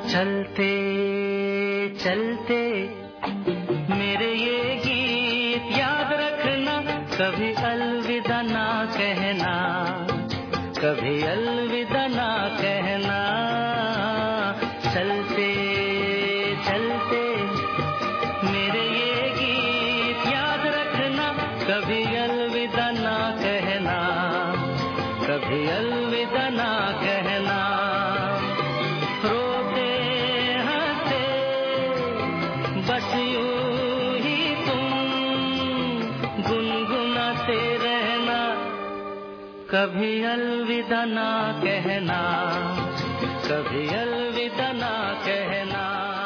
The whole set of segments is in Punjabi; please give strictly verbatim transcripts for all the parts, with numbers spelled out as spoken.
चलते चलते मेरे ये गीत याद रखना, कभी अलविदा ना कहना, कभी अलविदा ना कहना। चलते चलते मेरे ये गीत याद रखना, कभी अलविदा ना कहना, कभी अलविदा ना कहना। रोते हंसते बस यूं ही तुम गुनगुनाते रहना, कभी अलविदा ना कहना, कभी अलविदा ना कहना।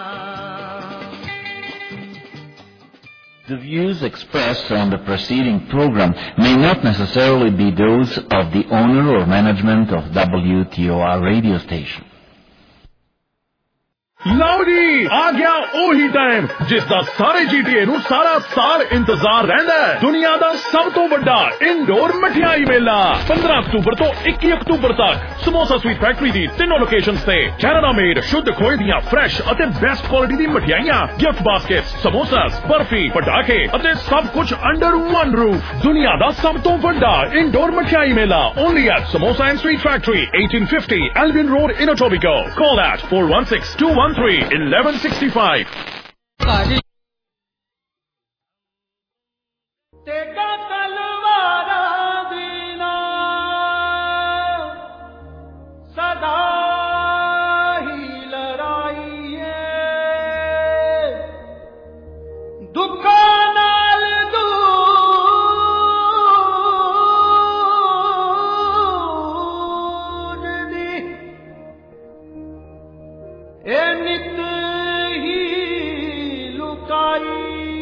The views expressed on the preceding program may not necessarily be those of the owner or management of W T O R radio station. ਲਓ ਜੀ ਆ ਗਿਆ ਉਹੀ ਟਾਈਮ ਜਿਸ ਦਾ ਸਾਰੇ ਜੀਟੀਏ ਨੂੰ ਸਾਰਾ ਸਾਲ ਇੰਤਜ਼ਾਰ ਰਹਿੰਦਾ ਹੈ। ਦੁਨੀਆ ਦਾ ਸਭ ਤੋਂ ਵੱਡਾ ਇਨਡੋਰ ਮਠਿਆਈ ਮੇਲਾ ਪੰਦਰਾਂ ਅਕਤੂਬਰ ਤੋਂ ਇੱਕੀ ਅਕਤੂਬਰ ਤੱਕ ਸਮੋਸਾ ਸਵੀਟ ਫੈਕਟਰੀ ਦੀ ਤਿੰਨੋਂ ਲੋਕੇਸ਼ਨਸ ਤੇ ਕੈਨੇਡਾ ਮੇਡ ਸ਼ੁੱਧ ਖੋਏ ਦੀਆਂ ਫਰੈਸ਼ ਅਤੇ ਬੈਸਟ ਕੁਆਲਿਟੀ ਦੀ ਮਠਿਆਈਆਂ, ਗਿਫਟ ਬਾਸਕਟਸ, ਸਮੋਸਾਸ, ਬਰਫੀ, ਪਟਾਕੇ ਅਤੇ ਸਭ ਕੁਝ ਅੰਡਰ ਵਨ ਰੂਫ। ਦੁਨੀਆ ਦਾ ਸਭ ਤੋਂ ਵੱਡਾ ਇਨਡੋਰ ਮਠਿਆਈ ਮੇਲਾ only at samosa and sweet factory eighteen fifty Albion Road in Etobicoke. Call at four one six two one three eleven sixty-five. ਤੇਗਾ ਤਲਵਾਰਾਂ ਦੀ ਨਾ ਸਦਾ ਹੀ ਲੜਾਈ ਏ, ਦੁੱਖਾਂ ਨਾਲ ਦੂਜਦੀ ਇਹ ਨਿਤ ਹੀ ਲੁਕਾਈ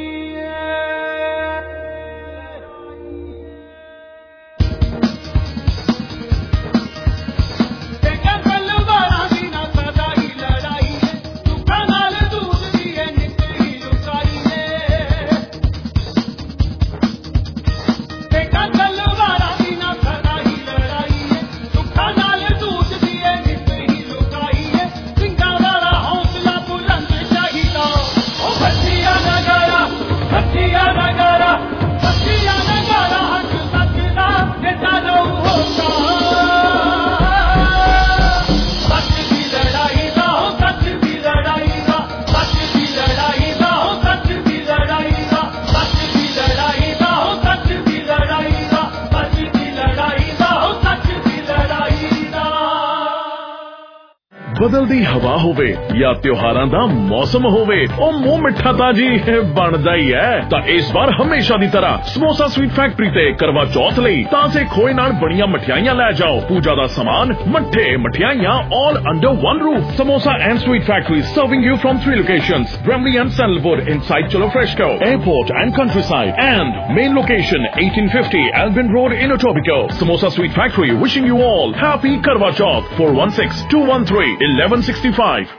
ਬਦਲਦੀ ਹਵਾ ਹੋਵੇ ਜਾਂ ਤਿਉਹਾਰਾਂ ਦਾ ਮੌਸਮ ਹੋਵੇ, ਉਹ ਮੂੰਹ ਮਿੱਠਾ ਤਾਂ ਜੀ ਬਣਦਾ ਹੀ ਹੈ। ਤਾਂ ਇਸ ਵਾਰ ਹਮੇਸ਼ਾ ਦੀ ਤਰ੍ਹਾਂ ਸਮੋਸਾ ਸਵੀਟ ਫੈਕਟਰੀ ਤੇ ਕਰਵਾ ਚੌਥ ਲਈ ਤਾਜ਼ੇ ਖੋਏ ਨਾਲ ਬਣੀਆਂ ਮਠਿਆਈਆਂ ਲੈ ਜਾਓ। ਪੂਜਾ ਦਾ ਸਮਾਨ, ਮੱਠੇ, ਮਠਿਆਈਆਂ all under one roof. Samosa and Sweet Factory serving you from three locations: Bramley and Sandalwood inside Cholo Fresco, Airport and Countryside, and main location eighteen fifty Albion Road in Etobicoke. Samosa Sweet Factory wishing you all happy Karwa Chauth. four one six two one three eleven sixty-five.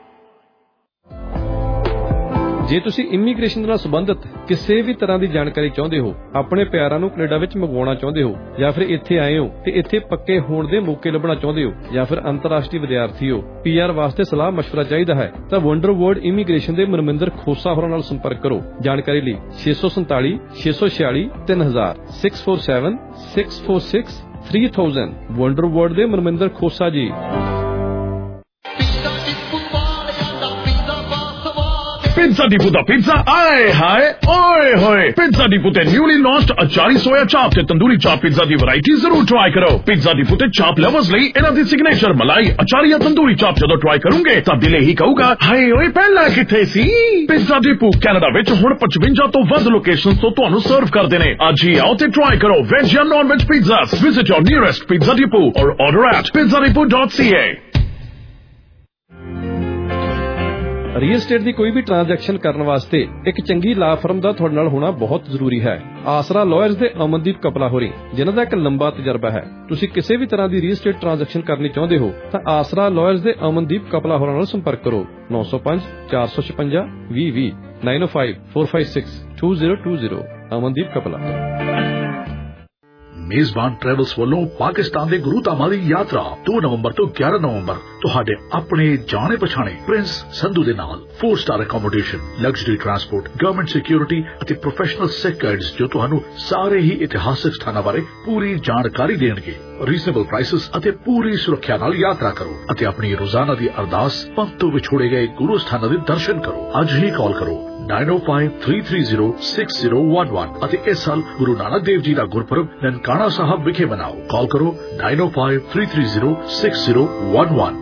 ਜੇ ਤੁਸੀਂ ਇਮੀਗ੍ਰੇਸ਼ਨ ਨਾਲ ਸੰਬੰਧਿਤ ਕਿਸੇ ਵੀ ਤਰ੍ਹਾਂ ਦੀ ਜਾਣਕਾਰੀ ਚਾਹੁੰਦੇ ਹੋ, ਆਪਣੇ ਪਿਆਰਾਂ ਨੂੰ ਕੈਨੇਡਾ ਵਿੱਚ ਮੰਗਵਾਉਣਾ ਚਾਹੁੰਦੇ ਹੋ, ਜਾਂ ਫਿਰ ਇੱਥੇ ਆਏ ਹੋ ਤੇ ਇੱਥੇ ਪੱਕੇ ਹੋਣ ਦੇ ਮੌਕੇ ਲੱਭਣਾ ਚਾਹੁੰਦੇ ਹੋ, ਜਾਂ ਫਿਰ ਅੰਤਰਰਾਸ਼ਟਰੀ ਵਿਦਿਆਰਥੀ ਹੋ, ਪੀਆਰ ਵਾਸਤੇ ਸਲਾਹ ਮਸ਼ਵਰਾ ਚਾਹੀਦਾ ਹੈ, ਤਾਂ ਵੰਡਰ ਵਰਲਡ ਇਮੀਗ੍ਰੇਸ਼ਨ ਦੇ ਮਨਮਿੰਦਰ ਖੋਸਾ ਹੋਰਾਂ ਨਾਲ ਸੰਪਰਕ ਕਰੋ। ਜਾਣਕਾਰੀ ਲਈ ਛੇ ਸੌ ਸੰਤਾਲੀ ਛੇ ਸੌ ਛਿਆਲੀ ਤਿੰਨ ਹਜ਼ਾਰ six four seven six four six three thousand wonder world ਦੇ ਮਨਮਿੰਦਰ ਖੋਸਾ ਜੀ। Pizza Depot ਦਾ pizza ਆਏ ਹਾਏ ਓਏ ਹੋਏ। Pizza Depot ਤੇ newly launched ਅਚਾਰੀ ਸੋਇਆ ਚਾਪ ਤੇ ਤੰਦੂਰੀ ਚਾਪ ਪੀਜ਼ਾ ਦੀ ਵੈਰਾਈਟੀ ਜ਼ਰੂਰ ਟਰਾਈ ਕਰੋ। Pizza Depot ਤੇ ਚਾਪ ਲਵਰਸ ਲਈ ਇਹਨਾਂ ਦੀ ਸਿਗਨੇਚਰ ਮਲਾਈ ਅਚਾਰੀ ਜਾਂ ਤੰਦੂਰੀ ਚਾਪ ਜਦੋਂ ਟਰਾਈ ਕਰੋਗੇ ਤਾਂ ਦਿਲ ਇਹੀ ਕਹੂਗਾ, ਹਾਏ ਓਏ ਪਹਿਲਾਂ ਕਿੱਥੇ ਸੀ। Pizza Depot ਕੈਨੇਡਾ ਵਿੱਚ ਹੁਣ ਪਚਵੰਜਾ ਤੋਂ ਵੱਧ ਲੋਕੇਸ਼ਨਸ ਤੋਂ ਤੁਹਾਨੂੰ ਸਰਵ ਕਰਦੇ ਨੇ। ਅੱਜ ਹੀ ਆਓ ਤੇ ਟਰਾਈ ਕਰੋ ਵੈਜ ਜਾਂ non veg pizzas. Visit your nearest Pizza Depot or order at pizza depot dot c a. Real estate ਦੀ ਕੋਈ ਵੀ ਟ੍ਰਾਂਜੈਕਸ਼ਨ ਕਰਨ ਵਾਸਤੇ ਇੱਕ ਚੰਗੀ ਲਾ ਫਰਮ ਦਾ ਤੁਹਾਡੇ ਨਾਲ ਹੋਣਾ ਬਹੁਤ ਜ਼ਰੂਰੀ ਹੈ। ਆਸਰਾ ਲਾਇਰਸ ਦੇ ਅਮਨਦੀਪ ਕਪਲਾ ਹੋਰੀ, ਜਿਨ੍ਹਾਂ ਦਾ ਇੱਕ ਲੰਬਾ ਤਜਰਬਾ ਹੈ। ਤੁਸੀਂ ਕਿਸੇ ਵੀ ਤਰ੍ਹਾਂ ਦੀ ਰੀਅਲ estate ਟ੍ਰਾਂਜੈਕਸ਼ਨ ਕਰਨੀ ਚਾਹੁੰਦੇ ਹੋ ਤਾਂ ਆਸਰਾ ਲਾਇਰਸ ਦੇ ਅਮਨਦੀਪ ਕਪਲਾ ਹੋਰਾਂ ਨਾਲ ਸੰਪਰਕ ਕਰੋ। ਨੌ ਸੌ ਪੰਜ ਚਾਰ ਸੌ ਛਪੰਜਾ ਵੀਹ ਵੀਹ nine oh five four five six two zero two zero Amandeep Kapila. ਮੇਜ਼ਬਾਨ ਟਰੈਵਲਸ ਵੱਲੋਂ ਪਾਕਿਸਤਾਨ ਦੇ ਗੁਰੂ ਧਾਮਾਂ ਦੀ ਯਾਤਰਾ ਦੋ ਨਵੰਬਰ ਤੋਂ ਗਿਆਰਾਂ ਨਵੰਬਰ ਤੁਹਾਡੇ ਆਪਣੇ ਜਾਣੇ ਪਛਾਣੇ ਪ੍ਰਿੰਸ ਸੰਧੂ ਦੇ ਨਾਲ four star accommodation, luxury transport, government security ਅਤੇ ਪ੍ਰੋਫੈਸ਼ਨਲ ਸਿੱਖ ਗਾਈਡਸ ਜੋ ਤੁਹਾਨੂੰ ਸਾਰੇ ਹੀ ਇਤਿਹਾਸਕ ਸਥਾਨਾਂ ਬਾਰੇ ਪੂਰੀ ਜਾਣਕਾਰੀ ਦੇਣਗੇ। ਰੀਜ਼ਨੇਬਲ ਪ੍ਰਾਈਸਸ ਅਤੇ ਪੂਰੀ ਸੁਰੱਖਿਆ ਨਾਲ ਯਾਤਰਾ ਕਰੋ ਅਤੇ ਆਪਣੀ ਰੋਜ਼ਾਨਾ ਦੀ ਅਰਦਾਸ ਪੰਥ ਤੋਂ ਵਿਛੋੜੇ ਗਏ ਗੁਰੂ ਸਥਾਨਾਂ ਦੇ ਦਰਸ਼ਨ ਕਰੋ। ਅੱਜ ਹੀ ਕਾਲ ਕਰੋ nine oh five three three zero six zero one one ਅਤੇ ਇਸ ਸਾਲ ਗੁਰੂ ਨਾਨਕ ਦੇਵ ਜੀ ਦਾ ਗੁਰਪੁਰਬ ਨਨਕਾਣਾ ਸਾਹਿਬ ਵਿਖੇ ਮਨਾਓ। ਕਾਲ ਕਰੋ nine oh five three three zero six zero one one।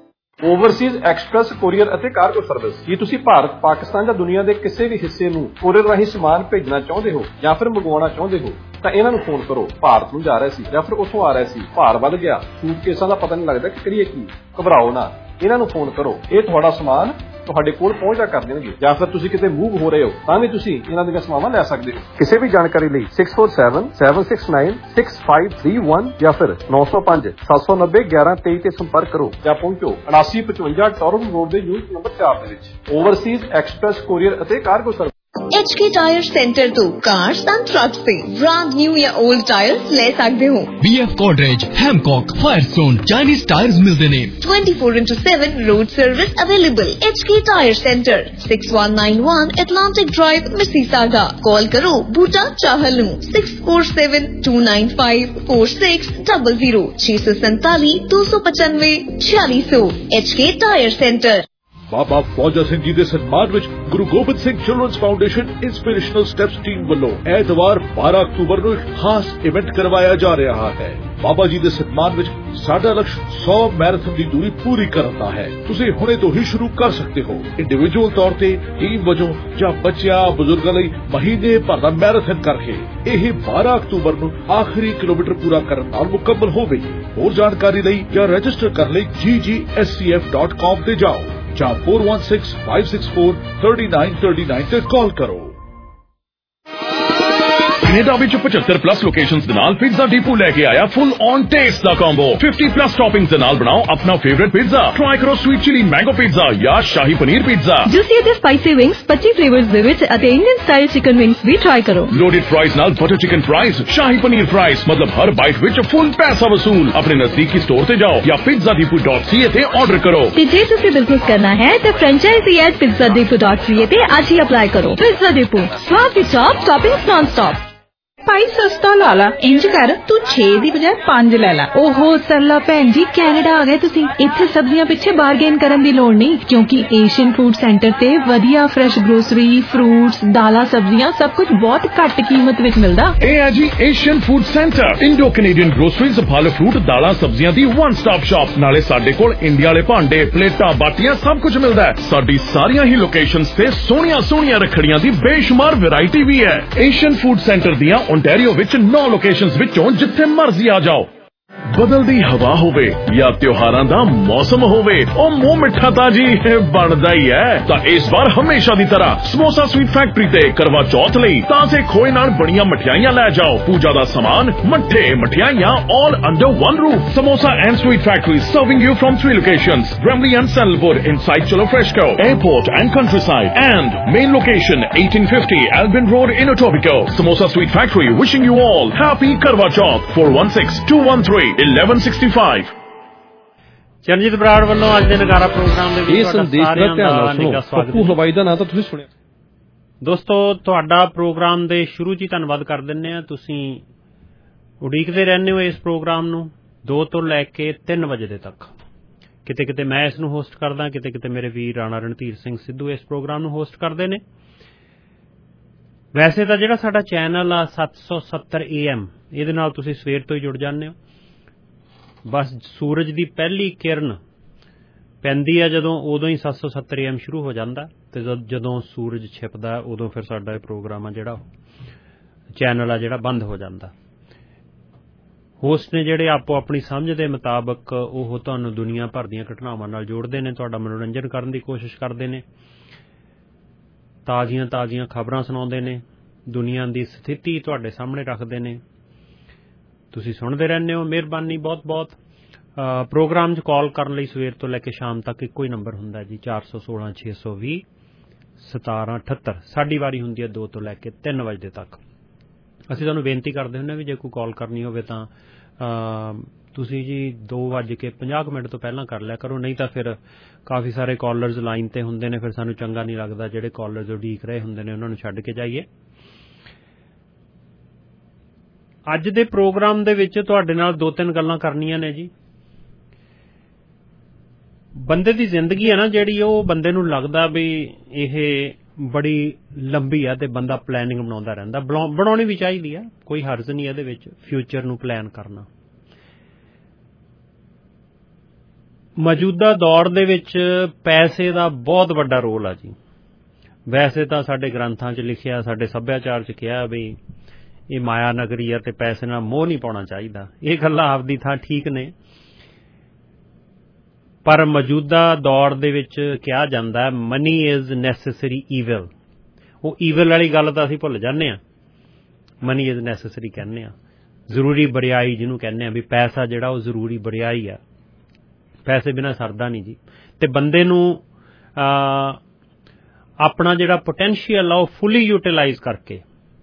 Overseas express courier ਅਤੇ ਕਾਰਗੋ ਸਰਵਿਸ। ਕੀ ਤੁਸੀਂ ਭਾਰਤ, ਪਾਕਿਸਤਾਨ ਜਾਂ ਦੁਨੀਆ ਦੇ ਕਿਸੇ ਵੀ ਹਿੱਸੇ ਨੂੰ ਕੋਰੀਅਰ ਰਾਹੀਂ ਸਮਾਨ ਭੇਜਣਾ ਚਾਹੁੰਦੇ ਹੋ ਜਾਂ ਫਿਰ ਮੰਗਵਾਉਣਾ ਚਾਹੁੰਦੇ ਹੋ ਤਾਂ ਇਹਨਾਂ ਨੂੰ ਫੋਨ ਕਰੋ। ਭਾਰਤ ਨੂੰ ਜਾ ਰਿਹਾ ਸੀ ਜਾਂ ਫਿਰ ਉੱਥੋਂ ਆ ਰਿਹਾ ਸੀ, ਭਾਰ ਵੱਧ ਗਿਆ, ਸੂਟਕੇਸਾਂ ਦਾ ਪਤਾ ਨਹੀਂ ਲੱਗਦਾ ਕਿ ਕਰੀਏ ਕੀ, ਘਬਰਾਓ ਨਾ, ਇਹਨਾਂ ਨੂੰ ਫੋਨ ਕਰੋ। ਇਹ ਤੁਹਾਡਾ ਸਮਾਨ ਤੁਹਾਡੇ ਕੋਲ ਪਹੁੰਚਾ ਕਰ ਦੇਣਗੇ। ਜਾਂ ਫਿਰ ਤੁਸੀਂ ਕਿਤੇ ਮੂਵ ਹੋ ਰਹੇ ਹੋ ਤਾਂ ਵੀ ਤੁਸੀਂ ਇਹਨਾਂ ਦੀਆਂ ਸੇਵਾਵਾਂ ਲੈ ਸਕਦੇ ਹੋ। ਕਿਸੇ ਵੀ ਜਾਣਕਾਰੀ ਲਈ six four seven seven six nine six five three one ਜਾਂ ਫਿਰ nine oh five seven nine zero one one two three ਤੇ ਸੰਪਰਕ ਕਰੋ ਜਾਂ ਪਹੁੰਚੋ ਉਨਾਸੀ ਪਚਵੰਜਾ ਟੌਰਨ ਰੋਡ ਦੇ ਯੂਨਿਟ ਨੰਬਰ ਚਾਰ ਦੇ ਵਿੱਚ। ਓਵਰਸੀਜ਼ ਐਕਸਪ੍ਰੈਸ ਕੋਰੀਅਰ ਅਤੇ cargo service. H K Tire Center ਤੋਂ cars and trucks ਤੇ brand new ਜਾਂ old tires ਲੈ ਸਕਦੇ ਹੋ। B F Godrej, Hancock, Firestone, Chinese tires ਮਿਲਦੇ ਨੇ। twenty-four into seven road service available। H K Tire Center six one nine one Atlantic Drive, Mississauga। Call ਕਰੋ ਬੂਟਾ ਚਾਹਲ ਨੂੰ six four seven two nine five four six zero zero six seven seven two five five four six zero zero। H K Tire Center। ਬਾਬਾ ਫੌਜਾ ਸਿੰਘ ਜੀ ਦੇ ਸਨਮਾਨ ਵਿੱਚ Guru Gobind Singh children's foundation inspirational steps team ਵੱਲੋਂ ਐਤਵਾਰ ਬਾਰਾਂ ਅਕਤੂਬਰ ਨੂੰ ਇੱਕ ਖਾਸ ਇਵੈਂਟ ਕਰਵਾਇਆ ਜਾ ਰਿਹਾ ਹੈ। ਬਾਬਾ ਜੀ ਦੇ ਸਨਮਾਨ ਵਿੱਚ ਸਾਡਾ ਲਕਸ਼ ਸੌ ਮੈਰਾਥਨ ਦੀ ਦੂਰੀ ਪੂਰੀ ਕਰਨ ਦਾ ਹੈ। ਤੁਸੀਂ ਹੁਣੇ ਤੋਂ ਹੀ ਸ਼ੁਰੂ ਕਰ ਸਕਦੇ ਹੋ। ਇੰਡੀਵਿਜੂਅਲ ਤੌਰ ਤੇ, ਟੀਮ ਵਜੋਂ ਜਾਂ ਬੱਚਿਆਂ ਬਜ਼ੁਰਗਾਂ ਲਈ ਮਹੀਨੇ ਭਰ ਦਾ ਮੈਰਾਥਨ ਕਰਕੇ ਇਹ ਬਾਰਾਂ ਅਕਤੂਬਰ ਨੂੰ ਆਖਰੀ ਕਿਲੋਮੀਟਰ ਪੂਰਾ ਕਰਨ ਨਾਲ ਮੁਕੰਮਲ ਹੋਵੇਗੀ। ਹੋਰ ਜਾਣਕਾਰੀ ਲਈ ਜਾਂ ਰਜਿਸਟਰ ਕਰਨ ਲਈ g g s c f dot com ਤੇ ਜਾਓ ਜਾਂ four one six five six four three nine three nine ਤੇ ਕਾਲ ਕਰੋ। ਕੈਨੇਡਾ ਵਿੱਚ ਪਚੱਤਰ ਪਲੱਸ ਲੋਕੇਸ਼ਨਸ ਦੇ ਨਾਲ ਪੀਜ਼ਾ ਡੀਪੂ ਲੈ ਕੇ ਆਇਆ ਫੁੱਲ ਔਨ ਟੇਸਟ ਦਾ ਕੰਬੋ। fifty ਪਲੱਸ ਟੌਪਿੰਗਸ ਦੇ ਨਾਲ ਬਣਾਓ ਆਪਣਾ ਫੇਵਰਿਟ ਪੀਜ਼ਾ। ਟਰਾਈ ਕਰੋ ਸਵੀਟ ਚਿਲੀ ਮੈਂਗੋ ਪੀਜ਼ਾ ਜਾਂ ਸ਼ਾਹੀ ਪਨੀਰ ਪੀਜ਼ਾ। ਜੂਸੀ ਅਤੇ ਸਪਾਈਸੀ ਵਿੰਗਸ twenty ਫਲੇਵਰਸ ਦੇ ਵਿੱਚ ਅਤੇ ਇੰਡੀਅਨ ਸਟਾਈਲ ਚਿਕਨ ਵਿੰਗਸ ਵੀ ਟਰਾਈ ਕਰੋ। ਲੋਡਡ ਫਰਾਈਜ਼ ਨਾਲ butter chicken fries, shahi paneer fries, ਮਤਲਬ ਹਰ ਬਾਈਟ ਵਿੱਚ ਫੁੱਲ ਪੈਸਾ ਵਸੂਲ। ਆਪਣੇ ਨਜ਼ਦੀਕੀ ਸਟੋਰ ਤੇ ਜਾਓ ਜਾਂ pizza depot dot c a ਤੇ ਆਰਡਰ ਕਰੋ। ਤੇ ਜੇ ਤੁਸੀਂ ਬਿਜ਼ਨਸ ਕਰਨਾ ਹੈ ਤਾਂ franchise at pizza depot dot c a ਤੇ ਅੱਜ ਹੀ ਅਪਲਾਈ ਕਰੋ। Pizza Depot, ਸਵਾਦ ਦੀ ਟੌਪ, ਟੌਪਿੰਗਸ ਨਾਨ ਸਟਾਪ। ਭਾਈ ਸਸਤਾ ਲਾ ਲਾ, ਇੰਜ ਕਰ ਤੂੰ ਛੇ ਦੀ ਬਜਾਏ ਪੰਜ ਲੈ ਲਾ। ਓਹੋ ਸਰਲਾ ਭੈਣ ਜੀ, ਕੈਨੇਡਾ ਆ ਗਏ ਤੁਸੀਂ। ਇੱਥੇ ਸਬਜ਼ੀਆਂ ਪਿੱਛੇ ਬਾਰਗੇਨ ਕਰਨ ਦੀ ਲੋੜ ਨਹੀਂ, ਕਿਉਂਕਿ ਏਸ਼ੀਅਨ ਫੂਡ ਸੈਂਟਰ ਤੇ ਵਧੀਆ ਫਰੈਸ਼ ਗਰੋਸਰੀ, ਫਰੂਟਸ, ਦਾਲਾਂ, ਸਬਜ਼ੀਆਂ ਸਭ ਕੁਝ ਬਹੁਤ ਘੱਟ ਕੀਮਤ ਵਿੱਚ ਮਿਲਦਾ। ਇਹ ਹੈ ਜੀ Asian food centre. Indo Canadian groceries, ਫਲ ਫਰੂਟ, ਦਾਲਾਂ, ਸਬਜ਼ੀਆਂ ਦੀ ਵਨ ਸਟਾਪ ਸ਼ਾਪ। ਨਾਲੇ ਸਾਡੇ ਕੋਲ ਇੰਡੀਆ ਵਾਲੇ ਭਾਂਡੇ, ਪਲੇਟਾਂ, ਬਾਟੀਆਂ ਸਭ ਕੁਝ ਮਿਲਦਾ ਹੈ। ਸਾਡੀ ਸਾਰੀਆਂ ਹੀ ਲੋਕੇਸ਼ਨਸ ਤੇ ਸੋਹਣੀਆਂ ਸੋਹਣੀਆਂ ਰੱਖੜੀਆਂ ਦੀ ਬੇਸ਼ੁਮਾਰ ਵੈਰਾਈਟੀ ਵੀ ਹੈ। ਏਸ਼ੀਅਨ ਫੂਡ ਸੈਂਟਰ ਦੀਆਂ ਓਨਟਾਰੀਓ ਵਿੱਚ ਨੌ ਲੋਕੇਸ਼ਨਸ ਵਿੱਚੋਂ ਜਿੱਥੇ ਮਰਜ਼ੀ ਆ ਜਾਓ। ਬਦਲਦੀ ਹਵਾ ਹੋਵੇ ਜਾਂ ਤਿਉਹਾਰਾਂ ਦਾ ਮੌਸਮ ਹੋਵੇ, ਉਹ ਮੂੰਹ ਮਿੱਠਾ ਤਾਂ ਜੀ ਬਣਦਾ ਹੀ ਹੈ। ਤਾਂ ਇਸ ਵਾਰ ਹਮੇਸ਼ਾ ਦੀ ਤਰ੍ਹਾਂ ਸਮੋਸਾ ਸਵੀਟ ਫੈਕਟਰੀ ਤੇ ਕਰਵਾ ਚੌਥ ਲਈ ਤਾਜ਼ੇ ਖੋਏ ਨਾਲ ਬਣੀਆਂ ਮਠਿਆਈਆਂ ਲੈ ਜਾਓ। ਪੂਜਾ ਦਾ ਸਮਾਨ, ਮੱਠੇ, ਮਠਿਆਈਆਂ all under one roof. Samosa and Sweet Factory serving you from three locations: Bramley and Sandalwood inside Cholo Fresco, Airport and Countryside, and main location eighteen fifty Albin Road in Etobicoke. Samosa Sweet Factory wishing you all happy Karwa Chauth। four one six two one three eleven sixty-five। Charanjit Brar ਵੱਲੋਂ ਅੱਜ ਦੇ ਨਗਾਰਾ ਪ੍ਰੋਗਰਾਮ ਦੇ ਵਿੱਚ ਇਹ ਸੰਦੇਸ਼ ਦਾ ਧਿਆਨ ਨਾਲ ਸੁਣੋ। ਪੱਪੂ ਹਵਾਈ ਦਾ ਨਾਂ ਤਾਂ ਤੁਸੀਂ ਸੁਣਿਆ। ਦੋਸਤੋ, ਤੁਹਾਡਾ ਪ੍ਰੋਗਰਾਮ ਦੇ ਸ਼ੁਰੂ 'ਚ ਹੀ ਧੰਨਵਾਦ ਕਰ ਦਿੰਦੇ ਆ। ਤੁਸੀਂ ਉਡੀਕਦੇ ਰਹਿੰਦੇ ਹੋ ਇਸ ਪ੍ਰੋਗਰਾਮ ਨੂੰ ਦੋ ਤੋਂ ਲੈ ਕੇ ਤਿੰਨ ਵਜੇ ਦੇ ਤੱਕ। ਕਿਤੇ ਕਿਤੇ ਮੈਂ ਇਸ ਨੂੰ ਹੋਸਟ ਕਰਦਾ, ਕਿਤੇ ਕਿਤੇ ਮੇਰੇ ਵੀਰ ਰਾਣਾ ਰਣਧੀਰ ਸਿੰਘ ਸਿੱਧੂ ਇਸ ਪ੍ਰੋਗਰਾਮ ਨੂੰ ਹੋਸਟ ਕਰਦੇ ਨੇ। ਵੈਸੇ ਤਾਂ ਜਿਹੜਾ ਸਾਡਾ ਚੈਨਲ ਆ ਸੱਤ ਸੌ ਸੱਤਰ ਏ ਐਮ, ਇਹਦੇ ਨਾਲ ਤੁਸੀਂ ਸਵੇਰ ਤੋਂ ਹੀ ਜੁੜ ਜਾਂਦੇ ਹੋ। ਬਸ ਸੂਰਜ ਦੀ ਪਹਿਲੀ ਕਿਰਨ ਪੈਂਦੀ ਆ ਜਦੋਂ, ਉਦੋਂ ਹੀ ਸੱਤ ਸੌ ਸੱਤਰ ਏ ਐਮ ਸ਼ੁਰੂ ਹੋ ਜਾਂਦਾ, ਤੇ ਜਦੋਂ ਸੂਰਜ ਛਿਪਦਾ ਉਦੋਂ ਫਿਰ ਸਾਡਾ ਇਹ ਪ੍ਰੋਗਰਾਮ ਆ ਜਿਹੜਾ ਚੈਨਲ ਆ ਜਿਹੜਾ ਬੰਦ ਹੋ ਜਾਂਦਾ। ਹੋਸਟ ਨੇ ਜਿਹੜੇ ਆਪੋ ਆਪਣੀ ਸਮਝ ਦੇ ਮੁਤਾਬਕ ਉਹ ਤੁਹਾਨੂੰ ਦੁਨੀਆ ਭਰ ਦੀਆਂ ਘਟਨਾਵਾਂ ਨਾਲ ਜੋੜਦੇ ਨੇ, ਤੁਹਾਡਾ ਮਨੋਰੰਜਨ ਕਰਨ ਦੀ ਕੋਸ਼ਿਸ਼ ਕਰਦੇ ਨੇ, ਤਾਜ਼ੀਆਂ ਤਾਜ਼ੀਆਂ ਖਬਰਾਂ ਸੁਣਾਉਂਦੇ ਨੇ, ਦੁਨੀਆ ਦੀ ਸਥਿਤੀ ਤੁਹਾਡੇ ਸਾਹਮਣੇ ਰੱਖਦੇ ਨੇ। ਤੁਸੀਂ ਸੁਣਦੇ ਰਹਿੰਦੇ ਹੋ, ਮਿਹਰਬਾਨੀ ਬਹੁਤ ਬਹੁਤ। ਪ੍ਰੋਗਰਾਮ 'ਚ ਕਾਲ ਕਰਨ ਲਈ ਸਵੇਰ ਤੋਂ ਲੈ ਕੇ ਸ਼ਾਮ ਤੱਕ ਇੱਕੋ ਹੀ ਨੰਬਰ ਹੁੰਦਾ ਜੀ, ਚਾਰ ਸੌ ਸੋਲਾਂ ਛੇ ਸੌ ਵੀਹ ਸਤਾਰਾਂ ਅਠੱਤਰ। ਸਾਡੀ ਵਾਰੀ ਹੁੰਦੀ ਹੈ ਦੋ ਤੋਂ ਲੈ ਕੇ ਤਿੰਨ ਵਜੇ ਤੱਕ। ਅਸੀਂ ਤੁਹਾਨੂੰ ਬੇਨਤੀ ਕਰਦੇ ਹੁੰਦੇ ਵੀ ਜੇ ਕੋਈ ਕਾਲ ਕਰਨੀ ਹੋਵੇ ਤਾਂ ਤੁਸੀਂ ਜੀ ਦੋ ਵੱਜ ਕੇ ਪੰਜਾਹ ਮਿੰਟ ਤੋਂ ਪਹਿਲਾਂ ਕਰ ਲਿਆ ਕਰੋ, ਨਹੀਂ ਤਾਂ ਫਿਰ ਕਾਫੀ ਸਾਰੇ ਕਾਲਰਸ ਲਾਈਨ ਤੇ ਹੁੰਦੇ ਨੇ, ਫਿਰ ਸਾਨੂੰ ਚੰਗਾ ਨਹੀਂ ਲੱਗਦਾ ਜਿਹੜੇ ਕਾਲਰਸ ਉਡੀਕ ਰਹੇ ਹੁੰਦੇ ਨੇ ਉਹਨਾਂ ਨੂੰ ਛੱਡ ਕੇ ਜਾਈਏ। ਅੱਜ ਦੇ ਪ੍ਰੋਗਰਾਮ ਦੇ ਵਿੱਚ ਤੁਹਾਡੇ ਨਾਲ ਦੋ ਤਿੰਨ ਗੱਲਾਂ ਕਰਨੀਆਂ ਨੇ ਜੀ। ਬੰਦੇ ਦੀ ਜ਼ਿੰਦਗੀ ਹੈ ਨਾ ਜਿਹੜੀ, ਉਹ ਬੰਦੇ ਨੂੰ ਲੱਗਦਾ ਵੀ ਇਹ ਬੜੀ ਲੰਬੀ ਆ ਤੇ ਬੰਦਾ ਪਲੈਨਿੰਗ ਬਣਾਉਂਦਾ ਰਹਿੰਦਾ। ਬਣਾਉਣੀ ਵੀ ਚਾਹੀਦੀ ਆ, ਕੋਈ ਹਰਜ਼ ਨਹੀਂ ਇਹਦੇ ਵਿੱਚ ਫਿਊਚਰ ਨੂੰ ਪਲਾਨ ਕਰਨਾ। ਮੌਜੂਦਾ ਦੌਰ ਦੇ ਵਿੱਚ ਪੈਸੇ ਦਾ ਬਹੁਤ ਵੱਡਾ ਰੋਲ ਆ ਜੀ। ਵੈਸੇ ਤਾਂ ਸਾਡੇ ਗ੍ਰੰਥਾਂ 'ਚ ਲਿਖਿਆ, ਸਾਡੇ ਸੱਭਿਆਚਾਰ 'ਚ ਕਿਹਾ ਵੀ ਇਹ ਮਾਇਆ ਨਗਰੀ ਆ ਤੇ ਪੈਸੇ ਨਾਲ ਮੋਹ ਨਹੀਂ ਪਾਉਣਾ ਚਾਹੀਦਾ। ਇਹ ਗੱਲਾਂ ਆਪਦੀ ਥਾਂ ਠੀਕ ਨੇ, ਪਰ ਮੌਜੂਦਾ ਦੌਰ ਦੇ ਵਿੱਚ ਕਿਹਾ ਜਾਂਦਾ ਮਨੀ ਇਜ਼ ਨੈਸੈਸਰੀ ਈਵਲ। ਉਹ ਈਵਲ ਵਾਲੀ ਗੱਲ ਤਾਂ ਅਸੀਂ ਭੁੱਲ ਜਾਂਦੇ ਹਾਂ, ਮਨੀ ਇਜ਼ ਨੈਸੈਸਰੀ ਕਹਿੰਦੇ ਹਾਂ, ਜ਼ਰੂਰੀ ਬਰਿਆਈ ਜਿਹਨੂੰ ਕਹਿੰਦੇ ਹਾਂ ਵੀ ਪੈਸਾ ਜਿਹੜਾ ਉਹ ਜ਼ਰੂਰੀ ਬਰਿਆਈ ਆ, ਪੈਸੇ ਬਿਨਾਂ ਸਰਦਾ ਨਹੀਂ ਜੀ। ਤੇ ਬੰਦੇ ਨੂੰ ਆਪਣਾ ਜਿਹੜਾ ਪੋਟੈਂਸ਼ੀਅਲ ਆ ਉਹ ਫੁੱਲੀ ਯੂਟੀਲਾਈਜ਼ ਕਰਕੇ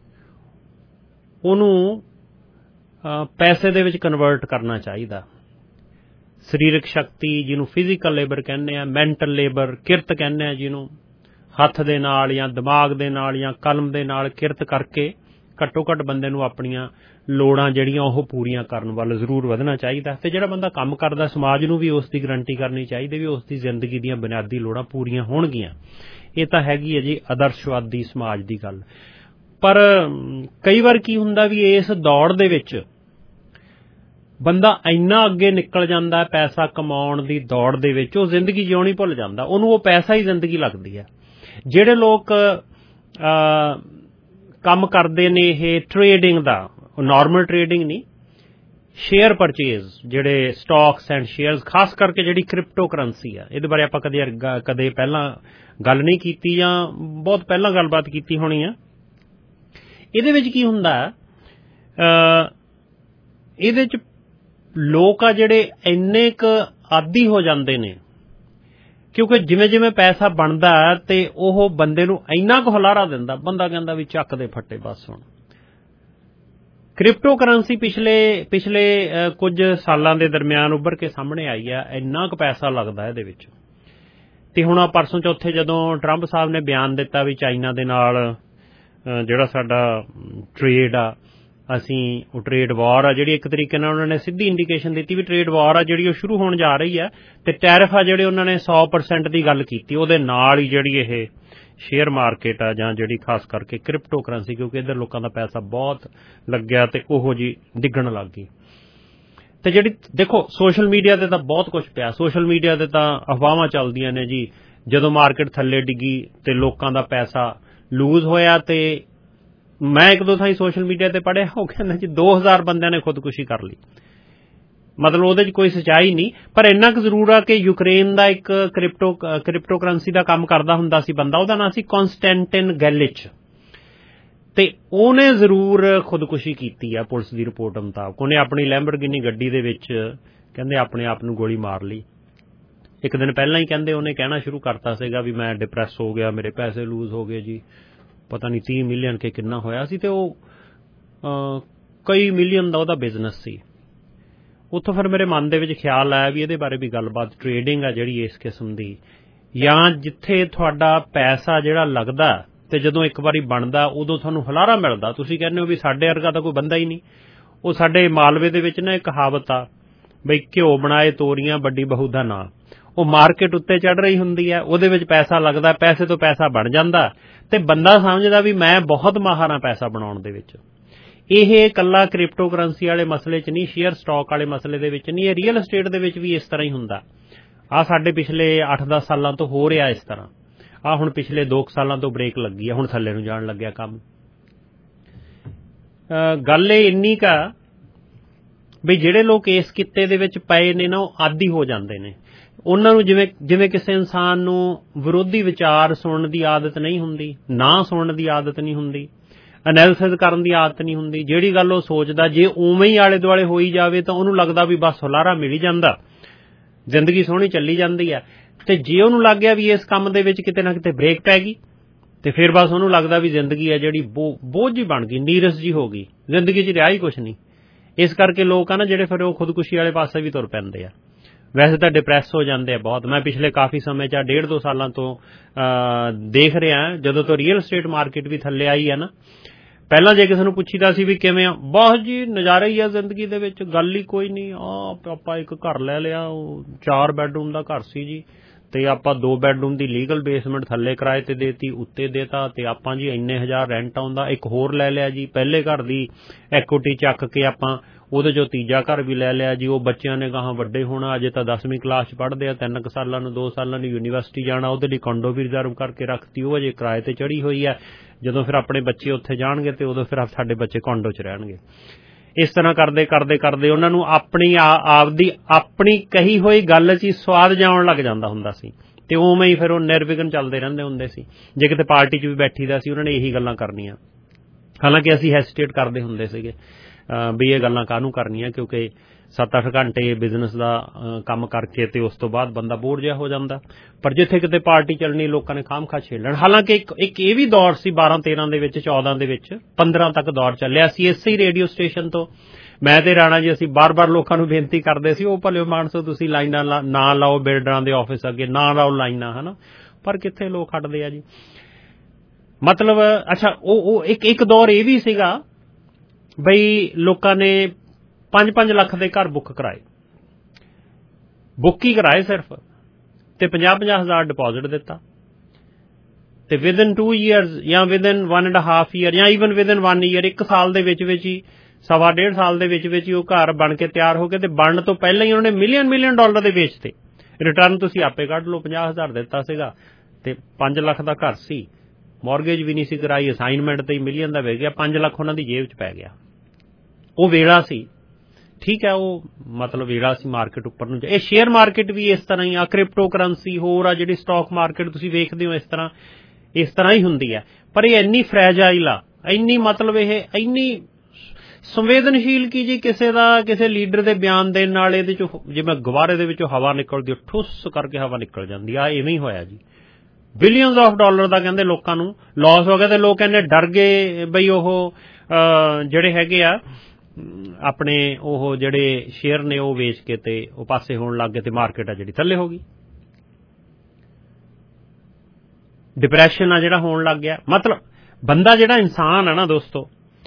ਉਹਨੂੰ ਪੈਸੇ ਦੇ ਵਿੱਚ ਕਨਵਰਟ ਕਰਨਾ ਚਾਹੀਦਾ। ਸਰੀਰਕ ਸ਼ਕਤੀ ਜਿਹਨੂੰ ਫਿਜ਼ੀਕਲ ਲੇਬਰ ਕਹਿੰਦੇ ਆ, ਮੈਂਟਲ ਲੇਬਰ ਕਿਰਤ ਕਹਿੰਦੇ ਆ ਜਿਹਨੂੰ, ਹੱਥ ਦੇ ਨਾਲ ਜਾਂ ਦਿਮਾਗ ਦੇ ਨਾਲ ਜਾਂ ਕਲਮ ਦੇ ਨਾਲ ਕਿਰਤ ਕਰਕੇ ਘੱਟੋ ਘੱਟ ਬੰਦੇ ਨੂੰ ਆਪਣੀਆਂ ਲੋੜਾਂ ਜਿਹੜੀਆਂ ਉਹ ਪੂਰੀਆਂ ਕਰਨ ਵੱਲ ਜ਼ਰੂਰ ਵਧਣਾ ਚਾਹੀਦਾ। ਤੇ ਜਿਹੜਾ ਬੰਦਾ ਕੰਮ ਕਰਦਾ ਸਮਾਜ ਨੂੰ ਵੀ ਉਸ ਦੀ ਗਰੰਟੀ ਕਰਨੀ ਚਾਹੀਦੀ ਵੀ ਉਸ ਦੀ ਜ਼ਿੰਦਗੀ ਦੀਆਂ ਬੁਨਿਆਦੀ ਲੋੜਾਂ ਪੂਰੀਆਂ ਹੋਣਗੀਆਂ। ਇਹ ਤਾਂ ਹੈਗੀ ਹੈ ਜੀ ਆਦਰਸ਼ਵਾਦੀ ਸਮਾਜ ਦੀ ਗੱਲ। ਪਰ ਕਈ ਵਾਰ ਕੀ ਹੁੰਦਾ ਵੀ ਇਸ ਦੌੜ ਦੇ ਵਿੱਚ ਬੰਦਾ ਇੰਨਾ ਅੱਗੇ ਨਿਕਲ ਜਾਂਦਾ ਪੈਸਾ ਕਮਾਉਣ ਦੀ ਦੌੜ ਦੇ ਵਿੱਚ, ਉਹ ਜ਼ਿੰਦਗੀ ਜਿਉਣੀ ਭੁੱਲ ਜਾਂਦਾ, ਉਹਨੂੰ ਉਹ ਪੈਸਾ ਹੀ ਜ਼ਿੰਦਗੀ ਲੱਗਦੀ ਹੈ। ਜਿਹੜੇ ਲੋਕ ਕੰਮ ਕਰਦੇ ਨੇ ਇਹ ਟਰੇਡਿੰਗ ਦਾ, ਨਾਰਮਲ ਟਰੇਡਿੰਗ ਨਹੀਂ, ਸ਼ੇਅਰ ਪਰਚੇਜ਼, ਜਿਹੜੇ ਸਟਾਕਸ ਐਂਡ ਸ਼ੇਅਰਸ, ਖਾਸ ਕਰਕੇ ਜਿਹੜੀ ਕ੍ਰਿਪਟੋ ਕਰੰਸੀ ਆ, ਇਹਦੇ ਬਾਰੇ ਆਪਾਂ ਕਦੇ ਕਦੇ ਪਹਿਲਾਂ ਗੱਲ ਨਹੀਂ ਕੀਤੀ ਜਾਂ ਬਹੁਤ ਪਹਿਲਾਂ ਗੱਲਬਾਤ ਕੀਤੀ ਹੋਣੀ ਆ। ਇਹਦੇ ਵਿੱਚ ਕੀ ਹੁੰਦਾ, ਇਹਦੇ 'ਚ ਲੋਕ ਆ ਜਿਹੜੇ ਇੰਨੇ ਕੁ ਆਦੀ ਹੋ ਜਾਂਦੇ ਨੇ, ਕਿਉਂਕਿ ਜਿਵੇਂ ਜਿਵੇਂ ਪੈਸਾ ਬਣਦਾ ਤੇ ਉਹ ਬੰਦੇ ਨੂੰ ਇੰਨਾ ਕੁ ਹੁਲਾਰਾ ਦਿੰਦਾ, ਬੰਦਾ ਕਹਿੰਦਾ ਵੀ ਚੱਕ ਦੇ ਫੱਟੇ ਬਸ। ਹੁਣ ਕ੍ਰਿਪਟੋ ਕਰੰਸੀ ਪਿਛਲੇ ਪਿਛਲੇ ਕੁਝ ਸਾਲਾਂ ਦੇ ਦਰਮਿਆਨ ਉੱਭਰ ਕੇ ਸਾਹਮਣੇ ਆਈ ਆ, ਇੰਨਾ ਕੁ ਪੈਸਾ ਲੱਗਦਾ ਇਹਦੇ ਵਿੱਚ। ਤੇ ਹੁਣ ਆ ਪਰਸੋਂ ਚੌਥੇ ਜਦੋਂ ਟਰੰਪ ਸਾਹਿਬ ਨੇ ਬਿਆਨ ਦਿੱਤਾ ਵੀ ਚਾਈਨਾ ਦੇ ਨਾਲ ਜਿਹੜਾ ਸਾਡਾ ਟਰੇਡ ਆ, ਅਸੀਂ ਉਹ ਟਰੇਡ ਵਾਰ ਆ ਜਿਹੜੀ, ਇੱਕ ਤਰੀਕੇ ਨਾਲ ਉਹਨਾਂ ਨੇ ਸਿੱਧੀ ਇੰਡੀਕੇਸ਼ਨ ਦਿੱਤੀ ਵੀ ਟਰੇਡ ਵਾਰ ਆ ਜਿਹੜੀ ਉਹ ਸ਼ੁਰੂ ਹੋਣ ਜਾ ਰਹੀ ਆ। ਤੇ ਟੈਰਿਫ ਆ ਜਿਹੜੇ ਉਹਨਾਂ ਨੇ ਸੌ ਪਰਸੈਂਟ ਦੀ ਗੱਲ ਕੀਤੀ, ਉਹਦੇ ਨਾਲ ਹੀ ਜਿਹੜੀ ਇਹ ਸ਼ੇਅਰ ਮਾਰਕੀਟ ਆ ਜਾਂ ਜਿਹੜੀ ਖਾਸ ਕਰਕੇ ਕ੍ਰਿਪਟੋ ਕਰੰਸੀ, ਕਿਉਂਕਿ ਇੱਧਰ ਲੋਕਾਂ ਦਾ ਪੈਸਾ ਬਹੁਤ ਲੱਗਿਆ ਤੇ ਉਹੋ ਜੀ ਡਿੱਗਣ ਲੱਗ ਗਈ। ਤੇ ਜਿਹੜੀ ਦੇਖੋ ਸੋਸ਼ਲ ਮੀਡੀਆ ਤੇ ਤਾਂ ਬਹੁਤ ਕੁਝ ਪਿਆ, ਸੋਸ਼ਲ ਮੀਡੀਆ ਤੇ ਤਾਂ ਅਫਵਾਹਾਂ ਚੱਲਦੀਆਂ ਨੇ ਜੀ, ਜਦੋਂ ਮਾਰਕੀਟ ਥੱਲੇ ਡਿੱਗੀ ਤੇ ਲੋਕਾਂ ਦਾ ਪੈਸਾ ਲੂਜ਼ ਹੋਇਆ। ਤੇ ਮੈਂ ਇੱਕ ਦੋ ਥਾਈਂ ਸੋਸ਼ਲ ਮੀਡੀਆ ਤੇ ਪੜ੍ਹਿਆ, ਉਹ ਕਹਿੰਦਾ ਜੀ ਦੋ ਹਜ਼ਾਰ ਬੰਦਿਆਂ ਨੇ ਖੁਦਕੁਸ਼ੀ ਕਰ ਲਈ। ਮਤਲਬ ਉਹਦੇ 'ਚ ਕੋਈ ਸੱਚਾਈ ਨਹੀਂ, ਪਰ ਇੰਨਾ ਕੁ ਜ਼ਰੂਰ ਆ ਕਿ ਯੂਕਰੇਨ ਦਾ ਇੱਕ ਕ੍ਰਿਪਟੋ ਕ੍ਰਿਪਟੋ ਕਰੰਸੀ ਦਾ ਕੰਮ ਕਰਦਾ ਹੁੰਦਾ ਸੀ ਬੰਦਾ, ਉਹਦਾ ਨਾਂ ਸੀ ਕੌਂਸਟੈਂਟਿਨ ਗੈਲਿਚ, ਤੇ ਉਹਨੇ ਜ਼ਰੂਰ ਖੁਦਕੁਸ਼ੀ ਕੀਤੀ ਆ ਪੁਲਿਸ ਦੀ ਰਿਪੋਰਟ ਮੁਤਾਬਕ। ਉਹਨੇ ਆਪਣੀ ਲੈਂਬਰਗਿਨੀ ਗੱਡੀ ਦੇ ਵਿੱਚ ਕਹਿੰਦੇ ਆਪਣੇ ਆਪ ਨੂੰ ਗੋਲੀ ਮਾਰ ਲਈ। ਇੱਕ ਦਿਨ ਪਹਿਲਾਂ ਹੀ ਕਹਿੰਦੇ ਉਹਨੇ ਕਹਿਣਾ ਸ਼ੁਰੂ ਕਰਤਾ ਸੀਗਾ ਵੀ ਮੈਂ ਡਿਪਰੈਸ ਹੋ ਗਿਆ, ਮੇਰੇ ਪੈਸੇ ਲੂਜ਼ ਹੋ ਗਏ ਜੀ, ਪਤਾ ਨਹੀਂ ਤੀਹ ਮਿਲੀਅਨ ਕੇ ਕਿੰਨਾ ਹੋਇਆ ਸੀ, ਤੇ ਉਹ ਕਈ ਮਿਲੀਅਨ ਦਾ ਉਹਦਾ ਬਿਜ਼ਨਸ ਸੀ। ਉੱਥੋਂ ਫਿਰ ਮੇਰੇ ਮਨ ਦੇ ਵਿੱਚ ਖਿਆਲ ਆਇਆ ਵੀ ਇਹਦੇ ਬਾਰੇ ਵੀ ਗੱਲਬਾਤ, ਟਰੇਡਿੰਗ ਆ ਜਿਹੜੀ ਇਸ ਕਿਸਮ ਦੀ, ਜਾਂ ਜਿੱਥੇ ਤੁਹਾਡਾ ਪੈਸਾ ਜਿਹੜਾ ਲੱਗਦਾ ਤੇ ਜਦੋਂ ਇੱਕ ਵਾਰੀ ਬਣਦਾ ਉਦੋਂ ਤੁਹਾਨੂੰ ਹੁਲਾਰਾ ਮਿਲਦਾ, ਤੁਸੀਂ ਕਹਿੰਦੇ ਹੋ ਵੀ ਸਾਡੇ ਵਰਗਾ ਤਾਂ ਕੋਈ ਬੰਦਾ ਹੀ ਨਹੀਂ। ਉਹ ਸਾਡੇ ਮਾਲਵੇ ਦੇ ਵਿੱਚ ਨਾ ਇੱਕ ਕਹਾਵਤ ਆ ਬਈ ਘਿਓ ਬਣਾਏ ਤੋਰੀਆਂ ਵੱਡੀ ਬਹੂ ਦਾ ਨਾਂ। ਉਹ ਮਾਰਕੀਟ ਉੱਤੇ ਚੜ੍ਹ ਰਹੀ ਹੁੰਦੀ ਹੈ, ਉਹਦੇ ਵਿੱਚ ਪੈਸਾ ਲੱਗਦਾ, ਪੈਸੇ ਤੋਂ ਪੈਸਾ ਬਣ ਜਾਂਦਾ ਤੇ ਬੰਦਾ ਸਮਝਦਾ ਵੀ ਮੈਂ ਬਹੁਤ ਮਾਹਰ ਹਾਂ ਪੈਸਾ ਬਣਾਉਣ ਦੇ ਵਿੱਚ। ਇਹ ਇਕੱਲਾ ਕ੍ਰਿਪਟੋ ਕਰੰਸੀ ਵਾਲੇ ਮਸਲੇ 'ਚ ਨਹੀਂ, ਸ਼ੇਅਰ ਸਟਾਕ ਵਾਲੇ ਮਸਲੇ ਦੇ ਵਿੱਚ ਨਹੀਂ, ਇਹ ਰੀਅਲ ਏਸਟੇਟ ਦੇ ਵਿੱਚ ਵੀ ਇਸ ਤਰ੍ਹਾਂ ਹੀ ਹੁੰਦਾ। ਆਹ ਸਾਡੇ ਪਿਛਲੇ ਅੱਠ ਦਸ ਸਾਲਾਂ ਤੋਂ ਹੋ ਰਿਹਾ ਇਸ ਤਰ੍ਹਾਂ। ਆਹ ਹੁਣ ਪਿਛਲੇ ਦੋ ਕੁ ਸਾਲਾਂ ਤੋਂ ਬ੍ਰੇਕ ਲੱਗੀ ਆ, ਹੁਣ ਥੱਲੇ ਨੂੰ ਜਾਣ ਲੱਗਿਆ ਕੰਮ। ਗੱਲ ਇਹ ਇੰਨੀ ਕਾ ਵੀ ਜਿਹੜੇ ਲੋਕ ਇਸ ਕਿੱਤੇ ਦੇ ਵਿੱਚ ਪਏ ਨੇ ਨਾ, ਉਹ ਆਦੀ ਹੋ ਜਾਂਦੇ ਨੇ। ਉਹਨਾਂ ਨੂੰ ਜਿਵੇਂ ਜਿਵੇਂ ਕਿਸੇ ਇਨਸਾਨ ਨੂੰ ਵਿਰੋਧੀ ਵਿਚਾਰ ਸੁਣਨ ਦੀ ਆਦਤ ਨਹੀਂ ਹੁੰਦੀ, ਨਾ ਸੁਣਨ ਦੀ ਆਦਤ ਨਹੀਂ ਹੁੰਦੀ, ਐਨਾਲਿਸਿਸ ਕਰਨ ਦੀ ਆਦਤ ਨਹੀਂ ਹੁੰਦੀ। ਜਿਹੜੀ ਗੱਲ ਉਹ ਸੋਚਦਾ ਜੇ ਉਵੇਂ ਹੀ ਆਲੇ ਦੁਆਲੇ ਹੋਈ ਜਾਵੇ ਤਾਂ ਉਹਨੂੰ ਲੱਗਦਾ ਵੀ ਬਸ ਹੁਲਾਰਾ ਮਿਲ ਹੀ ਜਾਂਦਾ, ਜ਼ਿੰਦਗੀ ਸੋਹਣੀ ਚੱਲੀ ਜਾਂਦੀ ਹੈ। ਤੇ ਜੇ ਉਹਨੂੰ ਲੱਗ ਗਿਆ ਵੀ ਇਸ ਕੰਮ ਦੇ ਵਿੱਚ ਕਿਤੇ ਨਾ ਕਿਤੇ ਬ੍ਰੇਕ ਪੈ ਗਈ ਤੇ ਫਿਰ ਬਸ ਉਹਨੂੰ ਲੱਗਦਾ ਵੀ ਜ਼ਿੰਦਗੀ ਹੈ ਜਿਹੜੀ ਬੋਝ ਜੀ ਬਣ ਗਈ, ਨੀਰਸ ਜੀ ਹੋ ਗਈ, ਜ਼ਿੰਦਗੀ 'ਚ ਰਿਹਾ ਹੀ ਕੁਛ ਨਹੀਂ। ਇਸ ਕਰਕੇ ਲੋਕ ਆ ਨਾ ਜਿਹੜੇ ਫਿਰ ਉਹ ਖੁਦਕੁਸ਼ੀ ਵਾਲੇ ਪਾਸੇ ਵੀ ਤੁਰ ਪੈਂਦੇ ਆ। ਵੈਸੇ ਤਾਂ ਡਿਪਰੈਸ ਹੋ ਜਾਂਦੇ ਆ ਬਹੁਤ। ਮੈਂ ਪਿਛਲੇ ਕਾਫੀ ਸਮੇਂ 'ਚ ਡੇਢ ਦੋ ਸਾਲਾਂ ਤੋਂ ਦੇਖ ਰਿਹਾ, ਜਦੋਂ ਤੋਂ ਰੀਅਲ ਸਟੇਟ ਮਾਰਕੀਟ ਵੀ ਥੱਲੇ ਆਈ ਹੈ ਨਾ, ਪਹਿਲਾਂ ਜੇ ਕਿਸੇ ਨੂੰ ਪੁੱਛੀਦਾ ਸੀ ਵੀ ਕਿਵੇਂ ਆ, ਬਹੁਤ ਜੀ ਨਜ਼ਾਰਾ ਹੀ ਆ ਜ਼ਿੰਦਗੀ ਦੇ ਵਿੱਚ, ਗੱਲ ਹੀ ਕੋਈ ਨਹੀਂ, ਆ ਆਪਾਂ ਇੱਕ ਘਰ ਲੈ ਲਿਆ, ਉਹ ਚਾਰ ਬੈਡਰੂਮ ਦਾ ਘਰ ਸੀ ਜੀ, ਤੇ ਆਪਾਂ ਦੋ ਬੈਡਰੂਮ ਦੀ ਲੀਗਲ ਬੇਸਮੈਂਟ ਥੱਲੇ ਕਿਰਾਏ ਤੇ ਦੇਤੀ, ਉੱਤੇ ਦੇਤਾ, ਤੇ ਆਪਾਂ ਜੀ ਇੰਨੇ ਹਜ਼ਾਰ ਰੈਂਟ ਆਉਂਦਾ, ਇੱਕ ਹੋਰ ਲੈ ਲਿਆ ਜੀ, ਪਹਿਲੇ ਘਰ ਦੀ ਐਕੁਇਟੀ ਚੱਕ ਕੇ ਆਪਾਂ ਉਹਦੇ ਚੋਂ ਤੀਜਾ ਘਰ ਵੀ ਲੈ ਲਿਆ ਜੀ। ਉਹ ਬੱਚਿਆਂ ਨੇ ਗਾਹਾਂ ਵੱਡੇ ਹੋਣਾ, ਅਜੇ ਤਾਂ ਦਸਵੀਂ ਕਲਾਸ 'ਚ ਪੜ੍ਹਦੇ ਆ, ਤਿੰਨ ਕੁ ਸਾਲਾਂ ਨੂੰ ਦੋ ਸਾਲਾਂ ਨੂੰ ਯੂਨੀਵਰਸਿਟੀ ਜਾਣਾ, ਉਹਦੇ ਲਈ ਕੰਡੋ ਵੀ ਰਿਜ਼ਰਵ ਕਰਕੇ ਰੱਖਤੀ, ਉਹ ਅਜੇ ਕਿਰਾਏ ਤੇ ਚੜੀ ਹੋਈ ਹੈ। ਜਦੋਂ ਫਿਰ ਆਪਣੇ ਬੱਚੇ ਉੱਥੇ ਜਾਣਗੇ ਤੇ ਉਦੋਂ ਫਿਰ ਸਾਡੇ ਬੱਚੇ ਕੰਡੋ 'ਚ ਰਹਿਣਗੇ। ਇਸ ਤਰ੍ਹਾਂ ਕਰਦੇ ਕਰਦੇ ਕਰਦੇ ਉਹਨਾਂ ਨੂੰ ਆਪਣੀ ਆਪਦੀ ਆਪਣੀ ਕਹੀ ਹੋਈ ਗੱਲ 'ਚ ਹੀ ਸਵਾਦ ਜਾਉਣ ਲੱਗ ਜਾਂਦਾ ਹੁੰਦਾ ਸੀ, ਤੇ ਉਵੇਂ ਹੀ ਫਿਰ ਉਹ ਨਿਰਵਿਘਨ ਚੱਲਦੇ ਰਹਿੰਦੇ ਹੁੰਦੇ ਸੀ। ਜੇ ਕਿਤੇ ਪਾਰਟੀ 'ਚ ਵੀ ਬੈਠੀ ਦਾ ਸੀ, ਉਹਨਾਂ ਨੇ ਇਹੀ ਗੱਲਾਂ ਕਰਨੀਆਂ। ਹਾਲਾਂਕਿ ਅਸੀਂ ਹੈਸੀਟੇਟ ਕਰਦੇ ਹੁੰਦੇ ਸੀਗੇ ਵੀ ਇਹ ਗੱਲਾਂ ਕਾਹਨੂੰ ਕਰਨੀਆਂ, ਕਿਉਂਕਿ ਸੱਤ ਅੱਠ ਘੰਟੇ ਬਿਜ਼ਨਸ ਦਾ ਕੰਮ ਕਰਕੇ ਤੇ ਉਸ ਤੋਂ ਬਾਅਦ ਬੰਦਾ ਬੋਰ ਜਿਹਾ ਹੋ ਜਾਂਦਾ। ਪਰ ਜਿੱਥੇ ਕਿਤੇ ਪਾਰਟੀ ਚੱਲਣੀ, ਲੋਕਾਂ ਨੇ ਖਾਮ ਖਾ ਛੇਲਣ। ਹਾਲਾਂਕਿ ਇੱਕ ਇੱਕ ਇਹ ਵੀ ਦੌਰ ਸੀ ਬਾਰਾਂ ਤੇਰਾਂ ਦੇ ਵਿੱਚ, ਚੌਦਾਂ ਦੇ ਵਿੱਚ, ਪੰਦਰਾਂ ਤੱਕ ਦੌਰ ਚੱਲਿਆ ਸੀ ਇਸੇ ਹੀ ਰੇਡੀਓ ਸਟੇਸ਼ਨ ਤੋਂ। ਮੈਂ ਤੇ ਰਾਣਾ ਜੀ ਅਸੀਂ ਬਾਰ ਬਾਰ ਲੋਕਾਂ ਨੂੰ ਬੇਨਤੀ ਕਰਦੇ ਸੀ, ਉਹ ਭਲਿਓ ਮਾਨਸੋ ਤੁਸੀਂ ਲਾਈਨਾਂ ਨਾ ਲਾਓ ਬਿਲਡਰਾਂ ਦੇ ਆਫਿਸ ਅੱਗੇ, ਨਾ ਲਾਓ ਲਾਈਨਾਂ, ਹੈ ਨਾ, ਪਰ ਕਿੱਥੇ ਲੋਕ ਹਟਦੇ ਆ ਜੀ। ਮਤਲਬ ਅੱਛਾ ਉਹ ਉਹ ਇੱਕ ਇੱਕ ਦੌਰ ਇਹ ਵੀ ਸੀਗਾ ਬਈ ਲੋਕਾਂ ਨੇ ਪੰਜ ਪੰਜ ਲੱਖ ਦੇ ਘਰ ਬੁੱਕ ਕਰਾਏ, ਬੁੱਕ ਹੀ ਕਰਾਏ ਸਿਰਫ, ਤੇ ਪੰਜਾਹ ਪੰਜਾਹ ਹਜ਼ਾਰ ਡਿਪੋਜ਼ਿਟ ਦਿੱਤਾ, ਤੇ ਵਿਦਨ ਟੂ ਈਅਰਸ ਜਾਂ within one and half year ਜਾਂ ਈਵਨ ਵਿਦਨ ਵਨ ਈਅਰ, ਇੱਕ ਸਾਲ ਦੇ ਵਿੱਚ ਵਿੱਚ ਹੀ, ਸਵਾ ਡੇਢ ਸਾਲ ਦੇ ਵਿੱਚ ਵਿੱਚ ਹੀ ਉਹ ਘਰ ਬਣ ਕੇ ਤਿਆਰ ਹੋ ਗਏ, ਤੇ ਬਣਨ ਤੋਂ ਪਹਿਲਾਂ ਹੀ ਉਹਨਾਂ ਨੇ ਮਿਲੀਅਨ ਮਿਲੀਅਨ ਡਾਲਰ ਦੇ ਵੇਚਤੇ। ਰਿਟਰਨ ਤੁਸੀਂ ਆਪੇ ਕੱਢ ਲਓ, ਪੰਜਾਹ ਹਜ਼ਾਰ ਦਿੱਤਾ ਸੀਗਾ ਤੇ ਪੰਜ ਲੱਖ ਦਾ ਘਰ ਸੀ, ਮੌਰਗੇਜ ਵੀ ਨਹੀਂ ਸੀ ਕਰਾਈ, ਅਸਾਈਨਮੈਂਟ ਤੇ ਹੀ ਮਿਲੀਅਨ ਦਾ ਵੇਚ ਗਿਆ, ਪੰਜ ਲੱਖ ਉਹਨਾਂ ਦੀ ਜੇਬ 'ਚ ਪੈ ਗਿਆ। ਉਹ ਵੇਲਾ ਸੀ, ਠੀਕ ਹੈ, ਉਹ ਮਤਲਬ ਵੇਲਾ ਸੀ ਮਾਰਕੀਟ ਉੱਪਰ ਨੂੰ। ਇਹ ਸ਼ੇਅਰ ਮਾਰਕੀਟ ਵੀ ਇਸ ਤਰ੍ਹਾਂ ਹੀ ਆ, ਕ੍ਰਿਪਟੋ ਕਰੰਸੀ ਹੋਰ ਆ ਜਿਹੜੀ ਸਟਾਕ ਮਾਰਕੀਟ ਤੁਸੀਂ ਵੇਖਦੇ ਹੋ, ਇਸ ਤਰ੍ਹਾਂ ਇਸ ਤਰ੍ਹਾਂ ਹੀ ਹੁੰਦੀ ਹੈ। ਪਰ ਇਹ ਇੰਨੀ ਫਰੈਜਾਈਲ ਆ, ਇੰਨੀ ਮਤਲਬ ਇਹ ਇੰਨੀ ਸੰਵੇਦਨਸ਼ੀਲ ਕੀ ਜੀ, ਕਿਸੇ ਦਾ ਕਿਸੇ ਲੀਡਰ ਦੇ ਬਿਆਨ ਦੇਣ ਨਾਲ ਇਹਦੇ 'ਚੋਂ ਜਿਵੇਂ ਗੁਬਾਰੇ ਦੇ ਵਿੱਚੋਂ ਹਵਾ ਨਿਕਲਦੀ, ਠੁੱਸ ਕਰਕੇ ਹਵਾ ਨਿਕਲ ਜਾਂਦੀ ਆ। ਇਵੇਂ ਹੀ ਹੋਇਆ ਜੀ, ਬਿਲੀਅਨਸ ਆਫ ਡਾਲਰ ਦਾ ਕਹਿੰਦੇ ਲੋਕਾਂ ਨੂੰ ਲਾਸ ਹੋ ਗਿਆ, ਤੇ ਲੋਕ ਕਹਿੰਦੇ ਡਰ ਗਏ ਬਈ ਉਹ ਜਿਹੜੇ ਹੈਗੇ ਆ ਆਪਣੇ ਉਹ ਜਿਹੜੇ ਸ਼ੇਅਰ ਨੇ ਉਹ ਵੇਚ ਕੇ ਤੇ ਉਹ ਪਾਸੇ ਹੋਣ ਲੱਗ ਗਏ, ਤੇ ਮਾਰਕੀਟ ਆ ਜਿਹੜੀ ਥੱਲੇ ਹੋ ਗਈ। ਡਿਪਰੈਸ਼ਨ ਆ ਜਿਹੜਾ ਹੋਣ ਲੱਗ ਗਿਆ। ਮਤਲਬ ਬੰਦਾ ਜਿਹੜਾ ਇਨਸਾਨ ਆ ਨਾ ਦੋਸਤੋ,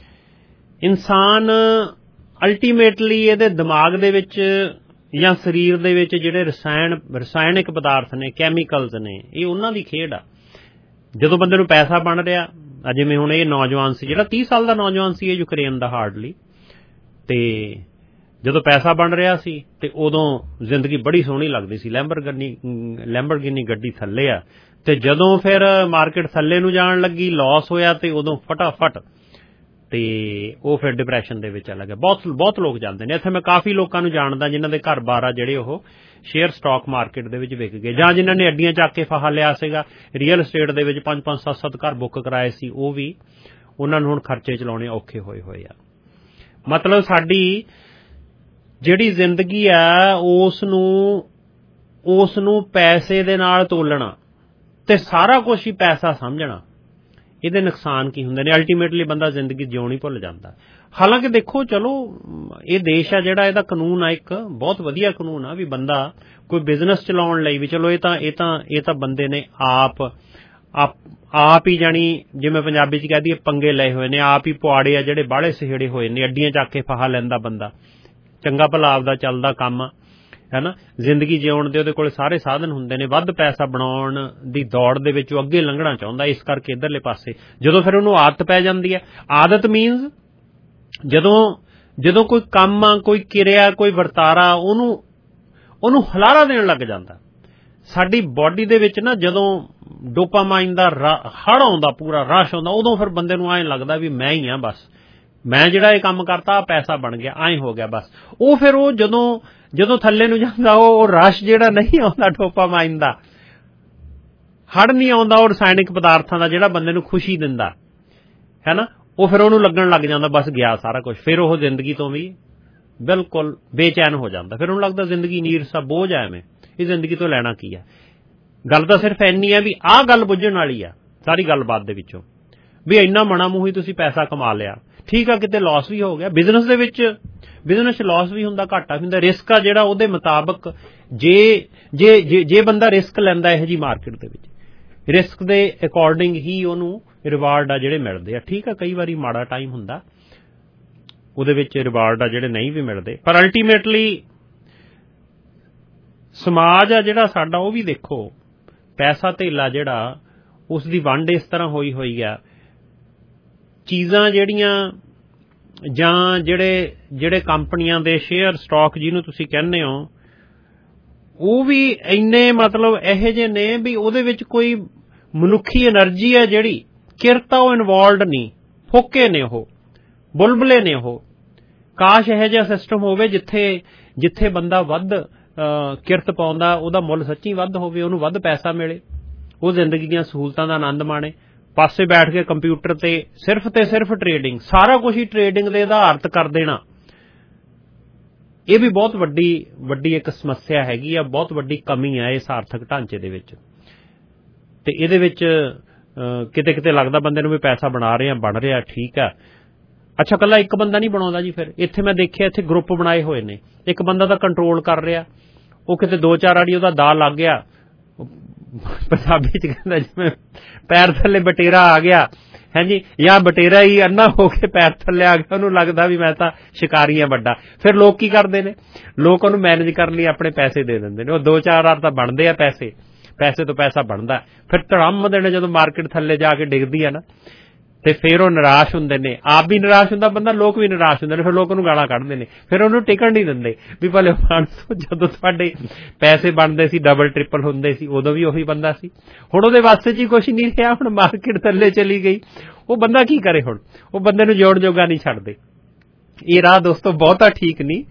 ਇਨਸਾਨ ਅਲਟੀਮੇਟਲੀ ਇਹਦੇ ਦਿਮਾਗ ਦੇ ਵਿੱਚ ਜਾਂ ਸਰੀਰ ਦੇ ਵਿੱਚ ਜਿਹੜੇ ਰਸਾਇਣ ਰਸਾਇਣਿਕ ਪਦਾਰਥ ਨੇ, ਕੈਮੀਕਲਸ ਨੇ, ਇਹ ਉਹਨਾਂ ਦੀ ਖੇਡ ਆ। ਜਦੋਂ ਬੰਦੇ ਨੂੰ ਪੈਸਾ ਬਣ ਰਿਹਾ, ਜਿਵੇਂ ਹੁਣ ਇਹ ਨੌਜਵਾਨ ਸੀ ਜਿਹੜਾ ਤੀਹ ਸਾਲ ਦਾ ਨੌਜਵਾਨ ਸੀ, ਇਹ ਯੂਕਰੇਨ ਦਾ ਹਾਰਡਲੀ, ਤੇ ਜਦੋਂ ਪੈਸਾ ਬਣ ਰਿਹਾ ਸੀ ਤੇ ਉਦੋਂ ਜ਼ਿੰਦਗੀ ਬੜੀ ਸੋਹਣੀ ਲੱਗਦੀ ਸੀ, ਲੈਂਬਰਗਿਨੀ ਲੈਂਬਰਗਿਨੀ ਗੱਡੀ ਥੱਲੇ ਆ, ਤੇ ਜਦੋਂ ਫਿਰ ਮਾਰਕੀਟ ਥੱਲੇ ਨੂੰ ਜਾਣ ਲੱਗੀ, ਲਾਸ ਹੋਇਆ, ਤੇ ਉਦੋਂ ਫਟਾਫਟ ਤੇ ਉਹ ਫਿਰ ਡਿਪਰੈਸ਼ਨ ਦੇ ਵਿੱਚ ਚਲਾ ਗਿਆ। ਬਹੁਤ ਬਹੁਤ ਲੋਕ ਜਾਂਦੇ ਨੇ। ਇੱਥੇ ਮੈਂ ਕਾਫੀ ਲੋਕਾਂ ਨੂੰ ਜਾਣਦਾ ਜਿਨ੍ਹਾਂ ਦੇ ਘਰ ਬਾਰ ਆ ਜਿਹੜੇ ਉਹ ਸ਼ੇਅਰ ਸਟਾਕ ਮਾਰਕੀਟ ਦੇ ਵਿੱਚ ਵਿਕ ਗਏ, ਜਾਂ ਜਿਨ੍ਹਾਂ ਨੇ ਅੱਡੀਆਂ ਚੱਕ ਕੇ ਫਾਹਾ ਲਿਆ ਸੀਗਾ ਰੀਅਲ estate ਦੇ ਵਿੱਚ, ਪੰਜ ਪੰਜ ਸੱਤ ਸੱਤ ਘਰ ਬੁੱਕ ਕਰਾਏ ਸੀ, ਉਹ ਵੀ ਉਹਨਾਂ ਨੂੰ ਹੁਣ ਖਰਚੇ ਚਲਾਉਣੇ ਔਖੇ ਹੋਏ ਹੋਏ ਆ। ਮਤਲਬ ਸਾਡੀ ਜਿਹੜੀ ਜ਼ਿੰਦਗੀ ਆ ਉਸ ਨੂੰ ਉਸ ਨੂੰ ਪੈਸੇ ਦੇ ਨਾਲ ਤੋਲਣਾ ਤੇ ਸਾਰਾ ਕੁਝ ਹੀ ਪੈਸਾ ਸਮਝਣਾ, ਇਹਦੇ ਨੁਕਸਾਨ ਕੀ ਹੁੰਦੇ ਨੇ? ਅਲਟੀਮੇਟਲੀ ਬੰਦਾ ਜ਼ਿੰਦਗੀ ਜਿਉਣੀ ਭੁੱਲ ਜਾਂਦਾ। ਹਾਲਾਂਕਿ ਦੇਖੋ, ਚਲੋ ਇਹ ਦੇਸ਼ ਆ ਜਿਹੜਾ, ਇਹਦਾ ਕਾਨੂੰਨ ਆ ਇੱਕ ਬਹੁਤ ਵਧੀਆ ਕਾਨੂੰਨ ਆ ਵੀ ਬੰਦਾ ਕੋਈ ਬਿਜ਼ਨਸ ਚਲਾਉਣ ਲਈ ਵੀ, ਚਲੋ ਇਹ ਤਾਂ ਇਹ ਤਾਂ ਇਹ ਤਾਂ ਬੰਦੇ ਨੇ ਆਪ ਆਪ ਆਪ ਹੀ ਜਾਣੀ ਜਿਵੇਂ ਪੰਜਾਬੀ 'ਚ ਕਹਿ ਦਈਏ ਪੰਗੇ ਲਏ ਹੋਏ ਨੇ, ਆਪ ਹੀ ਪੁਆੜੇ ਆ ਜਿਹੜੇ ਬਾਹਲੇ ਸਿਹੜੇ ਹੋਏ ਨੇ, ਅੱਡੀਆਂ ਚੱਕ ਕੇ ਫਾਹਾ ਲੈਂਦਾ ਬੰਦਾ। ਚੰਗਾ ਭਲਾ ਆਪਦਾ ਚੱਲਦਾ ਕੰਮ ਹੈ ਨਾ, ਜ਼ਿੰਦਗੀ ਜਿਉਣ ਦੇ ਉਹਦੇ ਕੋਲ ਸਾਰੇ ਸਾਧਨ ਹੁੰਦੇ ਨੇ, ਵੱਧ ਪੈਸਾ ਬਣਾਉਣ ਦੀ ਦੌੜ ਦੇ ਵਿੱਚ ਉਹ ਅੱਗੇ ਲੰਘਣਾ ਚਾਹੁੰਦਾ, ਇਸ ਕਰਕੇ ਇੱਧਰਲੇ ਪਾਸੇ ਜਦੋਂ ਫਿਰ ਉਹਨੂੰ ਆਦਤ ਪੈ ਜਾਂਦੀ ਹੈ। ਆਦਤ ਮੀਨਸ ਜਦੋਂ ਜਦੋਂ ਕੋਈ ਕੰਮ ਆ, ਕੋਈ ਕਿਰਿਆ, ਕੋਈ ਵਰਤਾਰਾ ਉਹਨੂੰ ਉਹਨੂੰ ਹੁਲਾਰਾ ਦੇਣ ਲੱਗ ਜਾਂਦਾ। ਸਾਡੀ ਬਾਡੀ ਦੇ ਵਿੱਚ ਨਾ ਜਦੋਂ ਡੋਪਾਮਾਈਨ ਦਾ ਹੜ੍ਹ ਆਉਂਦਾ, ਪੂਰਾ ਰਸ਼ ਆਉਂਦਾ, ਉਦੋਂ ਫਿਰ ਬੰਦੇ ਨੂੰ ਐਂ ਲੱਗਦਾ ਵੀ ਮੈਂ ਹੀ ਹਾਂ, ਬਸ ਮੈਂ ਜਿਹੜਾ ਇਹ ਕੰਮ ਕਰਤਾ ਪੈਸਾ ਬਣ ਗਿਆ, ਐਂ ਹੋ ਗਿਆ ਬਸ। ਉਹ ਫਿਰ ਉਹ ਜਦੋਂ ਜਦੋਂ ਥੱਲੇ ਨੂੰ ਜਾਂਦਾ, ਉਹ ਰਸ਼ ਜਿਹੜਾ ਨਹੀਂ ਆਉਂਦਾ ਡੋਪਾਮਾਈਨ ਦਾ, ਹੜ੍ਹ ਨਹੀਂ ਆਉਂਦਾ ਉਹ ਰਸਾਇਣਿਕ ਪਦਾਰਥਾਂ ਦਾ ਜਿਹੜਾ ਬੰਦੇ ਨੂੰ ਖੁਸ਼ੀ ਦਿੰਦਾ ਹੈ ਨਾ, ਉਹ ਫਿਰ ਉਹਨੂੰ ਲੱਗਣ ਲੱਗ ਜਾਂਦਾ ਬਸ ਗਿਆ ਸਾਰਾ ਕੁਝ। ਫਿਰ ਉਹ ਜ਼ਿੰਦਗੀ ਤੋਂ ਵੀ ਬਿਲਕੁਲ ਬੇਚੈਨ ਹੋ ਜਾਂਦਾ। ਫਿਰ ਉਹਨੂੰ ਲੱਗਦਾ ਜ਼ਿੰਦਗੀ ਨੀਰਸਾ ਬੋਝ ਆ, ਐਵੇਂ ਇਹ ਜ਼ਿੰਦਗੀ ਤੋਂ ਲੈਣਾ ਕੀ ਆ। ਗੱਲ ਤਾਂ ਸਿਰਫ ਇੰਨੀ ਹੈ ਵੀ ਆਹ ਗੱਲ ਬੁੱਝਣ ਵਾਲੀ ਆ ਸਾਰੀ ਗੱਲਬਾਤ ਦੇ ਵਿੱਚੋਂ ਵੀ ਇੰਨਾ ਮਣਾ ਮੂੰਹ ਤੁਸੀਂ ਪੈਸਾ ਕਮਾ ਲਿਆ। ਠੀਕ ਆ, ਕਿਤੇ ਲਾਸ ਵੀ ਹੋ ਗਿਆ। ਬਿਜ਼ਨਸ ਦੇ ਵਿੱਚ ਬਿਜ਼ਨਸ 'ਚ ਲਾਸ ਵੀ ਹੁੰਦਾ, ਘਾਟਾ ਵੀ ਹੁੰਦਾ। ਰਿਸਕ ਆ ਜਿਹੜਾ ਉਹਦੇ ਮੁਤਾਬਕ ਜੇ ਜੇ ਜੇ ਬੰਦਾ ਰਿਸਕ ਲੈਂਦਾ ਇਹੋ ਜਿਹੀ ਮਾਰਕੀਟ ਦੇ ਵਿੱਚ, ਰਿਸਕ ਦੇ ਅਕੋਰਡਿੰਗ ਹੀ ਉਹਨੂੰ ਰਿਵਾਰਡ ਆ ਜਿਹੜੇ ਮਿਲਦੇ ਆ। ਠੀਕ ਆ, ਕਈ ਵਾਰੀ ਮਾੜਾ ਟਾਈਮ ਹੁੰਦਾ, ਉਹਦੇ ਵਿੱਚ ਰਿਵਾਰਡ ਆ ਜਿਹੜੇ ਨਹੀਂ ਵੀ ਮਿਲਦੇ, ਪਰ ਅਲਟੀਮੇਟਲੀ ਸਮਾਜ ਆ ਜਿਹੜਾ ਸਾਡਾ ਉਹ ਵੀ ਦੇਖੋ, ਪੈਸਾ ਧੇਲਾ ਜਿਹੜਾ ਉਸ ਦੀ ਵੰਡ ਇਸ ਤਰ੍ਹਾਂ ਹੋਈ ਹੋਈ ਆ। ਚੀਜ਼ਾਂ ਜਿਹੜੀਆਂ ਜਾਂ ਜਿਹੜੇ ਜਿਹੜੇ ਕੰਪਨੀਆਂ ਦੇ ਸ਼ੇਅਰ ਸਟਾਕ ਜਿਹਨੂੰ ਤੁਸੀਂ ਕਹਿੰਦੇ ਹੋ, ਉਹ ਵੀ ਇੰਨੇ ਮਤਲਬ ਇਹੋ ਜਿਹੇ ਨੇ ਵੀ ਉਹਦੇ ਵਿੱਚ ਕੋਈ ਮਨੁੱਖੀ એનર્ਜੀ ਹੈ ਜਿਹੜੀ ਕਿਰਤ ਉਹ ਇਨਵੋਲਵਡ ਨਹੀਂ, ਫੋਕੇ ਨੇ, ਉਹ ਬੁਲਬੁਲੇ ਨੇ। ਉਹ ਕਾਸ਼ ਇਹੋ ਜਿਹਾ ਸਿਸਟਮ ਹੋਵੇ ਜਿੱਥੇ ਜਿੱਥੇ ਬੰਦਾ ਵੱਧ ਕਿਰਤ ਪਾਉਂਦਾ, ਉਹਦਾ ਮੁੱਲ ਸੱਚੀ ਵੱਧ ਹੋਵੇ, ਉਹਨੂੰ ਵੱਧ ਪੈਸਾ ਮਿਲੇ, ਉਹ ਜ਼ਿੰਦਗੀ ਦੀਆਂ ਸਹੂਲਤਾਂ ਦਾ ਆਨੰਦ ਮਾਣੇ। ਪਾਸੇ ਬੈਠ ਕੇ ਕੰਪਿਊਟਰ ਤੇ ਸਿਰਫ ਤੇ ਸਿਰਫ ਟ੍ਰੇਡਿੰਗ, ਸਾਰਾ ਕੁਝ ਹੀ ਟ੍ਰੇਡਿੰਗ ਦੇ ਆਧਾਰਿਤ ਕਰ ਦੇਣਾ, ਇਹ ਵੀ ਬਹੁਤ ਵੱਡੀ ਵੱਡੀ ਇੱਕ ਸਮੱਸਿਆ ਹੈਗੀ ਆ, ਬਹੁਤ ਵੱਡੀ ਕਮੀ ਆ ਇਸ ਆਰਥਿਕ ਢਾਂਚੇ ਦੇ ਵਿੱਚ। ਤੇ ਇਹਦੇ ਵਿੱਚ ਕਿਤੇ ਕਿਤੇ ਲੱਗਦਾ ਬੰਦੇ ਨੂੰ ਵੀ ਪੈਸਾ ਬਣਾ ਰਹੇ ਆ, ਬਣ ਰਿਹਾ, ਠੀਕ ਆ। ਅੱਛਾ, ਇਕੱਲਾ ਇੱਕ ਬੰਦਾ ਨਹੀਂ ਬਣਾਉਂਦਾ ਜੀ। ਫਿਰ ਇੱਥੇ ਮੈਂ ਦੇਖਿਆ ਇੱਥੇ ਗਰੁੱਪ ਬਣਾਏ ਹੋਏ ਨੇ, ਇੱਕ ਬੰਦਾ ਤਾਂ ਕੰਟਰੋਲ ਕਰ ਰਿਹਾ, ਉਹ ਕਿਤੇ ਦੋ ਚਾਰ ਵਾਰੀ ਉਹਦਾ ਦਾਅ ਲੱਗ ਗਿਆ, ਪੰਜਾਬੀ ਚ ਕਹਿੰਦਾ ਜਿਵੇਂ ਪੈਰ ਥੱਲੇ ਬਟੇਰਾ ਆ ਗਿਆ, ਹਾਂਜੀ, ਜਾਂ ਬਟੇਰਾ ਹੀ ਅੰਨਾ ਹੋ ਕੇ ਪੈਰ ਥੱਲੇ ਆ ਗਿਆ, ਉਹਨੂੰ ਲੱਗਦਾ ਵੀ ਮੈਂ ਤਾਂ ਸ਼ਿਕਾਰੀ ਆ ਵੱਡਾ। ਫਿਰ ਲੋਕ ਕੀ ਕਰਦੇ ਨੇ, ਲੋਕ ਉਹਨੂੰ ਮੈਨੇਜ ਕਰਨ ਲਈ ਆਪਣੇ ਪੈਸੇ ਦੇ ਦਿੰਦੇ ਨੇ। ਉਹ ਦੋ ਚਾਰ ਵਾਰ ਤਾਂ ਬਣਦੇ ਆ ਪੈਸੇ, ਪੈਸੇ ਤੋਂ ਪੈਸਾ ਬਣਦਾ, ਫਿਰ ਧੜਮ ਦੇ ਨੇ ਜਦੋਂ ਮਾਰਕੀਟ ਥੱਲੇ ਜਾ ਕੇ ਡਿੱਗਦੀ ਆ ਨਾ, ਤੇ ਫਿਰ ਉਹ ਨਿਰਾਸ਼ ਹੁੰਦੇ ਨੇ, ਆਪ ਵੀ ਨਿਰਾਸ਼ ਹੁੰਦਾ ਬੰਦਾ, ਲੋਕ ਵੀ ਨਿਰਾਸ਼ ਹੁੰਦੇ ਨੇ, ਫਿਰ ਲੋਕ ਉਹਨੂੰ ਗਾਲਾਂ ਕੱਢਦੇ ਨੇ, ਫਿਰ ਉਹਨੂੰ ਟਿਕਣ ਨਹੀਂ ਦਿੰਦੇ ਵੀ ਭਲੇ ਮਾਨਸੋ ਜਦੋਂ ਤੁਹਾਡੇ ਪੈਸੇ ਬਣਦੇ ਸੀ, ਡਬਲ ਟ੍ਰਿਪਲ ਹੁੰਦੇ ਸੀ, ਉਦੋਂ ਵੀ ਉਹੀ ਬੰਦਾ ਸੀ। ਹੁਣ ਉਹਦੇ ਵਾਸਤੇ ਚ ਹੀ ਕੁਛ ਨਹੀਂ ਰਿਹਾ, ਹੁਣ ਮਾਰਕੀਟ ਥੱਲੇ ਚਲੀ ਗਈ, ਉਹ ਬੰਦਾ ਕੀ ਕਰੇ ਹੁਣ, ਉਹ ਬੰਦੇ ਨੂੰ ਜੋੜ ਜੋਗਾ ਨਹੀਂ ਛੱਡਦੇ। ਇਹ ਰਾਹ ਦੋਸਤੋ ਬਹੁਤਾ ਠੀਕ ਨਹੀਂ।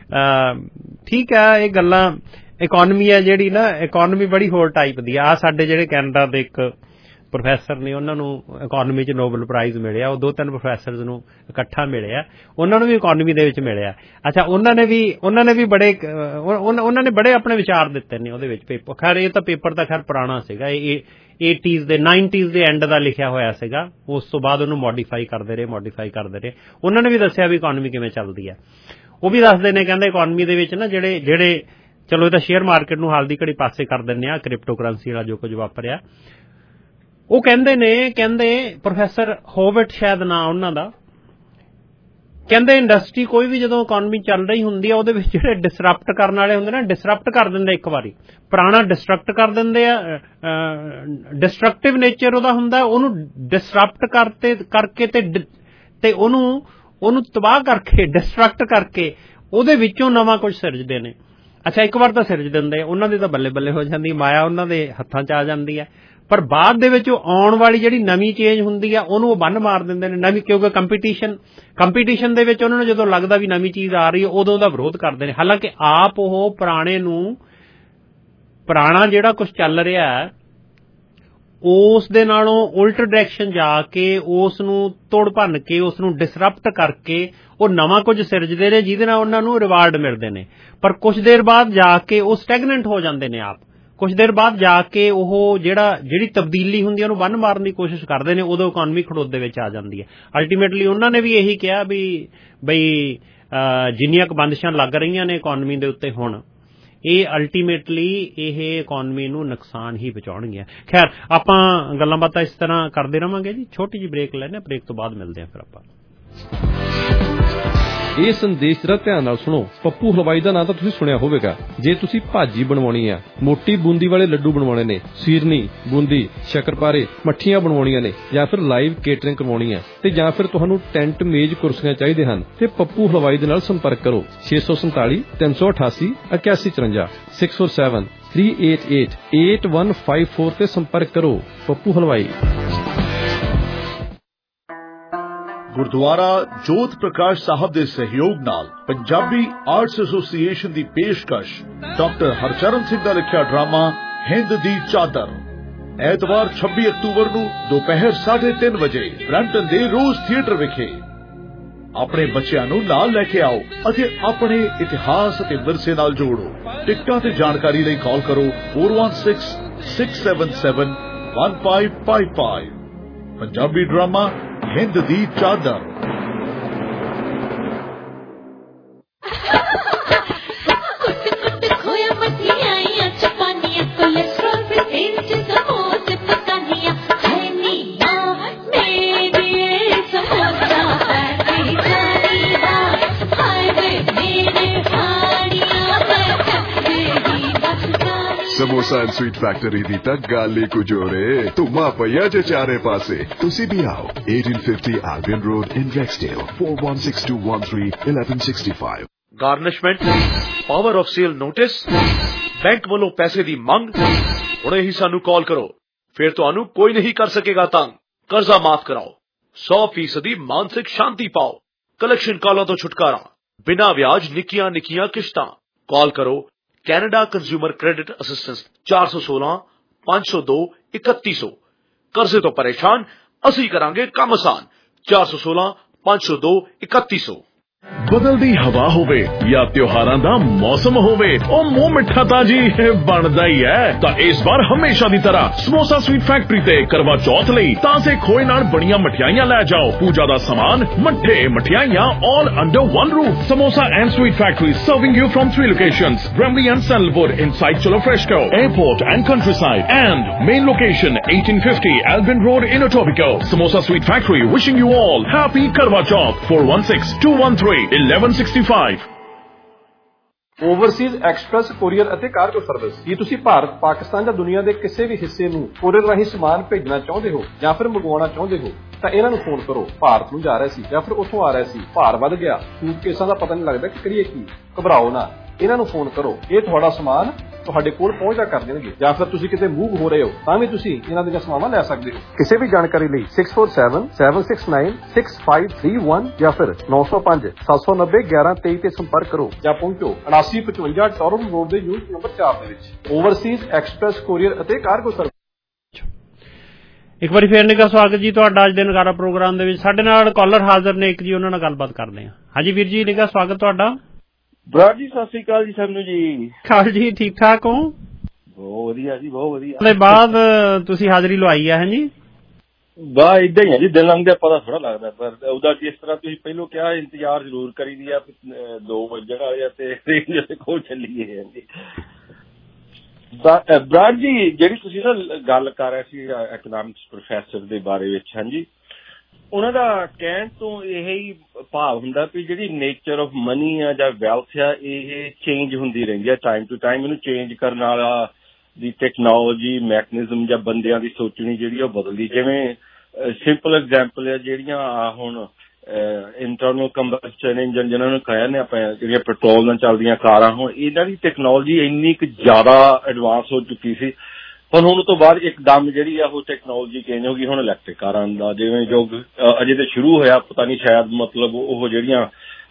ਠੀਕ ਆ, ਇਹ ਗੱਲਾਂ ਇਕੋਨਮੀ ਆ ਜਿਹੜੀ ਨਾ, ਇਕੋਨਮੀ ਬੜੀ ਹੋਰ ਟਾਈਪ ਦੀ ਆ। ਸਾਡੇ ਜਿਹੜੇ ਕੈਨੇਡਾ ਦੇ ਇੱਕ ਪ੍ਰੋਫੈਸਰ ਨੇ, ਉਹਨਾਂ ਨੂੰ ਇਕੋਨਮੀ 'ਚ ਨੋਬਲ ਪ੍ਰਾਈਜ਼ ਮਿਲਿਆ, ਉਹ ਦੋ ਤਿੰਨ ਪ੍ਰੋਫੈਸਰਸ ਨੂੰ ਇਕੱਠਾ ਮਿਲਿਆ, ਉਹਨਾਂ ਨੂੰ ਵੀ ਇਕੋਨਮੀ ਦੇ ਵਿੱਚ ਮਿਲਿਆ। ਅੱਛਾ, ਉਹਨਾਂ ਨੇ ਵੀ ਉਹਨਾਂ ਨੇ ਵੀ ਬੜੇ ਉਹਨਾਂ ਨੇ ਬੜੇ ਆਪਣੇ ਵਿਚਾਰ ਦਿੱਤੇ ਨੇ ਉਹਦੇ ਵਿੱਚ ਪੇਪਰ। ਖੈਰ ਇਹ ਤਾਂ ਪੇਪਰ ਤਾਂ ਖੈਰ ਪੁਰਾਣਾ ਸੀਗਾ, ਇਹ ਏਟੀਜ਼ ਦੇ ਨਾਈਨਟੀਜ਼ ਦੇ ਐਂਡ ਦਾ ਲਿਖਿਆ ਹੋਇਆ ਸੀਗਾ, ਉਸ ਤੋਂ ਬਾਅਦ ਉਹਨੂੰ ਮੋਡੀਫਾਈ ਕਰਦੇ ਰਹੇ ਮੋਡੀਫਾਈ ਕਰਦੇ ਰਹੇ ਉਹਨਾਂ ਨੇ ਵੀ ਦੱਸਿਆ ਵੀ ਇਕੋਨਮੀ ਕਿਵੇਂ ਚੱਲਦੀ ਹੈ। ਉਹ ਵੀ ਦੱਸਦੇ ਨੇ, ਕਹਿੰਦੇ ਇਕੋਨਮੀ ਦੇ ਵਿੱਚ ਨਾ ਜਿਹੜੇ ਜਿਹੜੇ ਚਲੋ ਇਹ ਤਾਂ ਸ਼ੇਅਰ ਮਾਰਕੀਟ ਨੂੰ ਹਾਲ ਦੀ ਘੜੀ ਪਾਸੇ ਕਰ ਦਿੰਦੇ ਆ, ਕ੍ਰਿਪਟੋ ਕਰੰਸੀ ਵਾਲਾ ਜੋ ਕੁਝ ਵਾਪਰਿਆ, ਉਹ ਕਹਿੰਦੇ ਨੇ, ਕਹਿੰਦੇ ਪ੍ਰੋਫੈਸਰ ਹੋਵਿਟ ਸ਼ਾਇਦ ਨਾਂ ਉਹਨਾਂ ਦਾ, ਕਹਿੰਦੇ ਇੰਡਸਟਰੀ ਕੋਈ ਵੀ ਜਦੋਂ ਇਕੋਨਮੀ ਚੱਲ ਰਹੀ ਹੁੰਦੀ ਆ, ਉਹਦੇ ਵਿੱਚ ਜਿਹੜੇ ਡਿਸਰਪਟ ਕਰਨ ਵਾਲੇ ਹੁੰਦੇ ਨਾ, ਡਿਸਰਪਟ ਕਰ ਦਿੰਦੇ, ਇੱਕ ਵਾਰੀ ਪੁਰਾਣਾ ਡਿਸਟਰਕਟ ਕਰ ਦਿੰਦੇ ਆ, ਡਿਸਟਰਕਟਿਵ ਨੇਚਰ ਉਹਦਾ ਹੁੰਦਾ, ਉਹਨੂੰ ਡਿਸਰਪਟ ਕਰਤੇ ਕਰਕੇ ਤੇ ਤੇ ਉਹਨੂੰ ਉਹਨੂੰ ਤਬਾਹ ਕਰਕੇ, ਡਿਸਟਰਕਟ ਕਰਕੇ ਉਹਦੇ ਵਿੱਚੋਂ ਨਵਾਂ ਕੁਝ ਸਿਰਜਦੇ ਨੇ। ਅੱਛਾ, ਇੱਕ ਵਾਰ ਤਾਂ ਸਿਰਜ ਦਿੰਦੇ, ਉਹਨਾਂ ਦੀ ਤਾਂ ਬੱਲੇ ਬੱਲੇ ਹੋ ਜਾਂਦੀ, ਮਾਇਆ ਉਹਨਾਂ ਦੇ ਹੱਥਾਂ 'ਚ ਆ ਜਾਂਦੀ ਹੈ, ਪਰ ਬਾਅਦ ਦੇ ਵਿੱਚ ਆਉਣ ਵਾਲੀ ਜਿਹੜੀ ਨਵੀਂ ਚੇਂਜ ਹੁੰਦੀ ਆ ਉਹਨੂੰ ਉਹ ਬੰਨ ਮਾਰ ਦਿੰਦੇ ਨੇ ਨਵੀਂ, ਕਿਉਂਕਿ ਕੰਪੀਟੀਸ਼ਨ ਕੰਪੀਟੀਸ਼ਨ ਦੇ ਵਿੱਚ ਉਹਨਾਂ ਨੂੰ ਜਦੋਂ ਲੱਗਦਾ ਵੀ ਨਵੀਂ ਚੀਜ਼ ਆ ਰਹੀ ਹੈ ਉਦੋਂ ਦਾ ਵਿਰੋਧ ਕਰਦੇ ਨੇ। ਹਾਲਾਂਕਿ ਆਪ ਉਹ ਪੁਰਾਣੇ ਨੂੰ, ਪੁਰਾਣਾ ਜਿਹੜਾ ਕੁਝ ਚੱਲ ਰਿਹਾ ਉਸ ਦੇ ਨਾਲੋਂ ਉਲਟ ਡਾਇਰੈਕਸ਼ਨ ਜਾ ਕੇ, ਉਸ ਨੂੰ ਤੋੜ ਭੰਨ ਕੇ, ਉਸ ਨੂੰ ਡਿਸਰਪਟ ਕਰਕੇ ਉਹ ਨਵਾਂ ਕੁਝ ਸਿਰਜਦੇ ਨੇ ਜਿਹਦੇ ਨਾਲ ਉਹਨਾਂ ਨੂੰ ਰਿਵਾਰਡ ਮਿਲਦੇ ਨੇ, ਪਰ ਕੁਝ ਦੇਰ ਬਾਅਦ ਜਾ ਕੇ ਉਹ ਸਟੈਗਨੈਂਟ ਹੋ ਜਾਂਦੇ ਨੇ ਆਪ। ਕੁਝ ਦੇਰ ਬਾਅਦ ਜਾ ਕੇ ਉਹ ਜਿਹੜਾ ਜਿਹੜੀ ਤਬਦੀਲੀ ਹੁੰਦੀ ਹੈ ਉਹਨੂੰ ਬੰਨ ਮਾਰਨ ਦੀ ਕੋਸ਼ਿਸ਼ ਕਰਦੇ ਨੇ, ਉਦੋਂ ਇਕੋਨਮੀ ਖੜੋਤੇ ਵਿੱਚ ਆ ਜਾਂਦੀ ਹੈ। ਅਲਟੀਮੇਟਲੀ ਉਹਨਾਂ ਨੇ ਵੀ ਇਹੀ ਕਿਹਾ ਵੀ ਬਈ ਜਿੰਨੀਆਂ ਕੁ ਬੰਦਸ਼ਾਂ ਲੱਗ ਰਹੀਆਂ ਨੇ ਇਕੋਨਮੀ ਦੇ ਉੱਤੇ ਹੁਣ, ਇਹ ਅਲਟੀਮੇਟਲੀ ਇਹ ਇਕੋਨਮੀ ਨੂੰ ਨੁਕਸਾਨ ਹੀ ਪਹੁੰਚਾਉਣਗੀਆਂ। ਖੈਰ, ਆਪਾਂ ਗੱਲਾਂ ਬਾਤਾਂ ਇਸ ਤਰ੍ਹਾਂ ਕਰਦੇ ਰਹਾਂਗੇ ਜੀ। ਛੋਟੀ ਜਿਹੀ ਬ੍ਰੇਕ ਲੈਂਦੇ ਹਾਂ, ਬ੍ਰੇਕ ਤੋਂ ਬਾਅਦ ਮਿਲਦੇ ਹਾਂ ਫਿਰ ਆਪਾਂ। ਇਹ ਸੰਦੇਸ਼ ਜਰਾ ਧਿਆਨ ਨਾਲ ਸੁਣੋ। ਪੱਪੂ ਹਲਵਾਈ ਦਾ ਨਾਂ ਤਾਂ ਤੁਸੀਂ ਸੁਣਿਆ ਹੋਵੇਗਾ। ਜੇ ਤੁਸੀਂ ਭਾਜੀ ਬਣਵਾਉਣੀ ਆ, ਮੋਟੀ ਬੂੰਦੀ ਵਾਲੇ ਲੱਡੂ ਬਣਵਾਉਣੇ ਨੇ, ਸੀਰਨੀ, ਬੂੰਦੀ, ਸ਼ੱਕਰਪਾਰੇ, ਮੱਠੀਆਂ ਬਣਵਾਉਣੀਆਂ ਨੇ, ਜਾਂ ਫਿਰ ਲਾਈਵ ਕੇਟਰਿੰਗ ਕਰਵਾਉਣੀ ਹੈ, ਤੇ ਜਾਂ ਫਿਰ ਤੁਹਾਨੂੰ ਟੈਂਟ, ਮੇਜ਼, ਕੁਰਸੀਆਂ ਚਾਹੀਦੇ ਹਨ, ਤੇ ਪੱਪੂ ਹਲਵਾਈ ਦੇ ਨਾਲ ਸੰਪਰਕ ਕਰੋ। ਛੇ ਸੌ ਸੰਤਾਲੀ ਤਿੰਨ ਸੌ ਅਠਾਸੀ ਇਕਿਆਸੀ ਚੁਰੰਜਾ six four seven three eight eight eight one five four ਤੇ ਸੰਪਰਕ ਕਰੋ। ਪੱਪੂ ਹਲਵਾਈ। ਗੁਰਦੁਆਰਾ ਜੋਤ ਪ੍ਰਕਾਸ਼ ਸਾਹਿਬ ਦੇ ਸਹਿਯੋਗ ਨਾਲ ਪੰਜਾਬੀ ਆਰਟਸ ਐਸੋਸੀਏਸ਼ਨ ਦੀ ਪੇਸ਼ਕਸ਼ ਡਾਕਟਰ ਹਰਚਰਨ ਸਿੰਘ ਦਾ ਲਿਖਿਆ ਡਰਾਮਾ ਹਿੰਦ ਦੀ ਚਾਦਰ, ਐਤਵਾਰ ਛੱਬੀ ਅਕਤੂਬਰ ਨੂੰ ਦੁਪਹਿਰ ਸਾਢੇ ਤਿੰਨ ਵਜੇ ਬਰੈਂਪਟਨ ਦੇ ਰੋਜ਼ ਥੀਏਟਰ ਵਿਖੇ। ਆਪਣੇ ਬੱਚਿਆਂ ਨੂੰ ਨਾਲ ਲੈ ਕੇ ਆਓ ਅਤੇ ਆਪਣੇ ਇਤਿਹਾਸ ਅਤੇ ਵਿਰਸੇ ਨਾਲ ਜੋੜੋ। ਟਿਕਟਾਂ ਤੇ ਜਾਣਕਾਰੀ ਲਈ ਕਾਲ ਕਰੋ four one six six seven seven one five five five. Punjabi drama Hind दी Chadar. Samosa and sweet factory दी तक गाली कुजोरे तुमा पया जे चारे पासे तुसी भी आओ eighteen fifty Albion Road in Rexdale four one six two one three eleven sixty-five। Garnishment power of sale notice bank वालों पैसे दी मंग हुणे ही सानू कॉल करो फिर तुहानू कोई नहीं कर सकेगा तंग। कर्जा माफ कराओ सौ फीसदी मानसिक शांति पाओ कलेक्शन कॉलों तो छुटकारा बिना ब्याज निकियां निकियां किश्तां। कॉल करो कैनेडा कंज्यूमर क्रेडिट असिस्टेंस चार सौ सोलह पांच सौ दो इकत्ती सौ। कर्जे तो परेशान असी करांगे काम आसान चार सौ सोलह पांच सौ दो इकत्ती सौ। बदलदी हवा होवे या त्योहारां दा मौसम होवे ओ मुंह मिठा ताजी बनदा ही है तां इस बार हमेशा दी तरह समोसा स्वीट फैक्टरी ते करवा चौथ लई ताजे खोए नाल बड़ियां मठियाइयां लै जाओ। पूजा दा सामान मट्ठे मठियाइयां all under one roof. Samosa and sweet factory serving you from three locations Bramley and Sandalwood inside Cholo Fresco Airport and Countryside and main location eighteen fifty Albion Road in Etobicoke। Samosa Sweet Factory wishing you all happy Karwa Chauth four one six two one three eleven sixty-five। Overseas express courier ਅਤੇ ਕਾਰਗੋ ਸਰਵਿਸ। ਕੀ ਤੁਸੀਂ ਭਾਰਤ ਪਾਕਿਸਤਾਨ ਜਾਂ ਦੁਨੀਆ ਦੇ ਕਿਸੇ ਵੀ ਹਿੱਸੇ ਨੂੰ ਕੋਰੀਅਰ ਰਾਹੀਂ ਸਮਾਨ ਭੇਜਣਾ ਚਾਹੁੰਦੇ ਹੋ ਜਾਂ ਫਿਰ ਮੰਗਵਾਉਣਾ ਚਾਹੁੰਦੇ ਹੋ ਤਾਂ ਇਹਨਾਂ ਨੂੰ ਫੋਨ ਕਰੋ। ਭਾਰਤ ਨੂੰ ਜਾ ਰਿਹਾ ਸੀ ਜਾਂ ਫਿਰ ਉੱਥੋਂ ਆ ਰਿਹਾ ਸੀ ਭਾਰ ਵੱਧ ਗਿਆ ਸੂਟਕੇਸਾਂ ਦਾ ਪਤਾ ਨਹੀਂ ਲੱਗਦਾ ਕਿ ਕਰੀਏ ਕੀ ਘਬਰਾਓ ਨਾ ਇਹਨਾਂ ਨੂੰ ਫੋਨ ਕਰੋ ਇਹ ਤੁਹਾਡਾ ਸਮਾਨ ਤੁਹਾਡੇ ਕੋਲ ਪਹੁੰਚਦਾ ਕਰ ਦੇਣਗੇ। ਜਾਂ ਫਿਰ ਤੁਸੀਂ ਕਿਤੇ ਮੂਵ ਹੋ ਰਹੇ ਹੋ ਤਾਂ ਵੀ ਤੁਸੀਂ ਇਹਨਾਂ ਦੀਆਂ ਸਮਾਵਾਂ ਲੈ ਸਕਦੇ ਹੋ। ਕਿਸੇ ਵੀ ਜਾਣਕਾਰੀ ਲਈ six four seven seven six nine six five three one ਜਾਂ ਫਿਰ nine oh five seven nine zero one one two three ਤੇ ਸੰਪਰਕ ਕਰੋ ਜਾਂ ਪਹੁੰਚੋ ਉਨਾਸੀ ਪਚਵੰਜਾ ਟੋਰਨ ਰੋਡ ਦੇ ਯੂਨਿਟ ਨੰਬਰ ਚਾਰ ਦੇ ਵਿੱਚ। ਓਵਰਸੀਜ਼ ਐਕਸਪ੍ਰੈਸ ਕੋਰੀਅਰ ਅਤੇ ਕਾਰਗੋ ਸਰਵਿਸ। ਇੱਕ ਵਾਰੀ ਫੇਰ ਨਿੱਘਾ ਸਵਾਗਤ ਜੀ ਤੁਹਾਡਾ ਅੱਜ ਦੇ ਨਗਾਰਾ ਪ੍ਰੋਗਰਾਮ ਦੇ ਵਿੱਚ। ਸਾਡੇ ਨਾਲ ਕਾਲਰ ਹਾਜ਼ਰ ਨੇ ਇੱਕ ਜੀ ਉਹਨਾਂ ਨਾਲ ਗੱਲਬਾਤ ਕਰਦੇ ਹਾਂ। ਹਾਂਜੀ ਵੀਰ ਜੀ ਨਿੱਘਾ ਸਵਾਗਤ ਤੁਹਾਡਾ। ਬਰਾੜ ਜੀ ਸਤਿ ਸ੍ਰੀ ਅਕਾਲ ਜੀ ਸਾਨੂੰ ਜੀ। ਕਾਲ ਜੀ ਠੀਕ ਠਾਕ ਹੋ? ਬਹੁਤ ਵਧੀਆ ਜੀ ਬਹੁਤ ਵਧੀਆ। ਉਹਦੇ ਬਾਅਦ ਤੁਸੀਂ ਹਾਜ਼ਰੀ ਲਵਾਈ ਆ ਹੈ ਜੀ? ਬਾ ਇਦਾਂ ਹੀ ਹੈ ਜੀ ਦਿਨ ਲੰਘਦੇ ਪਤਾ ਥੋੜਾ ਲੱਗਦਾ ਪਰ ਉਹਦਾ ਜਿਸ ਤਰ੍ਹਾਂ ਤੁਸੀਂ ਪਹਿਲੋਂ ਕਿਹਾ ਇੰਤਜ਼ਾਰ ਜ਼ਰੂਰ ਕਰੀਦੀ ਆ ਦੋ ਵਜਣ ਵਾਲੇ ਤੇ ਰੇਂਜ ਕੋਲ ਚੱਲੀਏ ਜੀ। ਬਰਾੜ ਜੀ ਜਿਹੜੀ ਤੁਸੀਂ ਨਾ ਗੱਲ ਕਰ ਰਹੇ ਸੀ ਇਕਨੋਮਿਕਸ ਪ੍ਰੋਫੈਸਰ ਦੇ ਬਾਰੇ ਵਿੱਚ ਹਾਂਜੀ ਉਹਨਾਂ ਦਾ ਕਹਿਣ ਤੋਂ ਇਹ ਹੀ ਭਾਵ ਹੁੰਦਾ ਵੀ ਜਿਹੜੀ ਨੇਚਰ ਆਫ ਮਨੀ ਆ ਜਾਂ ਵੈਲਥ ਆ ਇਹ ਚੇਂਜ ਹੁੰਦੀ ਰਹਿੰਦੀ ਆ ਟਾਈਮ ਟੂ ਟਾਈਮ। ਇਹਨੂੰ ਚੇਂਜ ਕਰਨ ਵਾਲਾ ਦੀ ਟੈਕਨੋਲੋਜੀ ਮੈਕਨਿਜ਼ਮ ਜਾਂ ਬੰਦਿਆਂ ਦੀ ਸੋਚਣੀ ਜਿਹੜੀ ਉਹ ਬਦਲਦੀ। ਜਿਵੇਂ ਸਿੰਪਲ ਐਗਜ਼ਾਮਪਲ ਆ ਜਿਹੜੀਆਂ ਆ ਹੁਣ ਇੰਟਰਨਲ ਕੰਬਸਸ਼ਨ ਇੰਜਨ ਜਿਹਨਾਂ ਨੂੰ ਕਹਿੰਦੇ ਆਪਾਂ ਜਿਹੜੀਆਂ ਪੈਟਰੋਲ ਨਾਲ ਚੱਲਦੀਆਂ ਕਾਰਾਂ ਹੁਣ ਇਹਨਾਂ ਦੀ ਟੈਕਨੋਲੋਜੀ ਇੰਨੀ ਕੁ ਜ਼ਿਆਦਾ ਐਡਵਾਂਸ ਹੋ ਚੁੱਕੀ ਸੀ ਹੁਣ ਹੁਣ ਤੋਂ ਬਾਅਦ ਇੱਕਦਮ ਜਿਹੜੀ ਆ ਉਹ ਟੈਕਨੋਲੋਜੀ ਚੇਂਜ ਹੋ ਗਈ। ਹੁਣ ਇਲੈਕਟ੍ਰਿਕ ਕਾਰਾਂ ਦਾ ਜਿਵੇਂ ਜੋ ਅਜੇ ਤਾਂ ਸ਼ੁਰੂ ਹੋਇਆ ਪਤਾ ਨਹੀਂ ਸ਼ਾਇਦ ਮਤਲਬ ਉਹ ਜਿਹੜੀਆਂ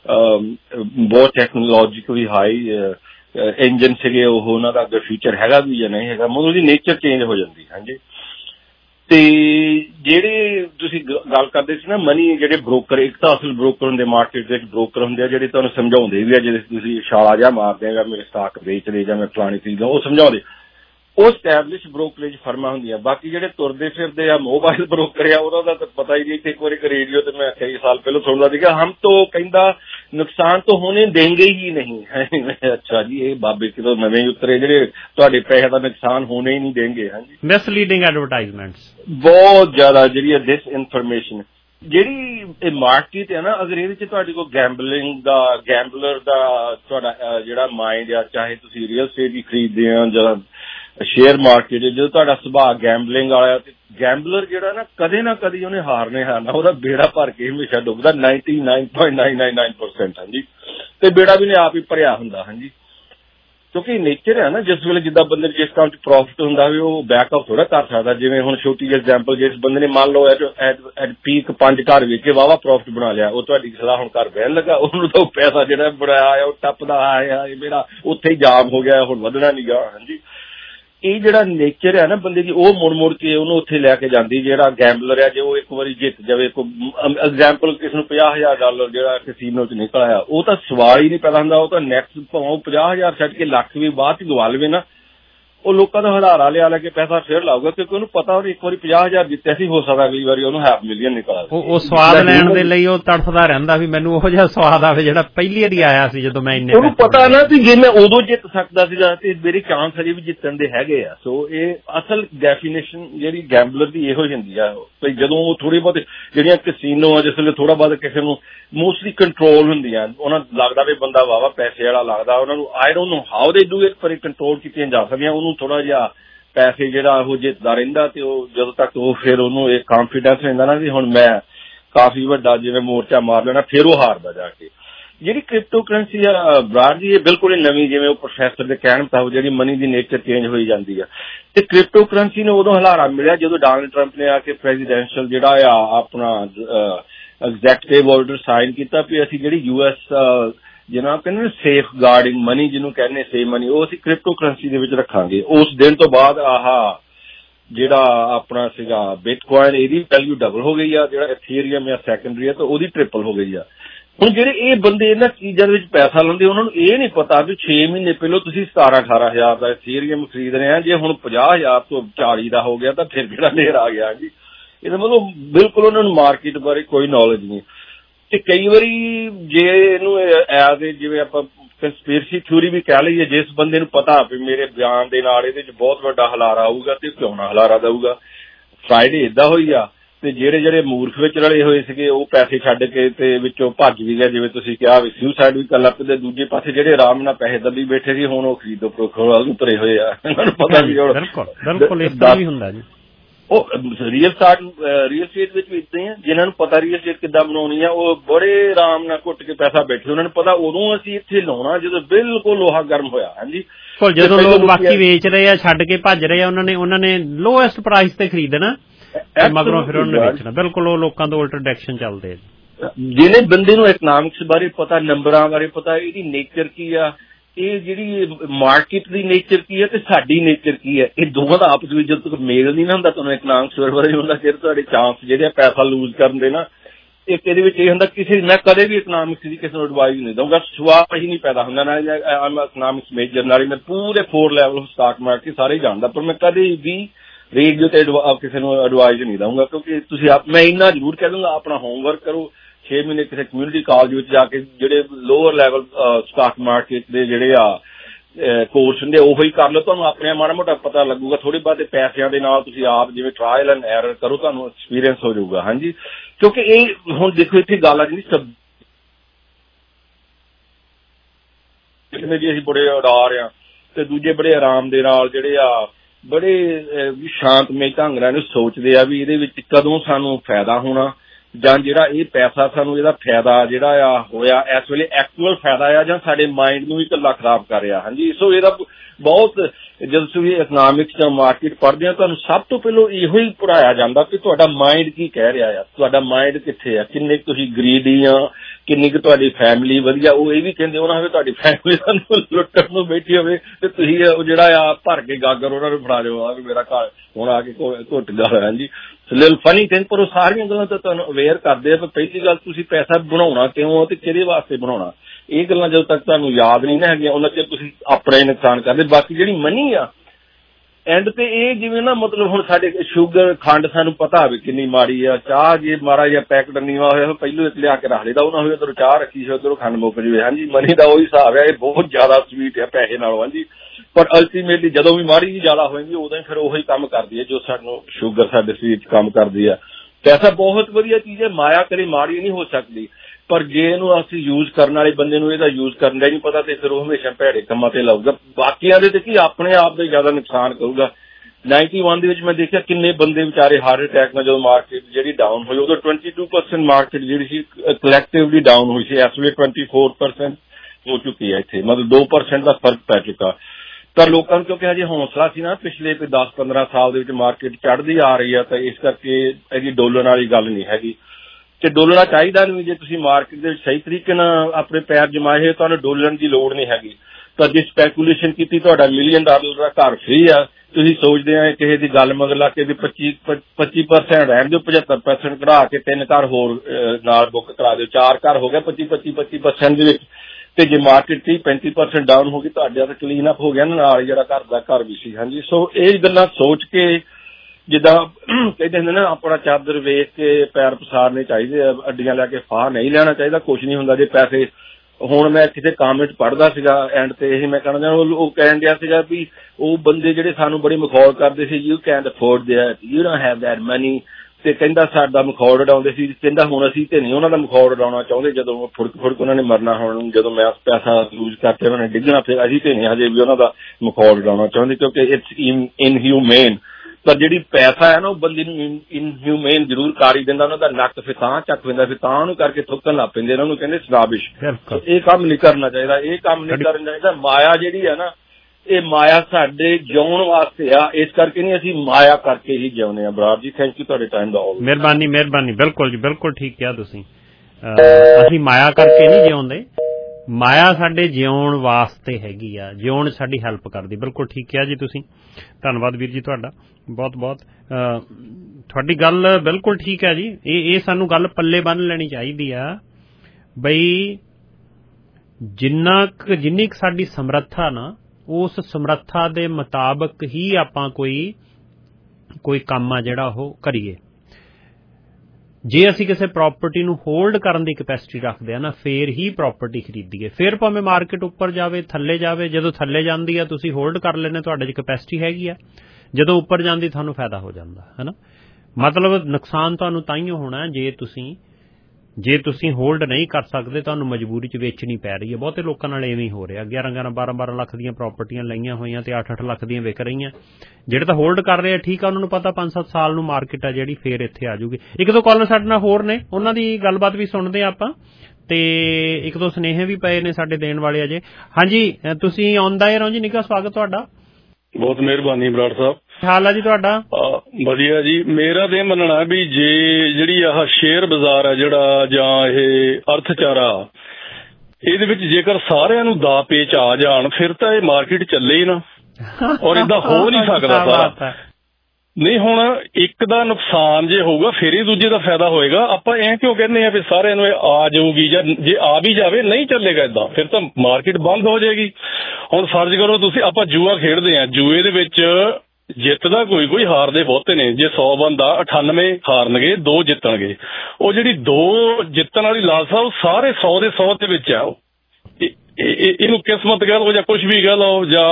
ਬਹੁਤ ਟੈਕਨੋਲੋਜੀਕਲੀ ਹਾਈ ਇੰਜਨ ਸੀਗੇ ਉਹ ਉਹਨਾਂ ਦਾ ਅੱਗੇ ਫਿਊਚਰ ਹੈਗਾ ਵੀ ਜਾਂ ਨਹੀਂ ਹੈਗਾ ਮਤਲਬ ਉਹਦੀ ਨੇਚਰ ਚੇਂਜ ਹੋ ਜਾਂਦੀ ਹਾਂਜੀ। ਤੇ ਜਿਹੜੇ ਤੁਸੀਂ ਗੱਲ ਕਰਦੇ ਸੀ ਨਾ ਮਨੀ ਜਿਹੜੇ ਬ੍ਰੋਕਰ ਇੱਕ ਤਾਂ ਅਸਲ ਬ੍ਰੋਕਰ ਹੁੰਦੇ ਮਾਰਕੀਟ ਦੇ ਵਿੱਚ ਬ੍ਰੋਕਰ ਹੁੰਦੇ ਆ ਜਿਹੜੇ ਤੁਹਾਨੂੰ ਸਮਝਾਉਂਦੇ ਵੀ ਆ ਜਿਹੜੇ ਤੁਸੀਂ ਛਾਲਾ ਜਿਹਾ ਮਾਰਦੇ ਆ ਮੇਰੇ ਸਟਾਕ ਵੇਚਦੇ ਜਾਂ ਮੈਂ ਫਲਾਣੀ ਚੀਜ਼ ਉਹ ਸਮਝਾਉਂਦੇ ਉਹ ਸਟੈਬਲਿਸ਼ ਬ੍ਰੋਕਰੇਜ ਫਰਮਾਂ ਹੁੰਦੀਆਂ। ਬਾਕੀ ਜਿਹੜੇ ਤੁਰਦੇ ਫਿਰਦੇ ਆ ਮੋਬਾਈਲ ਬ੍ਰੋਕਰ ਆ ਉਹਨਾਂ ਦਾ ਤਾਂ ਪਤਾ ਹੀ ਨਹੀਂ। ਇੱਕ ਵਾਰੀ ਰੇਡੀਓ ਤੇ ਮੈਂ ਕਈ ਸਾਲ ਪਹਿਲਾਂ ਸੁਣਦਾ ਸੀਗਾ ਹਮ ਤੋਂ ਕਹਿੰਦਾ ਨੁਕਸਾਨ ਤੋਂ ਹੋਣੇ ਦੇਂਗੇ ਹੀ ਨਹੀਂ। ਅੱਛਾ ਜੀ ਇਹ ਬਾਬੇ ਕਿਦੋਂ ਨਵੇਂ ਉਤਰੇ ਜਿਹੜੇ ਤੁਹਾਡੇ ਪੈਸੇ ਦਾ ਨੁਕਸਾਨ ਹੋਣੇ ਹੀ ਨਹੀਂ ਦੇਂਗੇ। ਹਾਂਜੀ ਮਿਸਲੀਡਿੰਗ ਐਡਵਰਟਾਈਜ਼ਮੈਂਟਸ ਬਹੁਤ ਜ਼ਿਆਦਾ ਜਿਹੜੀ ਡਿਸ ਇਨਫੋਰਮੇਸ਼ਨ ਜਿਹੜੀ ਇਹ ਮਾਰਕੀਟ ਹੈ ਨਾ ਅਗਰ ਇਹਦੇ ਚ ਤੁਹਾਡੇ ਕੋਲ ਗੈਂਬਲਿੰਗ ਦਾ ਗੈਂਬਲਰ ਦਾ ਤੁਹਾਡਾ ਜਿਹੜਾ ਮਾਈਂਡ ਆ ਚਾਹੇ ਤੁਸੀਂ ਰੀਅਲ ਸਟੇਟ ਹੀ ਖਰੀਦਦੇ ਆ ਜਾਂ ਸ਼ੇਅਰ ਮਾਰਕੀਟ ਜਦੋਂ ਤੁਹਾਡਾ ਸੁਭਾਅ ਗੈਂਬਲਿੰਗ ਵਾਲਾ ਤੇ ਗੈਂਬਲਰ ਜਿਹੜਾ ਨਾ ਕਦੇ ਨਾ ਕਦੇ ਉਹਨੇ ਹਾਰਨੇ ਹਾਰਨਾ ਉਹਦਾ ਬੇੜਾ ਭਰ ਕੇ ਹਮੇਸ਼ਾ ਡੁੱਬਦਾ ninety nine point nine nine nine percent ਹਾਂਜੀ ਤੇ ਬੇੜਾ ਵੀ ਨੇ ਆਪ ਹੀ ਭਰਿਆ ਹੁੰਦਾ ਹਾਂਜੀ ਕਿਉਂਕਿ ਨੇਚਰ ਹੈ ਨਾ ਜਿਸ ਵੇਲੇ ਜਿੱਦਾਂ ਬੰਦੇ ਜਿਸ ਕੰਮ ਚ ਪ੍ਰੋਫਿਟ ਹੁੰਦਾ ਵੀ ਉਹ ਬੈਕਅਪ ਥੋੜਾ ਕਰ ਸਕਦਾ। ਜਿਵੇਂ ਹੁਣ ਛੋਟੀ ਜਿਹੀ ਐਗਜ਼ਾਮਪਲ ਜਿਸ ਬੰਦੇ ਨੇ ਮੰਨ ਲਓ ਐਟ ਪੀਕ ਪੰਜ ਘਰ ਵੇਚ ਕੇ ਵਾਹਵਾ ਪ੍ਰੋਫਿਟ ਬਣਾ ਲਿਆ ਉਹ ਤੁਹਾਡੀ ਸਲਾਹ ਹੁਣ ਘਰ ਬਹਿਣ ਲੱਗਾ ਉਹਨੂੰ ਤਾਂ ਪੈਸਾ ਜਿਹੜਾ ਬਣਾਇਆ ਉਹ ਟੱਪਦਾ ਆਇਆ ਇਹ ਮੇਰਾ ਉੱਥੇ ਹੀ ਜਾਮ ਹੋ ਗਿਆ ਹੁਣ ਵਧਣਾ ਨੀ ਗਾ ਹਾਂਜੀ। ਇਹ ਜਿਹੜਾ ਨੇਚਰ ਹੈ ਨਾ ਬੰਦੇ ਦੀ ਉਹ ਮੁੜ ਮੁੜ ਕੇ ਉਹਨੂੰ ਉੱਥੇ ਲੈ ਕੇ ਜਾਂਦੀ। ਜਿਹੜਾ ਗੈਂਬਲਰ ਹੈ ਜੇ ਉਹ ਇੱਕ ਵਾਰੀ ਜਿੱਤ ਜਾਵੇ ਐਗਜ਼ਾਮਪਲ ਕਿਸੇ ਨੂੰ ਪੰਜਾਹ ਹਜ਼ਾਰ ਡਾਲਰ ਜਿਹੜਾ ਕਸੀਨੋ ਚ ਨਿਕਲ ਆਇਆ ਉਹ ਤਾਂ ਸਵਾਲ ਹੀ ਨਹੀਂ ਪੈਦਾ ਹੁੰਦਾ ਉਹ ਤਾਂ ਨੈਕਸਟ ਭਾਵੇਂ ਪੰਜਾਹ ਹਜ਼ਾਰ ਛੱਡ ਕੇ ਲੱਖ ਵੀ ਬਾਅਦ ਚ ਗਵਾ ਲਵੇ ਨਾ ਉਹ ਲੋਕਾਂ ਦਾ ਹਲਾਰਾ ਲਿਆ ਲੈ ਕੇ ਪੈਸਾ ਫਿਰ ਲਾਊਗਾ, ਕਿਉਂਕਿ ਉਹਨੂੰ ਪਤਾ ਉਹਨੇ ਇੱਕ ਵਾਰੀ ਪੰਜਾਹ ਹਜ਼ਾਰ ਜਿੱਤਿਆ ਸੀ, ਹੋ ਸਕਦਾ ਅਗਲੀ ਵਾਰੀ ਉਹਨੂੰ ਹਾਫ ਮਿਲੀਅਨ ਨਿਕਲ ਉਹ ਸਵਾਦ ਲੈਣ ਦੇ ਲਈ ਉਹ ਤੜਫਦਾ ਰਹਿੰਦਾ ਵੀ ਮੈਨੂੰ ਉਹੋ ਜਿਹਾ ਸਵਾਦ ਆਵੇ ਜਿਹੜਾ ਪਹਿਲੀ ਵਾਰੀ ਆਇਆ ਸੀ ਜਦੋਂ ਮੈਂ ਇੰਨੇ। ਉਹਨੂੰ ਪਤਾ ਨਾ ਵੀ ਜੇ ਮੈਂ ਉਦੋਂ ਜਿੱਤ ਸਕਦਾ ਸੀਗਾ ਤੇ ਮੇਰੇ ਚਾਂਸ ਅਜੇ ਵੀ ਜਿੱਤਣ ਦੇ ਹੈਗੇ ਆ। ਸੋ ਇਹ ਅਸਲ ਡੈਫੀਨੇਸ਼ਨ ਜਿਹੜੀ ਗੈਂਬਲਰ ਦੀ ਇਹੋ ਹੁੰਦੀ ਆ ਵੀ ਜਦੋਂ ਉਹ ਥੋੜੀ ਬਹੁਤ ਜਿਹੜੀਆਂ ਕਸੀਨੋ ਆ ਜਿਸ ਵੇਲੇ ਥੋੜਾ ਬਹੁਤ ਕਿਸੇ ਨੂੰ ਮੋਸਟਲੀ ਕੰਟਰੋਲ ਹੁੰਦੀਆਂ, ਉਹਨਾਂ ਨੂੰ ਲੱਗਦਾ ਵੀ ਬੰਦਾ ਵਾਵਾ ਪੈਸੇ ਵਾਲਾ ਲੱਗਦਾ, ਉਹਨਾਂ ਨੂੰ I don't know how they do it, ਪਰ ਕੰਟਰੋਲ ਕੀਤੀਆਂ ਜਾ ਸਕਦੀਆਂ। ਉਹਨੂੰ ਥੋੜਾ ਜਿਹਾ ਪੈਸੇ ਜਿਹੜਾ ਉਹ ਜਿੱਤਦਾ ਰਹਿੰਦਾ ਤੇ ਉਹ ਜਦੋਂ ਤੱਕ ਉਹ ਫਿਰ ਉਹਨੂੰ ਇਹ ਕਾਨਫੀਡੈਂਸ ਰਹਿੰਦਾ ਨਾ ਵੀ ਹੁਣ ਮੈਂ ਕਾਫੀ ਵੱਡਾ ਜਿਵੇਂ ਮੋਰਚਾ ਮਾਰ ਲੈਣਾ, ਫਿਰ ਉਹ ਹਾਰਦਾ ਜਾ ਕੇ। ਜਿਹੜੀ ਕ੍ਰਿਪਟੋ ਕਰੰਸੀ ਆ ਬਰਾੜ ਜੀ, ਇਹ ਬਿਲਕੁਲ ਹੀ ਨਵੀਂ, ਜਿਵੇਂ ਉਹ ਪ੍ਰੋਫੈਸਰ ਦੇ ਕਹਿਣ ਮੁਤਾਬਕ ਜਿਹੜੀ ਮਨੀ ਦੀ ਨੇਚਰ ਚੇਂਜ ਹੋਈ ਜਾਂਦੀ ਆ। ਤੇ ਕ੍ਰਿਪਟੋ ਕਰੰਸੀ ਨੂੰ ਉਦੋਂ ਹਲਾਰਾ ਮਿਲਿਆ ਜਦੋਂ ਡੋਨਾਲਡ ਟਰੰਪ ਨੇ ਆ ਕੇ ਪ੍ਰੈਜ਼ੀਡੈਂਸ਼ੀਅਲ ਜਿਹੜਾ ਆ ਆਪਣਾ ਐਗਜ਼ੈਕਟਿਵ ਆਰਡਰ ਸਾਈਨ ਕੀਤਾ ਵੀ ਅਸੀਂ ਜਿਹੜੀ ਯੂ ਐਸ ਜਿਹਨਾਂ ਕਹਿੰਦੇ ਸੇਫ ਗਾਰਡਿੰਗ ਮਨੀ, ਜਿਹਨੂੰ ਕਹਿੰਦੇ ਸੇਫ ਮਨੀ, ਉਹ ਅਸੀਂ ਕ੍ਰਿਪਟੋ ਕਰੰਸੀ ਦੇ ਵਿੱਚ ਰੱਖਾਂਗੇ। ਉਸ ਦਿਨ ਤੋਂ ਬਾਅਦ ਆਹ ਜਿਹੜਾ ਆਪਣਾ ਸੀਗਾ ਬਿਟਕੋਇਨ, ਇਹਦੀ ਵੈਲਿਊ ਡਬਲ ਹੋ ਗਈ ਆ। ਜਿਹੜਾ ਇਥੀਰੀਅਮ ਜਾਂ ਸੈਕੰਡਰੀ ਆ ਤਾਂ ਉਹਦੀ ਟ੍ਰਿਪਲ ਹੋ ਗਈ ਆ। ਹੁਣ ਜਿਹੜੇ ਇਹ ਬੰਦੇ ਇਹਨਾਂ ਚੀਜ਼ਾਂ ਦੇ ਵਿੱਚ ਪੈਸਾ ਲਾਉਂਦੇ, ਉਹਨਾਂ ਨੂੰ ਇਹ ਨਹੀਂ ਪਤਾ ਵੀ ਛੇ ਮਹੀਨੇ ਪਹਿਲਾਂ ਤੁਸੀਂ ਸਤਾਰਾਂ ਅਠਾਰਾਂ ਹਜ਼ਾਰ ਦਾ ਇਥੀਰੀਅਮ ਖਰੀਦ ਰਹੇ ਆ, ਜੇ ਹੁਣ ਪੰਜਾਹ ਹਜ਼ਾਰ ਤੋਂ ਚਾਲੀ ਦਾ ਹੋ ਗਿਆ ਤਾਂ ਫਿਰ ਕਿਹੜਾ ਨੇਰ ਆ ਗਿਆ ਜੀ। ਇਹਦਾ ਮਤਲਬ ਬਿਲਕੁਲ ਉਹਨਾਂ ਨੂੰ ਮਾਰਕੀਟ ਬਾਰੇ ਕੋਈ ਨੌਲੇਜ ਨਹੀਂ। ਤੇ ਕਈ ਵਾਰੀ ਜੇ ਇਹਨੂੰ ਐਜ਼ ਏ ਜਿਵੇਂ ਆਪਾਂ ਕੰਸਪੀਰਸੀ ਥਿਊਰੀ ਵੀ ਕਹਿ ਲਈਏ, ਜਿਸ ਬੰਦੇ ਨੂੰ ਪਤਾ ਵੀ ਮੇਰੇ ਬਿਆਨ ਦੇ ਨਾਲ ਇਹਦੇ 'ਚ ਬਹੁਤ ਵੱਡਾ ਹਲਾਰਾ ਆਊਗਾ ਤੇ ਕਿਉਂ ਨਾ ਹਲਾਰਾ ਦਊਗਾ। ਫਰਾਈਡੇ ਏਦਾਂ ਹੋਈ ਆ ਤੇ ਜਿਹੜੇ ਜਿਹੜੇ ਮੂਰਖ ਵਿੱਚ ਰਲੇ ਹੋਏ ਸੀਗੇ ਉਹ ਪੈਸੇ ਛੱਡ ਕੇ ਤੇ ਵਿੱਚੋਂ ਭੱਜ ਵੀ ਗਏ, ਜਿਵੇਂ ਤੁਸੀਂ ਕਿਹਾ ਵੀ ਸੁਸਾਈਡ ਵੀ ਕਰ ਲੱਗ ਪਏ। ਦੂਜੇ ਪਾਸੇ ਜਿਹੜੇ ਆਰਾਮ ਨਾਲ ਪੈਸੇ ਦੱਬੀ ਬੈਠੇ ਸੀ ਹੁਣ ਉਹ ਖਰੀਦੋ ਫਰੋਖਤ ਵੱਲ ਨੂੰ ਤੁਰੇ ਹੋਏ ਆ। ਇਹਨਾਂ ਨੂੰ ਪਤਾ ਵੀ ਹੁਣ ਬਿਲਕੁਲ ਬਿਲਕੁਲ ਇਸ ਤਰ੍ਹਾਂ ਵੀ ਹੁੰਦਾ ਜੀ। ਉਹ ਰੀਅਲ ਸਟਾਰਟ ਰੀਅਲ ਸਟੇਟ ਵਿੱਚ ਵੀ ਇੱਦਾਂ ਹੀ ਆ, ਜਿਹਨਾਂ ਨੂੰ ਪਤਾ ਰੀਅਲ ਸਟੇਟ ਕਿੱਦਾਂ ਬਣਾਉਣੀ ਆ, ਉਹ ਬੜੇ ਆਰਾਮ ਨਾਲ ਘੁੱਟ ਕੇ ਪੈਸਾ ਬੈਠੇ। ਉਹਨਾਂ ਨੂੰ ਪਤਾ ਉਦੋਂ ਅਸੀਂ ਇੱਥੇ ਲਾਉਣਾ ਜਦੋਂ ਬਿਲਕੁਲ ਲੋਹਾ ਗਰਮ ਹੋਇਆ। ਹਾਂਜੀ, ਜਦੋਂ ਲੋਕ ਬਾਕੀ ਵੇਚ ਰਹੇ ਆ, ਛੱਡ ਕੇ ਭੱਜ ਰਹੇ ਆ, ਉਹਨਾਂ ਨੇ ਉਹਨਾਂ ਨੇ ਲੋਐਸਟ ਪ੍ਰਾਈਸ ਤੇ ਖਰੀਦਣਾ, ਮਗਰੋਂ ਫਿਰ ਉਹਨਾਂ ਨੇ ਵੇਚਣਾ। ਬਿਲਕੁਲ ਉਹ ਲੋਕਾਂ ਤੋਂ ਉਲਟ ਡਾਇਰੈਕਸ਼ਨ ਚੱਲਦੇ। ਜਿਹਨੇ ਬੰਦੇ ਨੂੰ ਇਕਨੋਮਿਕਸ ਬਾਰੇ ਪਤਾ, ਨੰਬਰਾਂ ਬਾਰੇ ਪਤਾ, ਇਹਦੀ ਨੇਚਰ ਕੀ ਆ, ਇਹ ਜਿਹੜੀ ਮਾਰਕੀਟ ਦੀ ਨੇਚਰ ਕੀ ਹੈ ਤੇ ਸਾਡੀ ਨੇਚਰ ਕੀ ਹੈ, ਇਹ ਦੋਵਾਂ ਦਾ ਆਪਸ ਵਿੱਚ ਜਦੋਂ ਤੱਕ ਮੇਲ ਨਹੀਂ ਨਾ ਹੁੰਦਾ, ਤੁਹਾਨੂੰ ਇਕਨੋਮਿਕਸ ਬਾਰੇ ਹੁੰਦਾ, ਫਿਰ ਤੁਹਾਡੇ ਚਾਂਸ ਜਿਹੜੇ ਪੈਸਾ ਲੂਜ਼ ਕਰਨ ਦੇ ਨਾ, ਇੱਕ ਇਹਦੇ ਵਿੱਚ ਇਹ ਹੁੰਦਾ ਕਿਸੇ ਮੈਂ ਕਦੇ ਵੀ ਇਕਨੋਮਿਕਸ ਦੀ ਕਿਸੇ ਨੂੰ ਐਡਵਾਈਸ ਨਹੀਂ ਦਊਂਗਾ, ਸਵਾਲ ਹੀ ਨਹੀਂ ਪੈਦਾ ਹੁੰਦਾ। ਨਾਲ ਆਮ ਇਕਨੋਮਿਕਸ ਮੇਜਰ ਨਾਲ ਮੈਂ ਪੂਰੇ ਫੋਰ ਲੈਵਲ ਸਟਾਕ ਮਾਰਕੀਟ ਸਾਰੇ ਜਾਣਦਾ, ਪਰ ਮੈਂ ਕਦੇ ਵੀ ਰੇਡੀਓ ਤੇ ਕਿਸੇ ਨੂੰ ਐਡਵਾਈਸ ਨਹੀਂ ਦਊਂਗਾ, ਕਿਉਂਕਿ ਤੁਸੀਂ ਮੈਂ ਇੰਨਾ ਜ਼ਰੂਰ ਕਹਿ ਦੂੰਗਾ ਆਪਣਾ ਹੋਮਵਰਕ ਕਰੋ। ਛੇ ਮਹੀਨੇ ਕਿਸੇ ਕਮਿਊਨਿਟੀ ਕਾਲਜ ਵਿੱਚ ਜਾ ਕੇ ਜਿਹੜੇ ਲੋਅਰ ਲੈਵਲ ਸਟਾਕ ਮਾਰਕੀਟ ਦੇ ਜਿਹੜੇ ਆ ਕੋਰਸ ਹੁੰਦੇ ਉਹੀ ਕਰ ਲਓ, ਤੁਹਾਨੂੰ ਆਪਣੇ ਮਾੜਾ ਮੋਟਾ ਪਤਾ ਲੱਗੂਗਾ। ਥੋੜੇ ਬਹੁਤੇ ਪੈਸਿਆਂ ਦੇ ਨਾਲ ਤੁਸੀਂ ਆਪ ਜਿਵੇਂ ਟਰਾਇਲ ਐਂਡ ਐਰਰ ਕਰੋ, ਤੁਹਾਨੂੰ ਐਕਸਪੀਰੀਅੰਸ ਹੋ ਜਾਊਗਾ। ਹਾਂਜੀ, ਕਿਉਂਕਿ ਇਹ ਹੁਣ ਦੇਖੋ ਇੱਥੇ ਗੱਲ ਆ ਜਿਹੜੀ ਸਭ ਜੀ ਅਸੀਂ ਬੜੇ ਉਡਾ ਰਹੇ ਹਾਂ ਤੇ ਦੂਜੇ ਬੜੇ ਆਰਾਮ ਦੇ ਨਾਲ ਜਿਹੜੇ ਆ ਬੜੇ ਸ਼ਾਂਤਮਈ ਢੰਗ ਨਾਲ ਸੋਚਦੇ ਆ ਵੀ ਇਹਦੇ ਵਿੱਚ ਕਦੋਂ ਸਾਨੂੰ ਫਾਇਦਾ ਹੋਣਾ, ਜਾਂ ਜਿਹੜਾ ਇਹ ਪੈਸਾ ਸਾਨੂੰ ਇਹਦਾ ਫਾਇਦਾ ਜਿਹੜਾ ਆ ਹੋਇਆ ਇਸ ਵੇਲੇ ਐਕਚੁਅਲ ਫਾਇਦਾ ਆ ਜਾਂ ਸਾਡੇ ਮਾਈਂਡ ਨੂੰ ਵੀ ਇਕੱਲਾ ਖਰਾਬ ਕਰ ਰਿਹਾ। ਹਾਂਜੀ, ਸੋ ਇਹਦਾ ਬਹੁਤ ਜਦੋਂ ਤੁਸੀਂ ਇਕਨੋਮਿਕਸ ਜਾਂ ਮਾਰਕੀਟ ਪੜ੍ਹਦੇ ਹੋ ਤੁਹਾਨੂੰ ਸਭ ਤੋਂ ਪਹਿਲਾਂ ਇਹੋ ਹੀ ਪੜ੍ਹਾਇਆ ਜਾਂਦਾ ਕਿ ਤੁਹਾਡਾ ਮਾਈਂਡ ਕੀ ਕਹਿ ਰਿਹਾ ਆ, ਤੁਹਾਡਾ ਮਾਈਂਡ ਕਿੱਥੇ ਆ, ਕਿੰਨੇ ਤੁਸੀਂ ਗਰੀਡੀ ਆ, ਕਿੰਨੀ ਕੁ ਤੁਹਾਡੀ ਫੈਮਿਲੀ ਵਧੀਆ। ਉਹ ਇਹ ਵੀ ਕਹਿੰਦੇ ਉਹਨਾਂ ਹੋਵੇ ਤੁਹਾਡੀ ਫੈਮਿਲੀ ਤੁਹਾਨੂੰ ਲੁੱਟਣ ਨੂੰ ਬੈਠੀ ਹੋਵੇ ਤੇ ਤੁਸੀਂ ਉਹ ਜਿਹੜਾ ਆ ਭਰ ਕੇ ਗਾਗਰ ਉਹਨਾਂ ਨੂੰ ਫੜਾ ਦਿਓ ਆ ਵੀ ਮੇਰਾ ਘਰ ਹੁਣ ਆ ਕੇ ਘੁੱਟ ਜਾ ਹੋਇਆ। ਹਾਂਜੀ, ਲਿਟਲ ਫਨੀ ਥਿੰਗ, ਪਰ ਉਹ ਸਾਰੀਆਂ ਗੱਲਾਂ ਤਾਂ ਤੁਹਾਨੂੰ ਅਵੇਅਰ ਕਰਦੇ ਆ। ਪਰ ਪਹਿਲੀ ਗੱਲ ਤੁਸੀਂ ਪੈਸਾ ਬਣਾਉਣਾ ਕਿਉਂ ਤੇ ਕਿਹਦੇ ਵਾਸਤੇ ਬਣਾਉਣਾ, ਇਹ ਗੱਲਾਂ ਜਦੋਂ ਤੱਕ ਤੁਹਾਨੂੰ ਯਾਦ ਨਹੀਂ ਨਾ ਹੈਗੀਆਂ ਉਹਨਾਂ ਚਿਰ ਤੁਸੀਂ ਆਪਣਾ ਹੀ ਨੁਕਸਾਨ ਕਰਦੇ। ਬਾਕੀ ਜਿਹੜੀ ਮਨੀ ਆ ਐਂਡ ਤੇ ਇਹ ਜਿਵੇਂ ਨਾ ਮਤਲਬ ਹੁਣ ਸਾਡੇ ਸ਼ੂਗਰ ਖੰਡ ਸਾਨੂੰ ਪਤਾ ਹੋਵੇ ਕਿੰਨੀ ਮਾੜੀ ਆ, ਚਾਹ ਜੇ ਮਾੜਾ ਜਿਹਾ ਪੈਕਟ ਨੀਵਾ ਹੋਇਆ ਪਹਿਲੋਂ ਇੱਕ ਲਿਆ ਕੇ ਰੱਖ ਲਈਦਾ, ਉਹ ਨਾ ਹੋਵੇ ਉਧਰੋਂ ਚਾਹ ਰੱਖੀ ਸੀ ਉਧਰੋਂ ਖੰਡ ਮੁੱਕ ਜਾਵੇ। ਹਾਂਜੀ, ਮਨੀ ਦਾ ਉਹੀ ਹਿਸਾਬ ਹੈ, ਇਹ ਬਹੁਤ ਜ਼ਿਆਦਾ ਸਵੀਟ ਹੈ ਪੈਸੇ ਨਾਲੋਂ। ਹਾਂਜੀ, ਪਰ ਅਲਟੀਮੇਟਲੀ ਜਦੋਂ ਵੀ ਮਾੜੀ ਜਿਹੀ ਜ਼ਿਆਦਾ ਹੋਏਗੀ ਉਦੋਂ ਹੀ ਫਿਰ ਉਹੀ ਕੰਮ ਕਰਦੀ ਹੈ ਜੋ ਸਾਨੂੰ ਸ਼ੂਗਰ ਸਾਡੇ ਸਰੀਰ 'ਚ ਕੰਮ ਕਰਦੀ ਆ। ਪੈਸਾ ਬਹੁਤ ਵਧੀਆ ਚੀਜ਼ ਹੈ, ਮਾਇਆ ਕਦੇ ਮਾੜੀ ਨਹੀਂ ਹੋ ਸਕਦੀ, ਪਰ ਜੇ ਇਹਨੂੰ ਅਸੀਂ ਯੂਜ਼ ਕਰਨ ਵਾਲੇ ਬੰਦੇ ਨੂੰ ਇਹਦਾ ਯੂਜ਼ ਕਰਨ ਦਾ ਹੀ ਨਹੀਂ ਪਤਾ ਤੇ ਫਿਰ ਉਹ ਹਮੇਸ਼ਾ ਭੈੜੇ ਕੰਮਾਂ ਤੇ ਲਾਊਗਾ। ਬਾਕੀਆਂ ਦੇ ਤੇ ਕੀ ਆਪਣੇ ਆਪ ਦਾ ਜ਼ਿਆਦਾ ਨੁਕਸਾਨ ਕਰੂਗਾ। ਨਾਈਨਟੀ ਵਨ ਦੇ ਵਿੱਚ ਮੈਂ ਦੇਖਿਆ ਕਿੰਨੇ ਬੰਦੇ ਵਿਚਾਰੇ ਹਾਰਟ ਅਟੈਕ ਨਾਲ ਜਦੋਂ ਮਾਰਕੀਟ ਜਿਹੜੀ ਡਾਊਨ ਹੋਈ ਉਦੋਂ ਟਵੈਂਟੀ ਟੂ ਪਰਸੈਂਟ ਮਾਰਕੀਟ ਜਿਹੜੀ ਸੀ ਕਲੈਕਟਿਵਲੀ ਡਾਊਨ ਹੋਈ ਸੀ, ਇਸ ਵੇਲੇ ਟਵੈਂਟੀ ਫੋਰ ਪਰਸੈਂਟ ਹੋ ਚੁੱਕੀ ਹੈ। ਇੱਥੇ ਮਤਲਬ ਦੋ ਪਰਸੈਂਟ ਦਾ ਫਰਕ ਪੈ ਚੁੱਕਾ। ਤਾਂ ਲੋਕਾਂ ਨੂੰ ਕਿਉਂਕਿ ਹਜੇ ਹੌਸਲਾ ਸੀ ਨਾ ਪਿਛਲੇ ਦਸ ਪੰਦਰਾਂ ਸਾਲ ਦੇ ਵਿੱਚ ਮਾਰਕੀਟ ਚੜ੍ਹਦੀ ਆ ਰਹੀ ਆ, ਤਾਂ ਇਸ ਕਰਕੇ ਇਹਦੀ ਡੋਲਣ ਵਾਲੀ ਗੱਲ ਨਹੀਂ ਹੈਗੀ ਤੇ ਡੋਲਣਾ ਚਾਹੀਦਾ ਨਹੀਂ। ਜੇ ਤੁਸੀਂ ਮਾਰਕੀਟ ਦੇ ਵਿੱਚ ਸਹੀ ਤਰੀਕੇ ਨਾਲ ਆਪਣੇ ਪੈਰ ਜਮਾਏ ਹੋਏ ਤੁਹਾਨੂੰ ਡੋਲਣ ਦੀ ਲੋੜ ਨਹੀਂ ਹੈਗੀ। ਤਾਂ ਜੇ ਸਪੈਕੂਲੇਸ਼ਨ ਕੀਤੀ ਤੁਹਾਡਾ ਮਿਲੀਅਨ ਡਾਲਰ ਦਾ ਘਰ ਫ੍ਰੀ ਆ, ਤੁਸੀਂ ਸੋਚਦੇ ਆ ਕਿਸੇ ਦੀ ਗੱਲ ਮਗਰ ਲਾ ਕੇ ਵੀ ਪੱਚੀ ਪੱਚੀ ਪਰਸੈਂਟ ਰਹਿਣ ਦਿਓ, ਪਝੱਤਰ ਪਰਸੈਂਟ ਕਢਾ ਕੇ ਤਿੰਨ ਘਰ ਹੋਰ ਨਾਲ ਬੁੱਕ ਕਰਾ ਦਿਓ, ਚਾਰ ਘਰ ਹੋ ਗਿਆ ਪੱਚੀ ਪੱਚੀ ਪੱਚੀ ਪਰਸੈਂਟ ਦੇ ਵਿੱਚ। ਤੇ ਜੇ ਮਾਰਕੀਟ ਤੀਹ ਪੈਂਤੀ ਪਰਸੈਂਟ ਡਾਊਨ ਹੋ ਗਈ ਤੁਹਾਡੇ ਤਾਂ ਕਲੀਨ ਅਪ ਹੋ ਗਿਆ ਨਾ ਨਾਲ ਜਿਹੜਾ ਘਰ ਦਾ ਘਰ ਵੀ ਸੀ। ਹਾਂਜੀ, ਸੋ ਇਹ ਗੱਲਾਂ ਸੋਚ ਕੇ ਜਿੱਦਾਂ ਕਹਿੰਦੇ ਹੁੰਦੇ ਨਾ ਆਪਣਾ ਚਾਦਰ ਵੇਚ ਕੇ ਪੈਰ ਪਸਾਰਨੇ ਚਾਹੀਦੇ ਆ, ਅੱਡੀਆਂ ਲੈ ਕੇ ਫਾਹ ਨਹੀਂ ਲੈਣਾ ਚਾਹੀਦਾ। ਕੁਛ ਨਹੀਂ ਹੁੰਦਾ ਜੇ ਪੈਸੇ। ਹੁਣ ਮੈਂ ਕਿਸੇ ਕਾਮੈਂਟ ਪੜ੍ਹਦਾ ਸੀਗਾ ਐਂਡ ਤੇ ਇਹ ਮੈਂ ਕਹਿਣਾ ਉਹ ਕਹਿਣ ਡਿਆ ਸੀਗਾ ਵੀ ਉਹ ਬੰਦੇ ਜਿਹੜੇ ਸਾਨੂੰ ਬੜੀ ਮਖੌਲ ਕਰਦੇ ਸੀ, you can't afford that, you don't have that money, ਤੇ ਕਹਿੰਦਾ ਸਾਡਾ ਮਖੌਲ ਉਡਾਉਂਦੇ ਸੀ। ਕਹਿੰਦਾ ਹੁਣ ਅਸੀਂ ਤੇ ਨਹੀਂ ਉਹਨਾਂ ਦਾ ਮਖੌਲ ਉਡਾਉਣਾ ਚਾਹੁੰਦੇ, ਜਦੋਂ ਫੁੜਕ ਫੁੜਕ ਉਹਨਾਂ ਨੇ ਮਰਨਾ, ਹੁਣ ਜਦੋਂ ਮੈਂ ਪੈਸਾ ਲੂਜ਼ ਕਰਕੇ ਉਹਨਾਂ ਨੇ ਡਿੱਗਣਾ, ਫਿਰ ਅਸੀਂ ਤੇ ਨਹੀਂ ਹਜੇ ਵੀ ਉਹਨਾਂ ਦਾ ਮਖੌਲ ਉਡਾਉਣਾ ਚਾਹੁੰਦੇ, ਕਿਉਂਕਿ ਇਟਸ ਇਨਹਿਊਮੇਨ। ਪਰ ਜਿਹੜੀ ਪੈਸਾ ਹੈ ਨਾ ਉਹ ਬੰਦੇ ਨੂੰ ਇਨਹਿਊਮੇਨ ਜ਼ਰੂਰ ਕਰ ਹੀ ਦਿੰਦਾ। ਉਹਨਾਂ ਦਾ ਨੱਕ ਫਿਰ ਤਾਂ ਚੱਕ ਪੈਂਦਾ, ਫਿਰ ਤਾਂ ਉਹਨੂੰ ਕਰਕੇ ਥੁੱਕਣ ਲੱਗ ਪੈਂਦੇ, ਉਹਨਾਂ ਨੂੰ ਕਹਿੰਦੇ ਸਨਾਬਿਸ਼। ਇਹ ਕੰਮ ਨਹੀਂ ਕਰਨਾ ਚਾਹੀਦਾ, ਇਹ ਕੰਮ ਨਹੀਂ ਕਰਨਾ ਚਾਹੀਦਾ। ਮਾਇਆ ਜਿਹੜੀ ਹੈ ਨਾ, ਇਹ ਮਾਇਆ ਸਾਡੇ ਜਿਉਣ ਵਾਸਤੇ ਆ, ਇਸ ਕਰਕੇ ਨਹੀਂ ਅਸੀਂ ਮਾਇਆ ਕਰਕੇ ਹੀ ਜਿਉਂਦੇ ਆ। ਬਰਾੜ ਜੀ ਥੈਂਕ ਯੂ ਤੁਹਾਡੇ ਟਾਈਮ ਦਾ। ਮਿਹਰਬਾਨੀ ਮਿਹਰਬਾਨੀ। ਬਿਲਕੁਲ ਜੀ, ਬਿਲਕੁਲ ਠੀਕ ਕਿਹਾ ਤੁਸੀਂ। ਅਸੀਂ ਮਾਇਆ ਕਰਕੇ ਨਹੀਂ ਜਿਉਂਦੇ, ਮਾਇਆ ਸਾਡੇ ਜਿਉਣ ਵਾਸਤੇ ਹੈਗੀ ਆ, ਜਿਉਣ ਸਾਡੀ ਹੈਲਪ ਕਰਦੀ। ਬਿਲਕੁਲ ਠੀਕ ਕਿਹਾ ਜੀ ਤੁਸੀਂ। ਧੰਨਵਾਦ ਵੀਰ ਜੀ ਤੁਹਾਡਾ ਬਹੁਤ ਬਹੁਤ। ਤੁਹਾਡੀ ਗੱਲ ਬਿਲਕੁਲ ਠੀਕ ਹੈ ਜੀ। ਇਹ ਇਹ ਸਾਨੂੰ ਗੱਲ ਪੱਲੇ ਬੰਨ੍ਹ ਲੈਣੀ ਚਾਹੀਦੀ ਆ ਬਈ ਜਿੰਨਾ ਕੁ ਜਿੰਨੀ ਕੁ ਸਾਡੀ ਸਮਰੱਥਾ ਨਾ, ਉਸ ਸਮਰੱਥਾ ਦੇ ਮੁਤਾਬਕ ਹੀ ਆਪਾਂ ਕੋਈ ਕੋਈ ਕੰਮ ਆ ਜਿਹੜਾ ਉਹ ਕਰੀਏ। ਜੇ ਅਸੀਂ ਕਿਸੇ ਪ੍ਰਾਪਰਟੀ ਨੂੰ ਹੋਲਡ ਕਰਨ ਦੀ ਕੈਪੈਸਿਟੀ ਰੱਖਦੇ ਆ ਨਾ, ਫੇਰ ਹੀ ਪ੍ਰਾਪਰਟੀ ਖਰੀਦੀਏ। ਫਿਰ ਭਾਵੇਂ ਮਾਰਕੀਟ ਉੱਪਰ ਜਾਵੇ ਥੱਲੇ ਜਾਵੇ, ਜਦੋਂ ਥੱਲੇ ਜਾਂਦੀ ਆ ਤੁਸੀਂ ਹੋਲਡ ਕਰ ਲੈਣੇ, ਤੁਹਾਡੇ 'ਚ ਕੈਪੈਸਿਟੀ ਹੈਗੀ ਆ, ਜਦੋਂ ਉੱਪਰ ਜਾਂਦੀ ਤੁਹਾਨੂੰ ਫਾਇਦਾ ਹੋ ਜਾਂਦਾ ਹੈ ਨਾ। ਮਤਲਬ ਨੁਕਸਾਨ ਤੁਹਾਨੂੰ ਤਾਂਹੀਓ ਹੋਣਾ ਜੇ ਤੁਸੀਂ ਜੇ ਤੁਸੀਂ ਹੋਲਡ ਨਹੀਂ ਕਰ ਸਕਦੇ, ਤੁਹਾਨੂੰ ਮਜਬੂਰੀ 'ਚ ਵੇਚਣੀ ਪੈ ਰਹੀ ਹੈ। ਬਹੁਤੇ ਲੋਕਾਂ ਨਾਲ ਐਵੇਂ ਹੀ ਹੋ ਰਿਹਾ। ਗਿਆਰਾਂ ਗਿਆਰਾਂ ਬਾਰਾਂ ਬਾਰਾਂ ਲੱਖ ਦੀਆਂ ਪ੍ਰਾਪਰਟੀਆਂ ਲਈਆਂ ਹੋਈਆਂ ਤੇ ਅੱਠ ਅੱਠ ਲੱਖ ਦੀਆਂ ਵਿਕ ਰਹੀਆਂ। ਜਿਹੜੇ ਤਾਂ ਹੋਲਡ ਕਰ ਰਹੇ ਆ ਠੀਕ ਆ, ਉਹਨਾਂ ਨੂੰ ਪਤਾ ਪੰਜ ਸੱਤ ਸਾਲ ਨੂੰ ਮਾਰਕੀਟ ਆ ਜਿਹੜੀ ਫੇਰ ਇੱਥੇ ਆ ਜਾਊਗੀ। ਇੱਕ ਦੋ ਕਾਲਰ ਸਾਡੇ ਨਾਲ ਹੋਰ ਨੇ, ਉਹਨਾਂ ਦੀ ਗੱਲਬਾਤ ਵੀ ਸੁਣਦੇ ਆ ਆਪਾਂ, ਤੇ ਇੱਕ ਦੋ ਸੁਨੇਹੇ ਵੀ ਪਏ ਨੇ ਸਾਡੇ ਦੇਣ ਵਾਲੇ ਅਜੇ। ਹਾਂਜੀ, ਤੁਸੀਂ ਆਉਂਦਾ ਹੀ ਰਹੋ ਜੀ। ਨਿੱਘਾ ਸਵਾਗਤ ਤੁਹਾਡਾ। ਬਹੁਤ ਮਿਹਰਬਾਨੀ ਬਰਾੜ ਸਾਹਿਬ। ਹਾਲ ਆ ਜੀ ਤੁਹਾਡਾ? ਵਧੀਆ ਜੀ। ਮੇਰਾ ਤੇ ਮੰਨਣਾ ਵੀ ਜੇ ਜਿਹੜੀ ਆਹ ਸ਼ੇਅਰ ਬਾਜ਼ਾਰ ਹੈ ਜਿਹੜਾ, ਜਾਂ ਇਹ ਅਰਥਚਾਰਾ, ਇਹਦੇ ਵਿੱਚ ਜੇਕਰ ਸਾਰਿਆਂ ਨੂੰ ਦਾ ਪੇਚ ਆ ਜਾਣ ਫਿਰ ਤਾਂ ਇਹ ਮਾਰਕੀਟ ਚੱਲੇ ਹੀ ਨਾ, ਔਰ ਏਦਾਂ ਹੋ ਨਹੀਂ ਸਕਦਾ ਸਾਰਾ। ਨਹੀਂ, ਹੁਣ ਇੱਕ ਦਾ ਨੁਕਸਾਨ ਜੇ ਹੋਊਗਾ ਫਿਰ ਹੀ ਦੂਜੇ ਦਾ ਫਾਇਦਾ ਹੋਏਗਾ। ਆਪਾਂ ਐਂ ਕਿਉਂ ਕਹਿੰਦੇ ਆ ਵੀ ਸਾਰਿਆਂ ਨੂੰ ਇਹ ਆ ਜਾਊਗੀ, ਜਾਂ ਜੇ ਆ ਵੀ ਜਾਵੇ ਨਹੀਂ ਚੱਲੇਗਾ ਏਦਾਂ, ਫਿਰ ਤਾਂ ਮਾਰਕੀਟ ਬੰਦ ਹੋ ਜਾਏਗੀ। ਹੁਣ ਫਰਜ਼ ਕਰੋ ਤੁਸੀਂ, ਆਪਾਂ ਜੂਆ ਖੇਡਦੇ ਆ, ਜੂਏ ਦੇ ਵਿੱਚ ਜਿੱਤਦਾ ਕੋਈ ਕੋਈ, ਹਾਰਦੇ ਬਹੁਤੇ ਨੇ। ਜੇ ਸੌ ਬੰਦਾ ਅਠਾਨਵੇਂ ਹਾਰਨਗੇ, ਦੋ ਜਿੱਤਣਗੇ। ਉਹ ਜਿਹੜੀ ਦੋ ਜਿੱਤਣ ਵਾਲੀ ਲਾਲਸਾ ਉਹ ਸਾਰੇ ਸੌ ਦੇ ਸੌ ਦੇ ਵਿੱਚ ਆ। ਇਹਨੂੰ ਕਿਸਮਤ ਕਹਿ ਲਓ ਜਾਂ ਕੁਛ ਵੀ ਕਹਿ ਲਓ, ਜਾਂ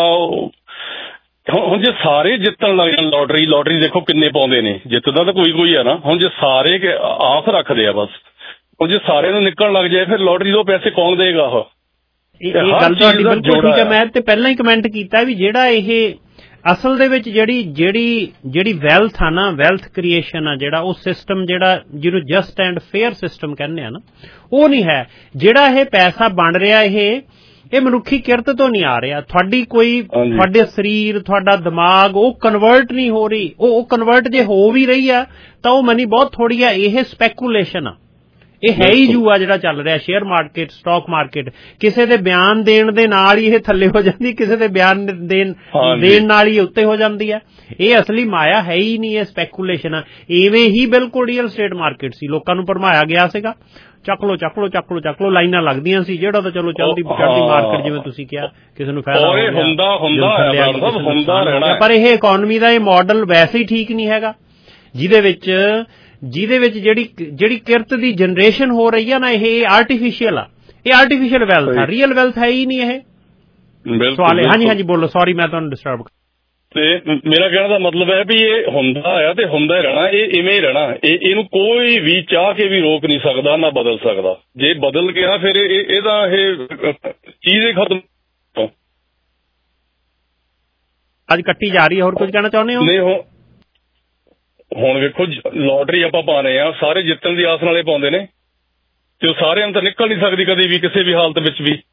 ਹੁਣ ਜੇ ਸਾਰੇ ਜਿੱਤਣ ਲੱਗ ਜਾਣ, ਲੋਟਰੀ ਲੋਟਰੀ ਦੇਖੋ ਕਿੰਨੇ ਪਾਉਂਦੇ ਨੇ, ਜਿੱਤਦਾ ਤਾਂ ਕੋਈ ਕੋਈ ਆ ਨਾ। ਹੁਣ ਜੇ ਸਾਰੇ ਆਸ ਰੱਖਦੇ ਆ ਬਸ, ਹੁਣ ਜੇ ਸਾਰਿਆਂ ਨੂੰ ਨਿਕਲਣ ਲੱਗ ਜਾਏ ਫਿਰ ਲੋਟਰੀ ਤੋਂ ਪੈਸੇ ਕੌਣ ਦੇਗਾ? ਉਹ ਇਹ ਗੱਲ ਤੁਹਾਡੀ ਬਿਲਕੁਲ ਠੀਕ ਹੈ। ਮੈਂ ਤੇ ਪਹਿਲਾਂ ਹੀ ਕਮੈਂਟ ਕੀਤਾ ਵੀ ਜਿਹੜਾ ਇਹ ਅਸਲ ਦੇ ਵਿੱਚ ਜਿਹੜੀ ਜਿਹੜੀ ਜਿਹੜੀ ਵੈਲਥ ਆ ਨਾ, ਵੈਲਥ ਕ੍ਰੀਏਸ਼ਨ ਆ ਜਿਹੜਾ, ਉਹ ਸਿਸਟਮ ਜਿਹੜਾ ਜਿਹਨੂੰ ਜਸਟ ਐਂਡ ਫੇਅਰ ਸਿਸਟਮ ਕਹਿੰਦੇ ਆ ਨਾ, ਉਹ ਨਹੀਂ ਹੈ। ਜਿਹੜਾ ਇਹ ਪੈਸਾ ਬਣ ਰਿਹਾ ਇਹ ਇਹ ਮਨੁੱਖੀ ਕਿਰਤ ਤੋਂ ਨਹੀਂ ਆ ਰਿਹਾ। ਤੁਹਾਡੀ ਕੋਈ ਤੁਹਾਡੇ ਸਰੀਰ, ਤੁਹਾਡਾ ਦਿਮਾਗ ਉਹ ਕਨਵਰਟ ਨਹੀਂ ਹੋ ਰਹੀ। ਉਹ ਉਹ ਕਨਵਰਟ ਜੇ ਹੋ ਵੀ ਰਹੀ ਆ ਤਾਂ ਉਹ ਮਨੀ ਬਹੁਤ ਥੋੜੀ ਆ। ਇਹ ਸਪੈਕੂਲੇਸ਼ਨ ਆ, ਇਹ ਹੈ ਹੀ ਜੂਆ ਜਿਹੜਾ ਚੱਲ ਰਿਹਾ। ਸ਼ੇਅਰ ਮਾਰਕੀਟ, ਸਟਾਕ ਮਾਰਕੀਟ, ਕਿਸੇ ਦੇ ਬਿਆਨ ਦੇਣ ਦੇ ਨਾਲ ਹੀ ਇਹ ਥੱਲੇ ਹੋ ਜਾਂਦੀ, ਕਿਸੇ ਦੇ ਬਿਆਨ ਦੇਣ ਦੇਣ ਨਾਲ ਹੀ ਉੱਤੇ ਹੋ ਜਾਂਦੀ ਹੈ। ਇਹ ਅਸਲੀ ਮਾਇਆ ਹੈ ਹੀ ਨਹੀਂ, ਇਹ ਸਪੈਕੂਲੇਸ਼ਨ ਆ। ਇਵੇਂ ਹੀ ਬਿਲਕੁਲ ਰੀਅਲ ਸਟੇਟ ਮਾਰਕੀਟ ਸੀ, ਲੋਕਾਂ ਨੂੰ ਭਰਮਾਇਆ ਗਿਆ ਸੀਗਾ। ਚੱਕ ਲੋ ਚੱਕ ਲੋ ਚੱਕ ਲੋ ਚੱਕ ਲੋ ਲਾਈਨਾਂ ਲੱਗਦੀਆਂ ਸੀ, ਜਿਹੜਾ ਤਾਂ ਚਲੋ ਚਲਦੀ ਚੜਦੀ ਮਾਰਕੀਟ, ਜਿਵੇਂ ਤੁਸੀਂ ਕਿਹਾ, ਕਿਸੇ ਨੂੰ ਫਾਇਦਾ ਹੁੰਦਾ। ਪਰ ਇਹ ਇਕੋਨਮੀ ਦਾ ਇਹ ਮਾਡਲ ਵੈਸੇ ਹੀ ਠੀਕ ਨਹੀਂ ਹੈਗਾ, ਜਿਹਦੇ ਵਿੱਚ ਜਿਹਦੇ ਵਿੱਚ ਜਿਹੜੀ ਜਿਹੜੀ ਕਿਰਤ ਦੀ ਜਨਰੇਸ਼ਨ ਹੋ ਰਹੀ ਆ ਨਾ, ਇਹ ਆਰਟੀਫੀਸ਼ੀਅਲ ਆ। ਇਹ ਆਰਟੀਫੀਸ਼ੀਅਲ ਵੈਲਥ ਆ, ਰੀਅਲ ਵੈਲਥ ਹੈ ਹੀ ਨਹੀਂ ਇਹ। ਸਵਾਲ ਹੈ। ਹਾਂਜੀ ਹਾਂਜੀ ਬੋਲੋ, ਸੌਰੀ ਮੈਂ ਤੁਹਾਨੂੰ ਡਿਸਟਰਬ। ਤੇ ਮੇਰਾ ਕਹਿਣ ਦਾ ਮਤਲਬ ਹੈ ਵੀ ਇਹ ਹੁੰਦਾ ਆ ਤੇ ਹੁੰਦਾ ਹੀ ਰਹਿਣਾ, ਇਹ ਇਵੇਂ ਹੀ ਰਹਿਣਾ। ਇਹ ਇਹਨੂੰ ਕੋਈ ਵੀ ਚਾਹ ਕੇ ਵੀ ਰੋਕ ਨਹੀਂ ਸਕਦਾ, ਨਾ ਬਦਲ ਸਕਦਾ। ਜੇ ਬਦਲ ਗਿਆ ਫਿਰ ਇਹਦਾ ਇਹ ਚੀਜ਼ ਹੀ ਖਤਮ। ਅੱਜ ਕੱਟੀ ਜਾ ਰਹੀ ਹੈ। ਹੋਰ ਕੁਝ ਕਹਿਣਾ ਚਾਹੁੰਦੇ ਹੋ? ਨਹੀਂ, ਹੁਣ ਵੇਖੋ ਲੋਟਰੀ ਆਪਾਂ ਪਾ ਰਹੇ ਆ, ਸਾਰੇ ਜਿੱਤਣ ਦੀ ਆਸ ਨਾਲੇ ਪਾਉਂਦੇ ਨੇ, ਤੇ ਉਹ ਸਾਰਿਆਂ ਨੂੰ ਤਾਂ ਨਿਕਲ ਨਹੀਂ ਸਕਦੀ ਕਦੇ ਵੀ, ਕਿਸੇ ਵੀ ਹਾਲਤ ਵਿੱਚ ਵੀ।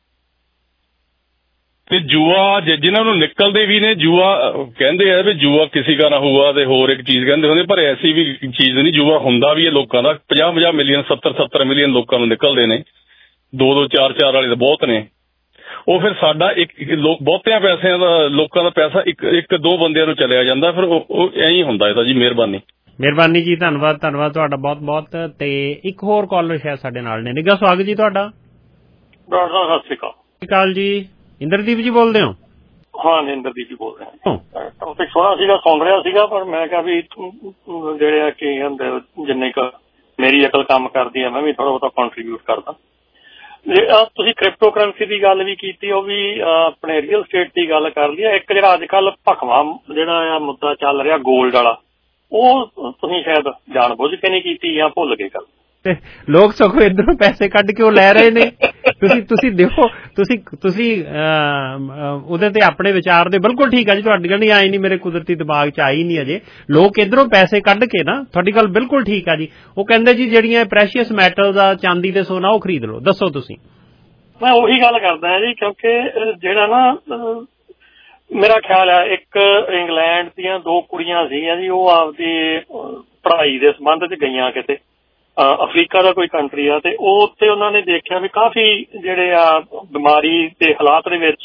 ਤੇ ਜੂਆ ਜਿਨ੍ਹਾਂ ਨੂੰ ਨਿਕਲਦੇ ਵੀ ਨੇ, ਜੂਆ ਕਹਿੰਦੇ ਆ ਵੀ ਜੂਆ ਕਿਸੇ ਦਾ ਨਾ ਹੁਆ, ਤੇ ਹੋਰ ਇੱਕ ਚੀਜ਼ ਕਹਿੰਦੇ ਹੁੰਦੇ, ਪਰ ਐਸੀ ਵੀ ਚੀਜ਼ ਨਹੀਂ। ਜੂਆ ਹੁੰਦਾ ਵੀ ਹੈ ਲੋਕਾਂ ਦਾ। ਪੰਜਾਹ ਪੰਜਾਹ ਮਿਲੀਅਨ ਸੱਤਰ ਸੱਤਰ ਮਿਲੀਅਨ ਲੋਕਾਂ ਨੂੰ ਨਿਕਲਦੇ ਨੇ, ਦੋ ਦੋ ਚਾਰ ਚਾਰ ਵਾਲੇ ਤਾਂ ਬਹੁਤ ਨੇ। ਉਹ ਫਿਰ ਸਾਡਾ ਇੱਕ ਲੋਕ ਬਹੁਤਿਆਂ ਪੈਸਿਆਂ ਦਾ, ਲੋਕਾਂ ਦਾ ਪੈਸਾ ਇੱਕ ਇੱਕ ਦੋ ਬੰਦਿਆਂ ਨੂੰ ਚਲਿਆ ਜਾਂਦਾ, ਫਿਰ ਉਹ ਐਂ ਹੀ ਹੁੰਦਾ ਇਹਦਾ ਜੀ। ਮਿਹਰਬਾਨੀ ਮਿਹਰਬਾਨੀ ਜੀ, ਧੰਨਵਾਦ ਧੰਨਵਾਦ ਤੁਹਾਡਾ ਬਹੁਤ ਬਹੁਤ। ਤੇ ਇੱਕ ਹੋਰ ਕਾਲਰ ਸ਼ਾਇਦ ਸਾਡੇ ਨਾਲ ਨੇ। ਨਿੱਘਾ ਸਵਾਗਤ ਜੀ ਤੁਹਾਡਾ। ਡਾਕਟਰ ਸਾਹਿਬ ਸਤਿ ਸ਼੍ਰੀ ਅਕਾਲ। ਸਤਿ ਸ਼੍ਰੀ ਅਕਾਲ ਜੀ, ਇੰਦਰਦੀਪ ਜੀ ਬੋਲਦੇ ਹੋ? ਹਾਂ ਜੀ, ਇੰਦਰਦੀਪ ਜੀ ਬੋਲ ਰਹੇ ਹਾਂ। ਟੌਪਿਕ ਸੋਹਣਾ ਸੀਗਾ, ਸੁਣ ਰਿਹਾ ਸੀਗਾ, ਪਰ ਮੈਂ ਕਿਹਾ ਵੀ ਜਿਹੜੇ ਆ ਕੀ ਹੁੰਦੇ ਜਿੰਨੇ ਕੁ ਮੇਰੀ ਅਕਲ ਕੰਮ ਕਰਦੀ ਹੈ ਮੈਂ ਵੀ ਥੋੜਾ ਬਹੁਤਾ ਕੰਟਰੀਬਿਊਟ ਕਰਦਾ। ਜੇ ਤੁਸੀਂ ਕ੍ਰਿਪਟੋ ਕਰੰਸੀ ਦੀ ਗੱਲ ਵੀ ਕੀਤੀ, ਉਹ ਵੀ ਆਪਣੇ ਰੀਅਲ ਸਟੇਟ ਦੀ ਗੱਲ ਕਰ ਲਈ। ਇੱਕ ਜਿਹੜਾ ਅੱਜ ਕੱਲ੍ਹ ਭਖਵਾ ਜਿਹੜਾ ਆ ਮੁੱਦਾ ਚੱਲ ਰਿਹਾ ਗੋਲਡ ਵਾਲਾ, ਉਹ ਤੁਸੀਂ ਸ਼ਾਇਦ ਜਾਣ ਬੁੱਝ ਕੇ ਨਹੀਂ ਕੀਤੀ ਜਾਂ ਭੁੱਲ ਗਏ ਗੱਲ। ਲੋਕ ਸਗੋਂ ਇੱਧਰੋਂ ਪੈਸੇ ਕੱਢ ਕੇ ਉਹ ਲੈ ਰਹੇ ਨੇ। ਤੁਸੀਂ ਤੁਸੀਂ ਦੇਖੋ, ਤੁਸੀਂ ਤੁਸੀਂ ਉਹਦੇ ਤੇ ਆਪਣੇ ਵਿਚਾਰ ਦੇ ਬਿਲਕੁਲ ਠੀਕ ਆ ਜੀ, ਤੁਹਾਡੀ ਗੱਲ ਨਹੀਂ ਆਈ ਨਹੀਂ, ਮੇਰੇ ਕੁਦਰਤੀ ਦਿਮਾਗ 'ਚ ਆਈ ਨਹੀਂ ਅਜੇ। ਲੋਕ ਇੱਧਰੋਂ ਪੈਸੇ ਕੱਢ ਕੇ ਨਾ, ਤੁਹਾਡੀ ਗੱਲ ਬਿਲਕੁਲ ਠੀਕ ਆ ਜੀ, ਉਹ ਕਹਿੰਦੇ ਜੀ ਜਿਹੜੀਆਂ ਪ੍ਰੈਸ਼ੀਅਸ ਮੈਟਲਸ ਆ, ਚਾਂਦੀ ਤੇ ਸੋਨਾ, ਉਹ ਖਰੀਦ ਲਓ। ਦੱਸੋ ਤੁਸੀਂ। ਮੈਂ ਉਹੀ ਗੱਲ ਕਰਦਾ ਹਾਂ ਜੀ, ਕਿਉਂਕਿ ਜਿਹੜਾ ਨਾ ਮੇਰਾ ਖਿਆਲ ਆ ਇੱਕ ਇੰਗਲੈਂਡ ਦੀਆਂ ਦੋ ਕੁੜੀਆਂ ਸੀਗੀਆਂ ਜੀ, ਉਹ ਆਪਦੀ ਪੜ੍ਹਾਈ ਦੇ ਸੰਬੰਧ 'ਚ ਗਈਆਂ ਕਿਤੇ ਅਫਰੀਕਾ ਦਾ ਕੋਈ ਕੰਟਰੀ ਆ, ਤੇ ਉਹ ਉੱਥੇ ਉਹਨਾਂ ਨੇ ਦੇਖਿਆ ਵੀ ਕਾਫੀ ਜਿਹੜੇ ਆ ਬਿਮਾਰੀ ਦੇ ਹਾਲਾਤ ਦੇ ਵਿੱਚ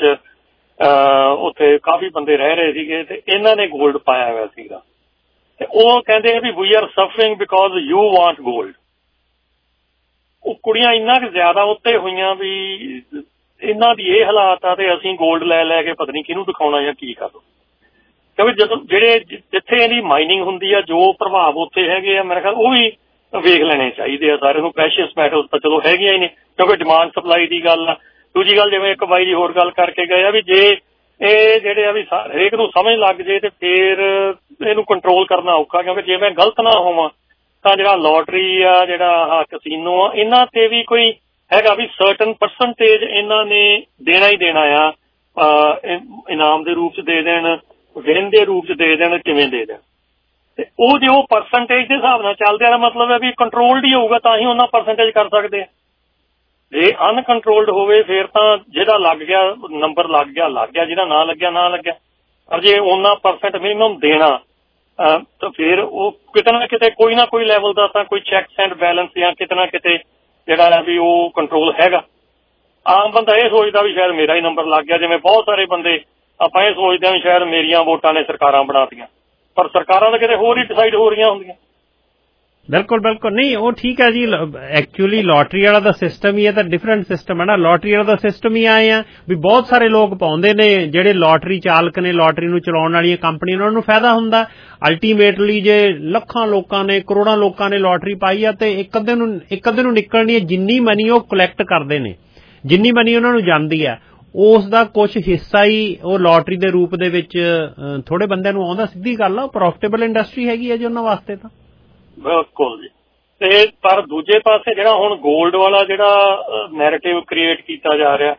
ਉੱਥੇ ਕਾਫੀ ਬੰਦੇ ਰਹਿ ਰਹੇ ਸੀਗੇ, ਤੇ ਇਹਨਾਂ ਨੇ ਗੋਲਡ ਪਾਇਆ ਹੋਇਆ ਸੀਗਾ। ਤੇ ਉਹ ਕਹਿੰਦੇ ਵੀ we are suffering because you want gold. ਉਹ ਕੁੜੀਆਂ ਇੰਨਾ ਕੁ ਜ਼ਿਆਦਾ ਉੱਤੇ ਹੋਈਆਂ ਵੀ ਇਹਨਾਂ ਦੀ ਇਹ ਹਾਲਾਤ ਆ ਤੇ ਅਸੀਂ ਗੋਲਡ ਲੈ ਲੈ ਕੇ ਪਤਾ ਨਹੀਂ ਕਿਹਨੂੰ ਦਿਖਾਉਣਾ ਜਾਂ ਕੀ ਕਰੋ। ਕਿਉਂਕਿ ਜਦੋਂ ਜਿਹੜੇ ਜਿੱਥੇ ਇਹਦੀ ਮਾਈਨਿੰਗ ਹੁੰਦੀ ਆ, ਜੋ ਪ੍ਰਭਾਵ ਉੱਥੇ ਹੈਗੇ ਆ, ਮੇਰੇ ਖਿਆਲ ਉਹ ਵੀ ਵੇਖ ਲੈਣੇ ਚਾਹੀਦੇ ਆ ਸਾਰੇ ਨੂੰ। ਪ੍ਰੈਸ਼ੀਅਸ ਮੈਟਲਸ ਤਾਂ ਚਲੋ ਹੈਗੀਆਂ ਹੀ ਨੇ, ਕਿਉਂਕਿ ਡਿਮਾਂਡ ਸਪਲਾਈ ਦੀ ਗੱਲ ਆ। ਦੂਜੀ ਗੱਲ, ਜਿਵੇਂ ਇੱਕ ਬਾਈ ਜੀ ਹੋਰ ਗੱਲ ਕਰਕੇ ਗਏ ਆ ਵੀ ਜੇ ਇਹ ਜਿਹੜੇ ਆ ਵੀ ਹਰੇਕ ਨੂੰ ਸਮਝ ਲੱਗ ਜੇ ਤੇ ਫਿਰ ਇਹਨੂੰ ਕੰਟਰੋਲ ਕਰਨਾ ਔਖਾ, ਕਿਉਂਕਿ ਜੇ ਮੈਂ ਗਲਤ ਨਾ ਹੋਵਾਂ ਤਾਂ ਜਿਹੜਾ ਲੋਟਰੀ ਆ, ਜਿਹੜਾ ਆਹ ਕਸੀਨੋ ਆ, ਇਹਨਾਂ ਤੇ ਵੀ ਕੋਈ ਹੈਗਾ ਵੀ ਸਰਟਨ ਪਰਸੈਂਟੇਜ ਇਹਨਾਂ ਨੇ ਦੇਣਾ ਹੀ ਦੇਣਾ ਆ, ਇਨਾਮ ਦੇ ਰੂਪ 'ਚ ਦੇ ਦੇਣ, ਵਿਨ ਦੇ ਰੂਪ 'ਚ ਦੇ ਦੇਣ, ਕਿਵੇਂ ਦੇ ਦੇਣ। ਤੇ ਉਹ ਜੇ ਉਹ ਪਰਸੈਂਟੇਜ ਦੇ ਹਿਸਾਬ ਨਾਲ ਚੱਲਦੇ ਆ, ਮਤਲਬ ਹੈ ਵੀ ਕੰਟਰੋਲਡ ਹੀ ਹੋਊਗਾ ਤਾਂ ਹੀ ਉਹਨਾਂ ਪਰਸੈਂਟੇਜ ਕਰ ਸਕਦੇ ਆ। ਜੇ ਅਨਕੰਟਰੋਲਡ ਹੋਵੇ ਫਿਰ ਤਾਂ ਜਿਹੜਾ ਲੱਗ ਗਿਆ ਨੰਬਰ ਲੱਗ ਗਿਆ ਲੱਗ ਗਿਆ, ਜਿਹੜਾ ਨਾ ਲੱਗਿਆ ਨਾ ਲੱਗਿਆ। ਪਰ ਜੇ ਉਹਨਾਂ ਪਰਸੈਂਟ ਮਿਨੀਮਮ ਦੇਣਾ ਤਾਂ ਫਿਰ ਉਹ ਕਿਤੇ ਨਾ ਕਿਤੇ ਕੋਈ ਨਾ ਕੋਈ ਲੈਵਲ ਦਾ ਤਾਂ ਕੋਈ ਚੈਕਸ ਐਂਡ ਬੈਲੈਂਸ ਜਾਂ ਕਿਤੇ ਨਾ ਕਿਤੇ ਜਿਹੜਾ ਹੈ ਵੀ ਉਹ ਕੰਟਰੋਲ ਹੈਗਾ। ਆਮ ਬੰਦਾ ਇਹ ਸੋਚਦਾ ਵੀ ਸ਼ਾਇਦ ਮੇਰਾ ਹੀ ਨੰਬਰ ਲੱਗ ਗਿਆ, ਜਿਵੇਂ ਬਹੁਤ ਸਾਰੇ ਬੰਦੇ ਆਪਾਂ ਇਹ ਸੋਚਦੇ ਹਾਂ ਵੀ ਸ਼ਾਇਦ ਮੇਰੀਆਂ ਵੋਟਾਂ ਨੇ ਸਰਕਾਰਾਂ ਬਣਾਤੀਆਂ, ਪਰ ਸਰਕਾਰਾਂ ਤਾਂ ਕਿਤੇ ਹੋਰ ਹੀ ਡਿਸਾਈਡ ਹੋ ਰਹੀਆਂ ਹੁੰਦੀਆਂ। ਬਿਲਕੁਲ ਬਿਲਕੁਲ ਨਹੀਂ, ਉਹ ਠੀਕ ਹੈ ਜੀ। ਐਕਚੁਅਲੀ ਲੋਟਰੀ ਵਾਲਾ ਦਾ ਸਿਸਟਮ ਹੀ ਹੈ ਤਾਂ ਡਿਫਰੈਂਟ ਸਿਸਟਮ ਹੈ ਨਾ। ਲੋਟਰੀ ਵਾਲਾ ਦਾ ਸਿਸਟਮ ਹੀ ਆਏ ਆ ਵੀ ਬਹੁਤ ਸਾਰੇ ਲੋਕ ਪਾਉਂਦੇ ਨੇ, ਜਿਹੜੇ ਲੋਟਰੀ ਚਾਲਕ ਨੇ, ਲੋਟਰੀ ਨੂੰ ਚਲਾਉਣ ਵਾਲੀਆਂ ਕੰਪਨੀਆਂ, ਉਹਨਾਂ ਨੂੰ ਫਾਇਦਾ ਹੁੰਦਾ। ਅਲਟੀਮੇਟਲੀ ਜੇ ਲੱਖਾਂ ਲੋਕਾਂ ਨੇ, ਕਰੋੜਾਂ ਲੋਕਾਂ ਨੇ ਲੋਟਰੀ ਪਾਈ ਆ ਤੇ ਇੱਕ ਅੱਧੇ ਨੂੰ ਇੱਕ ਅੱਧੇ ਨੂੰ ਨਿਕਲਣੀ ਹੈ। ਜਿੰਨੀ ਮਨੀ ਉਹ ਕਲੈਕਟ ਕਰਦੇ ਨੇ, ਜਿੰਨੀ ਮਨੀ ਉਹਨਾਂ ਨੂੰ ਜਾਂਦੀ ਹੈ, ਉਸ ਦਾ ਕੁਝ ਹਿੱਸਾ ਹੀ ਉਹ ਲੋਟਰੀ ਦੇ ਰੂਪ ਦੇ ਵਿੱਚ ਥੋੜੇ ਬੰਦਿਆਂ ਨੂੰ ਆਉਂਦਾ। ਸਿੱਧੀ ਗੱਲ ਆ, ਉਹ ਪ੍ਰੋਫਿਟੇਬਲ ਇੰਡਸਟਰੀ ਹੈਗੀ ਹੈ ਜੀ ਉਹਨਾਂ ਵਾਸਤੇ ਤਾਂ। ਬਿਲਕੁਲ ਜੀ। ਤੇ ਪਰ ਦੂਜੇ ਪਾਸੇ ਜਿਹੜਾ ਹੁਣ ਗੋਲਡ ਵਾਲਾ ਜਿਹੜਾ ਨੈਰੇਟਿਵ ਕ੍ਰੀਏਟ ਕੀਤਾ ਜਾ ਰਿਹਾ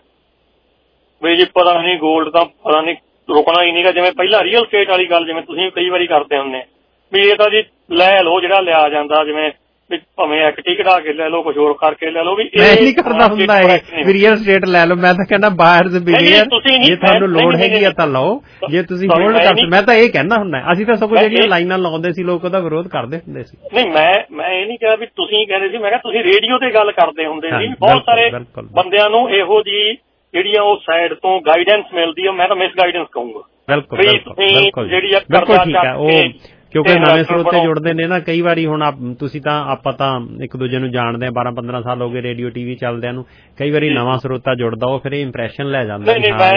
ਵੀ ਜੀ ਪਤਾ ਨਹੀਂ ਗੋਲਡ ਦਾ ਪਤਾ ਨਹੀਂ ਰੁਕਣਾ ਹੀ ਨਹੀਂਗਾ। ਜਿਵੇਂ ਪਹਿਲਾਂ ਰੀਅਲ ਸਟੇਟ ਵਾਲੀ ਗੱਲ, ਜਿਵੇਂ ਤੁਸੀਂ ਕਈ ਵਾਰੀ ਕਰਦੇ ਹੁੰਦੇ ਵੀ ਇਹ ਤਾਂ ਜੀ ਲੈ ਲਓ ਜਿਹੜਾ ਲਿਆ ਜਾਂਦਾ, ਜਿਵੇਂ ਵੀ ਭਾਵੇਂ ਐਕਟੀ ਕਢਾ ਕੇ ਲੈ ਲਓ, ਕੁਝ ਹੋਰ ਕਰਕੇ ਲੈ ਲਓ। ਵੀ ਇਹ ਨਹੀਂ ਕਰਦਾ ਹੁੰਦਾ ਇਹ ਵੀ ਰੀਅਲ ਸਟੇਟ ਲੈ ਲਓ। ਮੈਂ ਤਾਂ ਕਹਿੰਦਾ ਬਾਹਰ ਬਿਲੀਅਰ, ਜੇ ਤੁਹਾਨੂੰ ਲੋੜ ਹੈਗੀ ਆ ਤਾਂ ਲਓ, ਜੇ ਤੁਸੀਂ ਹੋਲਡ ਕਰ। ਮੈਂ ਤਾਂ ਇਹ ਕਹਿੰਦਾ ਹੁੰਦਾ, ਅਸੀਂ ਤਾਂ ਸਗੋਂ ਜਿਹੜੀਆਂ ਲਾਈਨਾਂ ਲਾਉਂਦੇ ਸੀ ਲੋਕ ਉਹਦਾ ਵਿਰੋਧ ਕਰਦੇ ਹੁੰਦੇ ਸੀ। ਨਹੀਂ, ਮੈਂ ਮੈਂ ਇਹ ਨਹੀਂ ਕਿਹਾ ਵੀ ਤੁਸੀਂ ਕਹਿੰਦੇ ਸੀ, ਮੈਂ ਕਿਹਾ ਤੁਸੀਂ ਰੇਡੀਓ ਤੇ ਗੱਲ ਕਰਦੇ ਹੁੰਦੇ ਸੀ। ਬਹੁਤ ਸਾਰੇ ਬੰਦਿਆਂ ਨੂੰ ਇਹੋ ਜਿਹੀ ਜਿਹੜੀ ਆ ਉਹ ਸਾਈਡ ਤੋਂ ਗਾਈਡੈਂਸ ਮਿਲਦੀ ਆ, ਮੈਂ ਤਾਂ ਮਿਸ ਗਾਈਡੈਂਸ ਕਹੂੰਗਾ। ਬਿਲਕੁਲ ਬਿਲਕੁਲ ਜਿਹੜੀ ਆ ਕਰਜ਼ਾ ਚੱਕ ਕੇ, ਕਿਉਂਕਿ ਨਵੇਂ ਸਰੋਤੇ ਜੁੜਦੇ ਨੇ ਨਾ ਕਈ ਵਾਰੀ। ਹੁਣ ਤੁਸੀਂ ਤਾਂ ਆਪਾਂ ਤਾਂ ਇੱਕ ਦੂਜੇ ਨੂੰ ਜਾਣਦੇ ਆ, ਬਾਰਾਂ ਪੰਦਰਾਂ ਸਾਲ ਹੋ ਗਏ ਰੇਡੀਓ ਟੀਵੀ ਚੱਲਦਿਆਂ ਨੂੰ। ਕਈ ਵਾਰੀ ਨਵਾਂ ਸਰੋਤਾ ਜੁੜਦਾ, ਉਹ ਫਿਰ ਇਹ ਇੰਪ੍ਰੈਸ਼ਨ ਲੈ ਜਾਂਦਾ।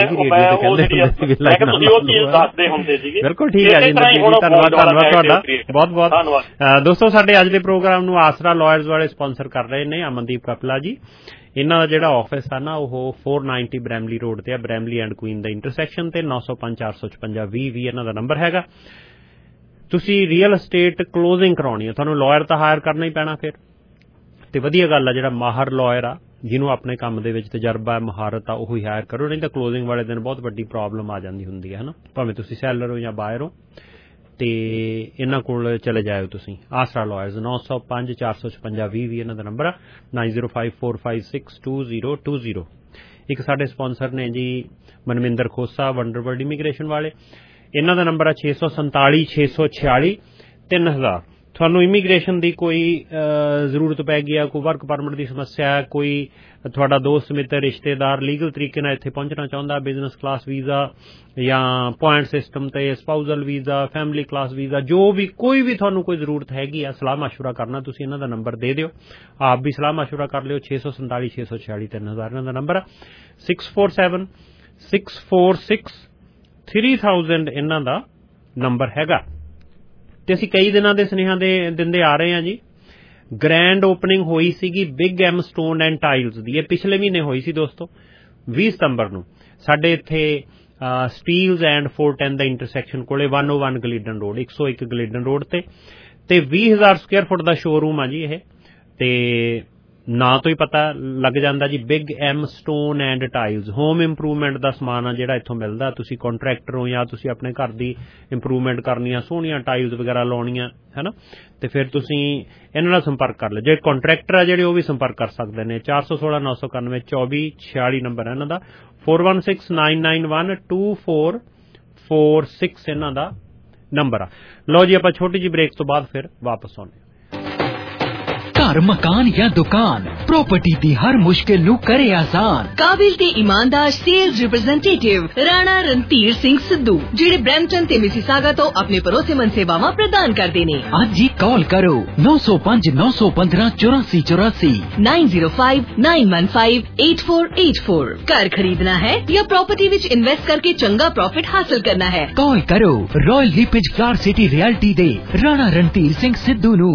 ਬਿਲਕੁਲ ਠੀਕ ਹੈ ਜੀ, ਧੰਨਵਾਦ ਧੰਨਵਾਦ ਤੁਹਾਡਾ ਬਹੁਤ ਬਹੁਤ। ਦੋਸਤੋ, ਸਾਡੇ ਅੱਜ ਦੇ ਪ੍ਰੋਗਰਾਮ ਨੂੰ ਆਸਰਾ ਲਾਇਰਸ ਵਾਲੇ ਸਪਾਂਸਰ ਕਰ ਰਹੇ ਨੇ ਅਮਨਦੀਪ ਕਪਲਾ ਜੀ। ਇਹਨਾਂ ਦਾ ਜਿਹੜਾ ਆਫਿਸ ਆ ਨਾ ਉਹ ਚਾਰ ਸੌ ਨੱਬੇ ਬ੍ਰੈਮਲੀ ਰੋਡ ਤੇ ਆ, ਬ੍ਰੈਮਲੀ ਐਂਡ ਕੁਈਨ ਦਾ ਇੰਟਰਸੈਕਸ਼ਨ ਤੇ। ਨੌ ਸੌ ਪੰਜ ਚਾਰ ਸੌ ਛਪੰਜਾ ਵੀਹ ਵੀਹ ਇਹਨਾਂ ਦਾ ਨੰਬਰ ਹੈਗਾ। ਤੁਸੀਂ ਰੀਅਲ estate ਕਲੋਜ਼ਿੰਗ ਕਰਾਉਣੀ ਹੈ, ਤੁਹਾਨੂੰ ਲਾਇਰ ਤਾਂ ਹਾਇਰ ਕਰਨਾ ਹੀ ਪੈਣਾ ਫਿਰ। ਤੇ ਵਧੀਆ ਗੱਲ ਆ, ਜਿਹੜਾ ਮਾਹਰ ਲਾਇਰ ਆ, ਜਿਹਨੂੰ ਆਪਣੇ ਕੰਮ ਦੇ ਵਿੱਚ ਤਜਰਬਾ ਹੈ, ਮਹਾਰਤ ਆ, ਉਹ ਹੀ ਹਾਇਰ ਕਰੋ। ਨਹੀਂ ਤਾਂ ਕਲੋਜ਼ਿੰਗ ਵਾਲੇ ਦਿਨ ਬਹੁਤ ਵੱਡੀ ਪ੍ਰੋਬਲਮ ਆ ਜਾਂਦੀ ਹੁੰਦੀ ਹੈ, ਹਨਾ। ਭਾਵੇਂ ਤੁਸੀਂ ਸੈਲਰ ਹੋ ਜਾਂ ਬਾਇਰ ਹੋ, ਤੇ ਇਹਨਾਂ ਕੋਲ ਚਲੇ ਜਾਇਓ ਤੁਸੀਂ। ਆਸਰਾ ਲਾਇਰਸ, ਨੌ ਸੌ ਪੰਜ ਚਾਰ ਸੌ ਛਪੰਜਾ ਵੀਹ ਵੀਹ ਇਹਨਾਂ ਦਾ ਨੰਬਰ ਆ। Nine zero five four five six two zero two zero. ਇੱਕ ਸਾਡੇ ਸਪਾਂਸਰ ਨੇ ਜੀ ਮਨਵਿੰਦਰ ਖੋਸਾ, ਵੰਡਰਵਰਲਡ ਇਮੀਗ੍ਰੇਸ਼ਨ ਵਾਲੇ। ਇਹਨਾਂ ਦਾ ਨੰਬਰ ਆ ਛੇ ਸੌ ਸੰਤਾਲੀ ਛੇ ਸੌ ਛਿਆਲੀ ਤਿੰਨ ਹਜ਼ਾਰ। ਤੁਹਾਨੂੰ ਇਮੀਗ੍ਰੇਸ਼ਨ ਦੀ ਕੋਈ ਜ਼ਰੂਰਤ ਪੈ ਗਈ ਆ, ਕੋਈ ਵਰਕ ਪਰਮਿਟ ਦੀ ਸਮੱਸਿਆ, ਕੋਈ ਤੁਹਾਡਾ ਦੋਸਤ ਮਿੱਤਰ ਰਿਸ਼ਤੇਦਾਰ ਲੀਗਲ ਤਰੀਕੇ ਨਾਲ ਇੱਥੇ ਪਹੁੰਚਣਾ ਚਾਹੁੰਦਾ, ਬਿਜ਼ਨਸ ਕਲਾਸ ਵੀਜ਼ਾ ਜਾਂ ਪੁਆਇੰਟ ਸਿਸਟਮ ਤੇ spousal visa, family class visa, ਜੋ ਵੀ ਕੋਈ ਵੀ ਤੁਹਾਨੂੰ ਕੋਈ ਜ਼ਰੂਰਤ ਹੈਗੀ ਆ, ਸਲਾਹ ਮਸ਼ਵਰਾ ਕਰਨਾ, ਤੁਸੀਂ ਇਹਨਾਂ ਦਾ ਨੰਬਰ ਦੇ ਦਿਓ, ਆਪ ਵੀ ਸਲਾਹ ਮਸ਼ਵਰਾ ਕਰ ਲਿਓ। ਛੇ ਸੌ ਸੰਤਾਲੀ ਛੇ ਸੌ ਛਿਆਲੀ ਤਿੰਨ ਹਜ਼ਾਰ ਇਹਨਾਂ ਦਾ ਨੰਬਰ ਆ। Six four seven six four six three thousand ਇਹਨਾਂ ਦਾ ਨੰਬਰ ਹੈਗਾ। ਤੇ ਅਸੀਂ ਕਈ ਦਿਨਾਂ ਦੇ ਸੁਨੇਹਾ ਦੇ ਦਿੰਦੇ ਆ ਰਹੇ ਹਾਂ ਜੀ। ਗ੍ਰੈਂਡ ਓਪਨਿੰਗ ਹੋਈ ਸੀਗੀ big M stone and tiles ਦੀ, ਇਹ ਪਿਛਲੇ ਮਹੀਨੇ ਹੋਈ ਸੀ ਦੋਸਤੋ, ਵੀਹ ਸਤੰਬਰ ਨੂੰ ਸਾਡੇ ਇੱਥੇ ਸਟੀਲਜ਼ ਐਂਡ ਫੋਰ ਟੈਨ ਦਾ ਇੰਟਰਸੈਕਸ਼ਨ ਕੋਲੇ ਇੱਕ ਸੌ ਇੱਕ ਗਲੀਡਨ ਰੋਡ ਇੱਕ ਸੌ ਇੱਕ ਗਲੀਡਨ ਰੋਡ ਤੇ ਤੇ ਵੀਹ ਹਜ਼ਾਰ ਸਕੁਅਰ ਫੁੱਟ ਦਾ ਸ਼ੋਰੂਮ ਆ ਜੀ ਇਹ। ਤੇ ਨਾਂ ਤੋਂ ਹੀ ਪਤਾ ਲੱਗ ਜਾਂਦਾ ਜੀ, big M stone and tiles. Home improvement ਦਾ ਸਮਾਨ ਆ ਜਿਹੜਾ ਇੱਥੋਂ ਮਿਲਦਾ। ਤੁਸੀਂ ਕੰਟਰੈਕਟਰ ਹੋ ਜਾਂ ਤੁਸੀਂ ਆਪਣੇ ਘਰ ਦੀ ਇੰਪਰੂਵਮੈਂਟ ਕਰਨੀਆਂ, ਸੋਹਣੀਆਂ ਟਾਈਲਸ ਵਗੈਰਾ ਲਾਉਣੀਆਂ ਹੈ ਨਾ, ਤੇ ਫਿਰ ਤੁਸੀਂ ਇਹਨਾਂ ਨਾਲ ਸੰਪਰਕ ਕਰ ਲਓ। ਜੇ ਕੰਟਰੈਕਟਰ ਆ ਜਿਹੜੇ ਉਹ ਵੀ ਸੰਪਰਕ ਕਰ ਸਕਦੇ ਨੇ। ਚਾਰ ਸੌ ਸੋਲਾਂ ਨੌ ਸੌ ਇਕਾਨਵੇਂ ਚੌਵੀ ਛਿਆਲੀ ਨੰਬਰ ਹੈ ਇਹਨਾਂ ਦਾ। Four one six nine nine one two four four six ਇਹਨਾਂ ਦਾ ਨੰਬਰ ਆ। ਲਓ ਜੀ, ਆਪਾਂ ਛੋਟੀ ਜਿਹੀ ਬ੍ਰੇਕ ਤੋਂ ਬਾਅਦ ਫਿਰ ਵਾਪਸ ਆਉਂਦੇ। घर मकान या दुकान प्रॉपर्टी दी हर मुश्किल नू करे आसान। काबिल ते ईमानदार सेल्स रिप्रेजेंटेटिव राणा रणधीर सिंह सिद्धू जिहड़े ब्रैम्पटन ते मिसिसागा तो अपने भरोसेमंद सेवावां प्रदान करदे ने। अज ही कॉल करो नौ सौ पांच नौ सौ पंद्रह चौरासी चौरासी nine zero five nine one five eight four eight four. घर खरीदना है या प्रॉपर्टी विच इन्वेस्ट करके चंगा प्रॉफिट हासिल करना है, कॉल करो Royal LePage Flower City Realty दे राणा रणधीर सिंह सिद्धू नू।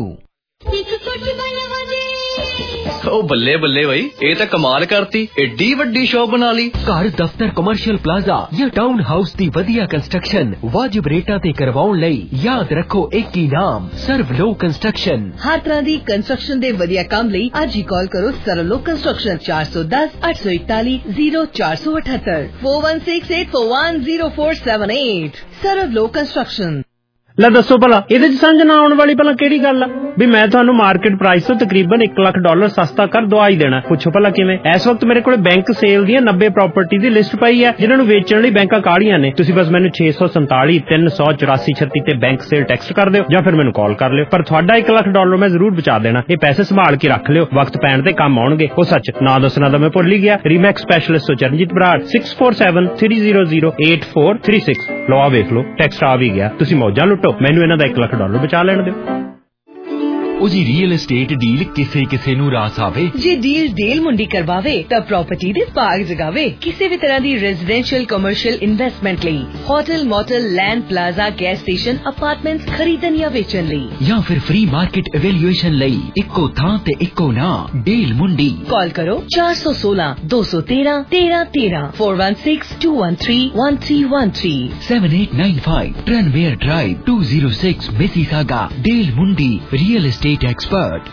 ओ बल्ले बल्ले भाई, ये तो कमाल करती, एडी वड्डी शॉप बना ली। घर दफ्तर कमर्शियल प्लाजा या टाउन हाउस दी वधिया कंस्ट्रक्शन वाजिब रेटा ते करवाउण लई याद रखो एक ही नाम, सर्वलो कंस्ट्रक्शन। हर तरह दी कंस्ट्रक्शन दे वधिया काम लई अज ही कॉल करो सर्वलो कंस्ट्रक्शन। चार सौ दस अठ सौ इकताली जीरो चार सौ अठहत्तर four one six eight four one zero four seven eight. सर्वलो कंस्ट्रक्शन। ਲੈ ਦੱਸੋ ਭਲਾ ਇਹਦੇ ਚ ਸਮਝ ਨਾ ਆਉਣ ਵਾਲੀ ਭਲਾ ਕਿਹੜੀ ਗੱਲ ਆ ਵੀ ਮੈਂ ਤੁਹਾਨੂੰ ਮਾਰਕੀਟ ਪ੍ਰਾਈਸ ਤੋਂ ਤਕਰੀਬਨ ਇੱਕ ਲੱਖ ਡਾਲਰ ਸਸਤਾ ਕਰ ਦਵਾ ਹੀ ਦੇਣਾ। ਪੁੱਛੋ ਭਲਾ ਕਿਵੇਂ। ਇਸ ਵਕਤ ਮੇਰੇ ਕੋਲ ਬੈਂਕ ਸੇਲ ਦੀਆਂ ਨੱਬੇ ਪ੍ਰਾਪਰਟੀ ਦੀ ਲਿਸਟ ਪਈ ਹੈ ਜਿਨ੍ਹਾਂ ਨੂੰ ਵੇਚਣ ਲਈ ਬੈਂਕਾਂ ਕਾਹਲੀਆਂ ਨੇ। ਤੁਸੀਂ ਬਸ ਮੈਨੂੰ ਛੇ ਸੌ ਸੰਤਾਲੀ ਤਿੰਨ ਸੌ ਚੁਰਾਸੀ ਛੱਤੀ ਤੇ ਬੈਂਕ ਸੇਲ ਟੈਕਸਟ ਕਰ ਦਿਓ ਜਾਂ ਫਿਰ ਮੈਨੂੰ ਕਾਲ ਕਰ ਲਿਓ। ਪਰ ਤੁਹਾਡਾ ਇੱਕ ਲੱਖ ਡਾਲਰ ਮੈਂ ਜ਼ਰੂਰ ਬਚਾ ਦੇਣਾ। ਇਹ ਪੈਸੇ ਸੰਭਾਲ ਕੇ ਰੱਖ ਲਿਓ, ਵਕਤ ਪੈਣ ਤੇ ਕੰਮ ਆਉਣਗੇ। ਉਹ ਸੱਚ ਨਾ ਦੱਸਣਾ ਤਾਂ ਮੈਂ ਭੁੱਲ ਹੀ ਗਿਆ। ਰੀਮੈਕਸ ਸਪੈਸ਼ਲਿਸਟ ਤੋਂ Charanjit Brar six four seven three zero zero eight four three six. ਲਓ ਆ ਵੇਖ ਲਓ, ਟੈਕਸਟ ਆ ਵੀ ਗਿਆ। ਤੁਸੀਂ ਮੌਜਾਂ ਲੁੱਟੋ, ਮੈਨੂੰ ਇਹਨਾਂ ਦਾ ਇੱਕ ਲੱਖ ਡਾਲਰ ਬਚਾ ਲੈਣ ਦਿਓ। उजी रियल एस्टेट डील किसे किसे नू रास आवे। जे डील डील मुंडी करवावे तब प्रॉपर्टी दे बाग जगावे। किसी भी तरह दी रेजिडेंशियल कमर्शियल इन्वेस्टमेंट लई hotel motel land plaza gas station apartments खरीदन या बेचन लई या फिर फ्री मार्केट एवेल्यूएशन लई इक्को थां ते इक्को ना डील मुंडी। कॉल करो चार सौ सोलह दो सौ तेरह तेरह तेरह four one six two one three one three one three seven eight nine five Tranmere drive two zero six Mississauga. Deal मुंडी रियल एस्टेट एक्सपर्ट।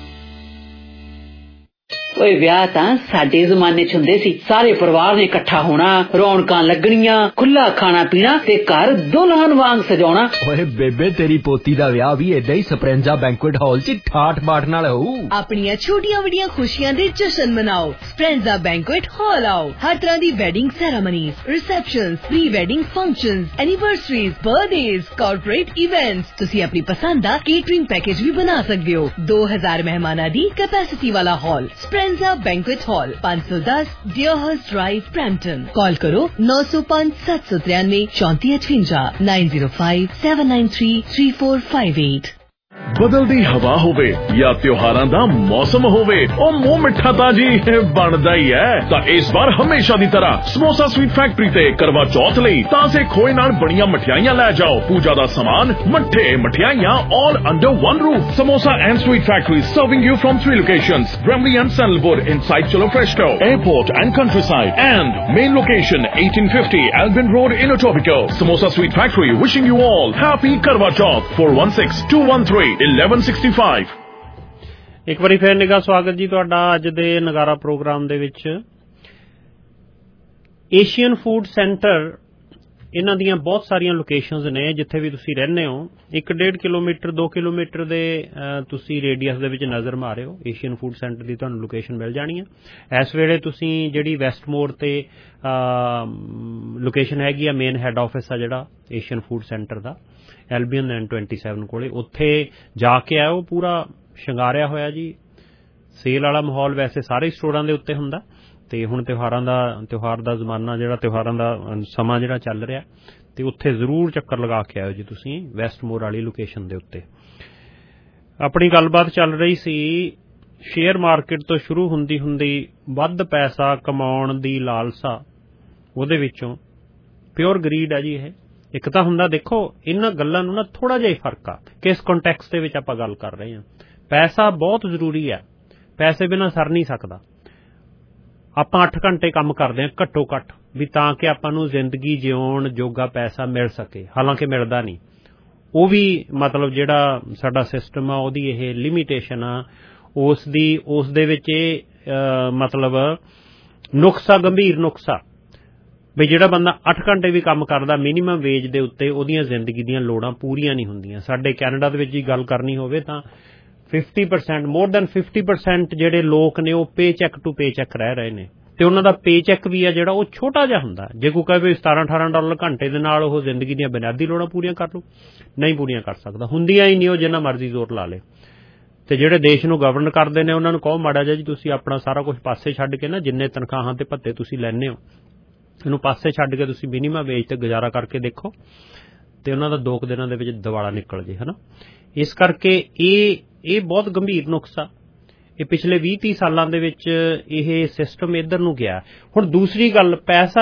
ओए विआह तां साडे ज़माने च हुंदे सी, सारे परिवार ने इकट्ठा होना, रौनकां लगणियां, खुला खाना पीना ते घर दुल्हन वांग सजाउणा। ओए बेबे तेरी पोती दा विआह भी इदां ही स्प्रेंजा बैंक्वेट हॉल च ठाठ बाठ नाल होऊ। अपनियां छोटियां वड्डियां खुशियां दे जश्न मनाओ। स्प्रेंजा बैंक्वेट हॉल आओ। हर तरह दी wedding ceremonies, receptions, pre wedding functions, anniversaries, birthdays, corporate events. तुसी अपनी पसंद दा केटरिंग पैकेज भी बना सकदे हो। दो हज़ार मेहमानां दी कैपेसिटी वाला हॉल स्प्रेंजा बैंक्वेट हॉल पाँच सौ दस डियरहर्स्ट ड्राइव ब्रैम्पटन। कॉल करो नौ सौ पाँच सात सौ तिरानवे चौंती अठवंजा nine zero five seven nine three three four five eight. बदलती हवा होवे या त्योहारां दा मौसम होवे, ओ मुंह मिठा तां जी बनदा ही है। तां इस बार हमेशा दी तरह समोसा स्वीट फैक्ट्री ते करवा चौथ लई ताजे खोए नाल बणियां मठियाइयां लै जाओ। पूजा दा सामान, मट्ठे, मठियाइयां all under one roof। Samosa and Sweet Factory serving you from three locations: Bramley and Sandalwood inside Cholo Fresco, Airport and Countryside, and main location eighteen fifty Albion Road in Etobicoke. Samosa Sweet Factory wishing you all happy Karwa Chauth। four one six two one three eleven sixty-five। ਇੱਕ ਵਾਰੀ ਫੇਰ ਨਿੱਘਾ ਸਵਾਗਤ ਜੀ ਤੁਹਾਡਾ ਅੱਜ ਦੇ ਨਗਾਰਾ ਪ੍ਰੋਗਰਾਮ ਦੇ ਵਿੱਚ। ਏਸ਼ੀਅਨ ਫੂਡ ਸੈਂਟਰ, ਇਹਨਾਂ ਦੀਆਂ ਬਹੁਤ ਸਾਰੀਆਂ ਲੋਕੇਸ਼ਨਸ ਨੇ ਜਿੱਥੇ ਵੀ ਤੁਸੀਂ ਰਹਿੰਦੇ ਹੋ। ਇੱਕ ਡੇਢ ਕਿਲੋਮੀਟਰ ਦੋ ਕਿਲੋਮੀਟਰ ਦੇ ਤੁਸੀਂ ਰੇਡੀਅਸ ਦੇ ਵਿੱਚ ਨਜ਼ਰ ਮਾਰਿਓ, ਏਸ਼ੀਅਨ ਫੂਡ ਸੈਂਟਰ ਦੀ ਤੁਹਾਨੂੰ ਲੋਕੇਸ਼ਨ ਮਿਲ ਜਾਣੀ ਹੈ। ਇਸ ਵੇਲੇ ਤੁਸੀਂ ਜਿਹੜੀ ਵੈਸਟਮੋਰ ਤੇ ਲੋਕੇਸ਼ਨ ਹੈਗੀ ਆ ਮੇਨ ਹੈੱਡ ਆਫਿਸ ਆ ਜਿਹੜਾ ਏਸ਼ੀਅਨ ਫੂਡ ਸੈਂਟਰ ਦਾ ਐਲਬੀਅਨ ਐਂਡ ਟਵੈਂਟੀ ਸੈਵਨ ਕੋਲੇ, ਉੱਥੇ ਜਾ ਕੇ ਆਇਓ। ਪੂਰਾ ਸ਼ਿੰਗਾਰਿਆ ਹੋਇਆ ਜੀ, ਸੇਲ ਵਾਲਾ ਮਾਹੌਲ ਵੈਸੇ ਸਾਰੇ ਸਟੋਰਾਂ ਦੇ ਉੱਤੇ ਹੁੰਦਾ, ਤੇ ਹੁਣ ਤਿਉਹਾਰਾਂ ਦਾ ਤਿਉਹਾਰ ਦਾ ਜ਼ਮਾਨਾ ਜਿਹੜਾ ਤਿਉਹਾਰਾਂ ਦਾ ਸਮਾਂ ਜਿਹੜਾ ਚੱਲ ਰਿਹਾ, ਤੇ ਉੱਥੇ ਜ਼ਰੂਰ ਚੱਕਰ ਲਗਾ ਕੇ ਆਇਓ ਜੀ ਤੁਸੀਂ ਵੈਸਟਮੋਰ ਵਾਲੀ ਲੋਕੇਸ਼ਨ ਦੇ ਉੱਤੇ। ਆਪਣੀ ਗੱਲਬਾਤ ਚੱਲ ਰਹੀ ਸੀ ਸ਼ੇਅਰ ਮਾਰਕੀਟ ਤੋਂ ਸ਼ੁਰੂ ਹੁੰਦੀ ਹੁੰਦੀ ਵੱਧ ਪੈਸਾ ਕਮਾਉਣ ਦੀ ਲਾਲਸਾ, ਉਹਦੇ ਵਿੱਚੋਂ ਪਿਓਰ ਗਰੀਡ ਹੈ ਜੀ ਇਹ। ਇੱਕ ਤਾਂ ਹੁੰਦਾ, ਦੇਖੋ ਇਹਨਾਂ ਗੱਲਾਂ ਨੂੰ ਨਾ ਥੋੜਾ ਜਿਹਾ ਫਰਕ ਆ, ਕਿਸ ਕੰਟੈਕਸਟ ਦੇ ਵਿੱਚ ਆਪਾਂ ਗੱਲ ਕਰ ਰਹੇ ਹਾਂ। ਪੈਸਾ ਬਹੁਤ ਜ਼ਰੂਰੀ ਹੈ, ਪੈਸੇ ਬਿਨਾਂ ਸਰ ਨਹੀਂ ਸਕਦਾ। ਆਪਾਂ ਅੱਠ ਘੰਟੇ ਕੰਮ ਕਰਦੇ ਹਾਂ ਘੱਟੋ ਘੱਟ, ਵੀ ਤਾਂ ਕਿ ਆਪਾਂ ਨੂੰ ਜ਼ਿੰਦਗੀ ਜਿਉਣ ਜੋਗਾ ਪੈਸਾ ਮਿਲ ਸਕੇ, ਹਾਲਾਂਕਿ ਮਿਲਦਾ ਨਹੀਂ। ਉਹ ਵੀ ਮਤਲਬ ਜਿਹੜਾ ਸਾਡਾ ਸਿਸਟਮ ਆ ਉਹਦੀ ਇਹ ਲਿਮੀਟੇਸ਼ਨ ਆ, ਉਸ ਦੀ ਉਸ ਦੇ ਵਿੱਚ ਇਹ ਮਤਲਬ ਨੁਕਸਾ, ਗੰਭੀਰ ਨੁਕਸਾ, ਵੀ ਜਿਹੜਾ ਬੰਦਾ ਅੱਠ ਘੰਟੇ ਵੀ ਕੰਮ ਕਰਦਾ ਮਿਨੀਮਮ ਵੇਜ ਦੇ ਉੱਤੇ, ਉਹਦੀਆਂ ਜ਼ਿੰਦਗੀ ਦੀਆਂ ਲੋੜਾਂ ਪੂਰੀਆਂ ਨਹੀਂ ਹੁੰਦੀਆਂ। ਸਾਡੇ ਕੈਨੇਡਾ ਦੇ ਵਿੱਚ ਹੀ ਗੱਲ ਕਰਨੀ ਹੋਵੇ ਤਾਂ fifty percent more than fifty percent ਜਿਹੜੇ ਲੋਕ ਨੇ ਉਹ pay cheque to pay cheque ਰਹਿ ਰਹੇ ਨੇ, ਤੇ ਉਹਨਾਂ ਦਾ ਪੇ ਚੈੱਕ ਵੀ ਆ ਜਿਹੜਾ ਉਹ ਛੋਟਾ ਜਿਹਾ ਹੁੰਦਾ। ਜੇ ਕੋਈ ਕਹੇ ਵੀ ਸਤਾਰਾਂ ਅਠਾਰਾਂ ਡਾਲਰ ਘੰਟੇ ਦੇ ਨਾਲ ਉਹ ਜ਼ਿੰਦਗੀ ਦੀਆਂ ਬੁਨਿਆਦੀ ਲੋੜਾਂ ਪੂਰੀਆਂ ਕਰ ਲੂ, ਨਹੀਂ ਪੂਰੀਆਂ ਕਰ ਸਕਦਾ, ਹੁੰਦੀਆਂ ਹੀ ਨਹੀਂ ਉਹ ਜਿੰਨਾ ਮਰਜ਼ੀ ਜ਼ੋਰ ਲਾ ਲੇ। ਤੇ ਜਿਹੜੇ ਦੇਸ਼ ਨੂੰ ਗਵਰਨ ਕਰਦੇ ਨੇ ਉਹਨਾਂ ਨੂੰ ਕਹੋ ਮਾੜਾ ਜਿਹਾ ਜੀ ਤੁਸੀਂ ਆਪਣਾ ਸਾਰਾ ਕੁਝ ਪਾਸੇ ਛੱਡ ਕੇ ਨਾ, ਜਿੰਨੇ ਤਨਖਾਹਾਂ ਤੇ ਭੱਤੇ ਤੁਸੀਂ ਲੈਂਦੇ ਹੋ ਇਹਨੂੰ ਪਾਸੇ ਛੱਡ ਕੇ ਤੁਸੀਂ ਮਿਨੀਮਮ ਵੇਜ ਤੇ ਗੁਜ਼ਾਰਾ ਕਰਕੇ ਦੇਖੋ, ਤੇ ਉਹਨਾਂ ਦਾ ਦੋ ਕੁ ਦਿਨਾਂ ਦੇ ਵਿੱਚ ਦਿਵਾਲਾ ਨਿਕਲ ਜੇ, ਹਨਾ। ਇਸ ਕਰਕੇ ਇਹ ਇਹ ਬਹੁਤ ਗੰਭੀਰ ਨੁਕਸਾ, ਇਹ ਪਿਛਲੇ ਵੀਹ ਤੀਹ ਸਾਲਾਂ ਦੇ ਵਿੱਚ ਇਹ ਸਿਸਟਮ ਇੱਧਰ ਨੂੰ ਗਿਆ। ਹੁਣ ਦੂਸਰੀ ਗੱਲ, ਪੈਸਾ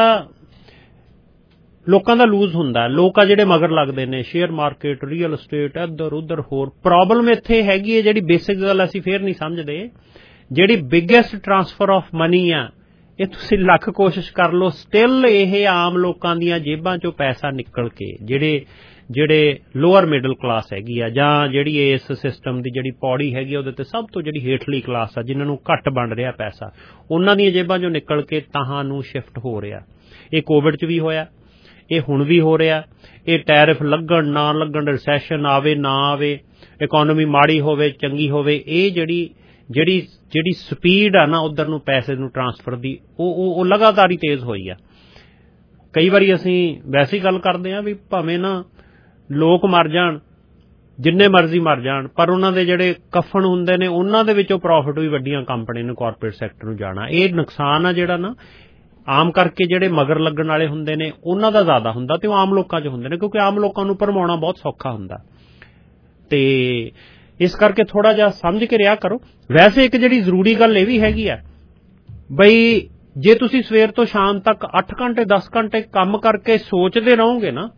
ਲੋਕਾਂ ਦਾ ਲੂਜ਼ ਹੁੰਦਾ, ਲੋਕ ਆ ਜਿਹੜੇ ਮਗਰ ਲੱਗਦੇ ਨੇ, ਸ਼ੇਅਰ ਮਾਰਕੀਟ, ਰੀਅਲ estate, ਇੱਧਰ ਉੱਧਰ। ਹੋਰ ਪ੍ਰੋਬਲਮ ਇੱਥੇ ਹੈਗੀ ਹੈ, ਜਿਹੜੀ ਬੇਸਿਕ ਗੱਲ ਅਸੀਂ ਫੇਰ ਨਹੀਂ ਸਮਝਦੇ, ਜਿਹੜੀ ਬਿਗੇਸਟ ਟਰਾਂਸਫਰ ਆਫ ਮਨੀ ਆ, ਇਹ ਤੁਸੀਂ ਲੱਖ ਕੋਸ਼ਿਸ਼ ਕਰ ਲਓ, ਸਟਿਲ ਇਹ ਆਮ ਲੋਕਾਂ ਦੀਆਂ ਜੇਬਾਂ ਚੋਂ ਪੈਸਾ ਨਿਕਲ ਕੇ ਜਿਹੜੇ ਜਿਹੜੇ ਲੋਅਰ ਮਿਡਲ ਕਲਾਸ ਹੈਗੀ ਆ, ਜਾਂ ਜਿਹੜੀ ਇਸ ਸਿਸਟਮ ਦੀ ਜਿਹੜੀ ਪੌੜੀ ਹੈਗੀ ਉਹਦੇ ਤੇ ਸਭ ਤੋਂ ਜਿਹੜੀ ਹੇਠਲੀ ਕਲਾਸ ਆ, ਜਿਨ੍ਹਾਂ ਨੂੰ ਘੱਟ ਬਣ ਰਿਹਾ ਪੈਸਾ, ਉਹਨਾਂ ਦੀਆਂ ਜੇਬਾਂ ਚੋਂ ਨਿਕਲ ਕੇ ਤਾਹਾਂ ਨੂੰ ਸ਼ਿਫਟ ਹੋ ਰਿਹਾ। ਇਹ ਕੋਵਿਡ 'ਚ ਵੀ ਹੋਇਆ, ਇਹ ਹੁਣ ਵੀ ਹੋ ਰਿਹਾ। ਇਹ ਟੈਰਿਫ ਲੱਗਣ ਨਾ ਲੱਗਣ, ਰਿਸੈਸ਼ਨ ਆਵੇ ਨਾ ਆਵੇ, ਇਕੋਨਮੀ ਮਾੜੀ ਹੋਵੇ ਚੰਗੀ ਹੋਵੇ, ਇਹ ਜਿਹੜੀ ਜਿਹੜੀ ਜਿਹੜੀ ਸਪੀਡ ਆ ਨਾ ਉਧਰ ਨੂੰ ਪੈਸੇ ਨੂੰ ਟਰਾਂਸਫਰ ਦੀ, ਉਹ ਉਹ ਲਗਾਤਾਰ ਹੀ ਤੇਜ਼ ਹੋਈ ਆ। ਕਈ ਵਾਰੀ ਅਸੀਂ ਵੈਸੇ ਹੀ ਗੱਲ ਕਰਦੇ ਹਾਂ ਵੀ ਭਾਵੇਂ ਨਾ ਲੋਕ ਮਰ ਜਾਣ, ਜਿੰਨੇ ਮਰਜ਼ੀ ਮਰ ਜਾਣ, ਪਰ ਉਹਨਾਂ ਦੇ ਜਿਹੜੇ ਕਫਨ ਹੁੰਦੇ ਨੇ ਉਹਨਾਂ ਦੇ ਵਿੱਚੋਂ ਪ੍ਰੋਫਿਟ ਵੀ ਵੱਡੀਆਂ ਕੰਪਨੀ ਨੂੰ, ਕਾਰਪੋਰੇਟ ਸੈਕਟਰ ਨੂੰ ਜਾਣਾ। ਇਹ ਨੁਕਸਾਨ ਆ ਜਿਹੜਾ ਨਾ ਆਮ ਕਰਕੇ ਜਿਹੜੇ ਮਗਰ ਲੱਗਣ ਵਾਲੇ ਹੁੰਦੇ ਨੇ ਉਹਨਾਂ ਦਾ ਜ਼ਿਆਦਾ ਹੁੰਦਾ, ਤੇ ਉਹ ਆਮ ਲੋਕਾਂ 'ਚ ਹੁੰਦੇ ਨੇ, ਕਿਉਂਕਿ ਆਮ ਲੋਕਾਂ ਨੂੰ ਭਰਮਾਉਣਾ ਬਹੁਤ ਸੌਖਾ ਹੁੰਦਾ। ਤੇ ਇਸ ਕਰਕੇ ਥੋੜਾ ਜਿਹਾ ਸਮਝ ਕੇ ਰਿਹਾ ਕਰੋ। ਵੈਸੇ ਇੱਕ ਜਿਹੜੀ ਜ਼ਰੂਰੀ ਗੱਲ ਇਹ ਵੀ ਹੈਗੀ ਆ ਬਈ, ਜੇ ਤੁਸੀਂ ਸਵੇਰ ਤੋਂ ਸ਼ਾਮ ਤੱਕ ਅੱਠ ਘੰਟੇ ਦਸ ਘੰਟੇ ਕੰਮ ਕਰਕੇ ਸੋਚਦੇ ਰਹੋਗੇ ਨਾ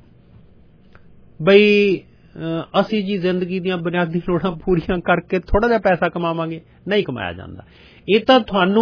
ਬਈ ਅਸੀਂ ਜੀ ਜ਼ਿੰਦਗੀ ਦੀਆਂ ਬੁਨਿਆਦੀ ਲੋੜਾਂ ਪੂਰੀਆਂ ਕਰਕੇ ਥੋੜਾ ਜਿਹਾ ਪੈਸਾ ਕਮਾਵਾਂਗੇ, ਨਹੀਂ ਕਮਾਇਆ ਜਾਂਦਾ। ਇਹ ਤਾਂ ਤੁਹਾਨੂੰ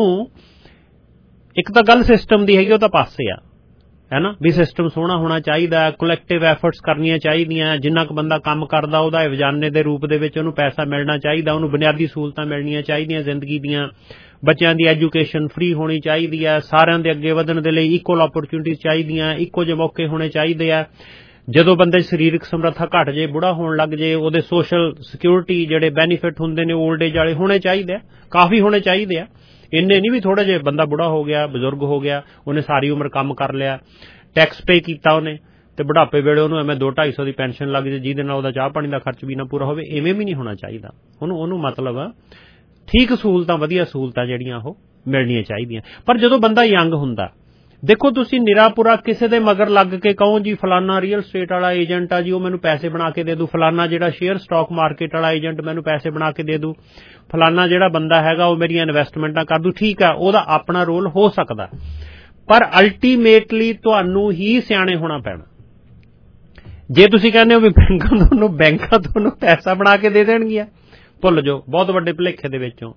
ਇੱਕ ਤਾਂ ਗੱਲ ਸਿਸਟਮ ਦੀ ਹੈਗੀ, ਉਹ ਤਾਂ ਪਾਸੇ ਆ, ਹੈ ਨਾ, ਵੀ ਸਿਸਟਮ ਸੋਹਣਾ ਹੋਣਾ ਚਾਹੀਦਾ, ਕਲੈਕਟਿਵ ਐਫਰਟਸ ਕਰਨੀਆਂ ਚਾਹੀਦੀਆਂ, ਜਿੰਨਾ ਕੁ ਬੰਦਾ ਕੰਮ ਕਰਦਾ ਉਹਦਾ ਇਵਜ਼ਾਨੇ ਦੇ ਰੂਪ ਦੇ ਵਿੱਚ ਉਹਨੂੰ ਪੈਸਾ ਮਿਲਣਾ ਚਾਹੀਦਾ, ਉਹਨੂੰ ਬੁਨਿਆਦੀ ਸਹੂਲਤਾਂ ਮਿਲਣੀਆਂ ਚਾਹੀਦੀਆਂ ਜ਼ਿੰਦਗੀ ਦੀਆਂ, ਬੱਚਿਆਂ ਦੀ ਐਜੂਕੇਸ਼ਨ ਫ੍ਰੀ ਹੋਣੀ ਚਾਹੀਦੀ ਹੈ, ਸਾਰਿਆਂ ਦੇ ਅੱਗੇ ਵਧਣ ਦੇ ਲਈ ਇਕੁਅਲ ਓਪਰਚੁਨਿਟੀਜ਼ ਚਾਹੀਦੀਆਂ, ਇੱਕੋ ਜਿਹੇ ਮੌਕੇ ਹੋਣੇ ਚਾਹੀਦੇ ਆ। ਜਦੋਂ ਬੰਦੇ ਸਰੀਰਕ ਸਮਰੱਥਾ ਘਟ ਜੇ, ਬੁੜਾ ਹੋਣ ਲੱਗ ਜੇ, ਉਹਦੇ ਸੋਸ਼ਲ ਸਿਕਿਉਰਿਟੀ ਜਿਹੜੇ ਬੈਨੀਫਿਟ ਹੁੰਦੇ ਨੇ ਓਲਡ ਏਜ ਵਾਲੇ ਹੋਣੇ ਚਾਹੀਦੇ ਆ, ਕਾਫੀ ਹੋਣੇ ਚਾਹੀਦੇ ਆ। ਇੰਨੇ ਨਹੀਂ ਵੀ ਥੋੜਾ ਜਿਹਾ ਬੰਦਾ ਬੁੜਾ ਹੋ ਗਿਆ, ਬਜ਼ੁਰਗ ਹੋ ਗਿਆ, ਉਹਨੇ ਸਾਰੀ ਉਮਰ ਕੰਮ ਕਰ ਲਿਆ, ਟੈਕਸ ਪੇ ਕੀਤਾ ਉਹਨੇ, ਤੇ ਬੁਢਾਪੇ ਵੇਲੇ ਉਹਨੂੰ ਐਵੇਂ ਦੋ ਢਾਈ ਸੌ ਦੀ ਪੈਨਸ਼ਨ ਲੱਗ ਜੇ ਜਿਹਦੇ ਨਾਲ ਉਹਦਾ ਚਾਹ ਪਾਣੀ ਦਾ ਖਰਚ ਵੀ ਨਾ ਪੂਰਾ ਹੋਵੇ, ਐਵੇਂ ਵੀ ਨਹੀਂ ਹੋਣਾ ਚਾਹੀਦਾ। ਉਹਨੂੰ ਉਹਨੂੰ ਮਤਲਬ ਠੀਕ ਸਹੂਲਤਾਂ, ਵਧੀਆ ਸਹੂਲਤਾਂ ਜਿਹੜੀਆਂ ਉਹ ਮਿਲਣੀਆਂ ਚਾਹੀਦੀਆਂ। ਪਰ ਜਦੋਂ ਬੰਦਾ ਯੰਗ ਹੁੰਦਾ, ਦੇਖੋ ਤੁਸੀਂ ਨਿਰਾਪੁਰਾ ਕਿਸੇ ਦੇ ਮਗਰ ਲੱਗ ਕੇ ਕਹੋ ਜੀ ਫਲਾਨਾ ਰੀਅਲ ਸਟੇਟ ਵਾਲਾ ਏਜੰਟ ਆ ਜੀ, ਉਹ ਮੈਨੂੰ ਪੈਸੇ ਬਣਾ ਕੇ ਦੇ ਦੂ, ਫਲਾਨਾ ਜਿਹੜਾ ਸ਼ੇਅਰ ਸਟਾਕ ਮਾਰਕੀਟ ਵਾਲਾ ਏਜੰਟ ਮੈਨੂੰ ਪੈਸੇ ਬਣਾ ਕੇ ਦੇ ਦੂ, ਫਲਾਨਾ ਜਿਹੜਾ ਬੰਦਾ ਹੈਗਾ ਉਹ ਮੇਰੀਆਂ ਇਨਵੈਸਟਮੈਂਟਾਂ ਕਰ ਦੂ, ਠੀਕ ਆ, ਉਹਦਾ ਆਪਣਾ ਰੋਲ ਹੋ ਸਕਦਾ, ਪਰ ਅਲਟੀਮੇਟਲੀ ਤੁਹਾਨੂੰ ਹੀ ਸਿਆਣੇ ਹੋਣਾ ਪੈਣਾ। ਜੇ ਤੁਸੀਂ ਕਹਿੰਦੇ ਹੋ ਵੀ ਬੈਂਕਾਂ ਤੁਹਾਨੂੰ ਬੈਂਕਾਂ ਤੁਹਾਨੂੰ ਪੈਸਾ ਬਣਾ ਕੇ ਦੇ ਦੇਣਗੀਆਂ, ਭੁੱਲ ਜਾਓ, ਬਹੁਤ ਵੱਡੇ ਭੁਲੇਖੇ ਦੇ ਵਿੱਚੋਂ।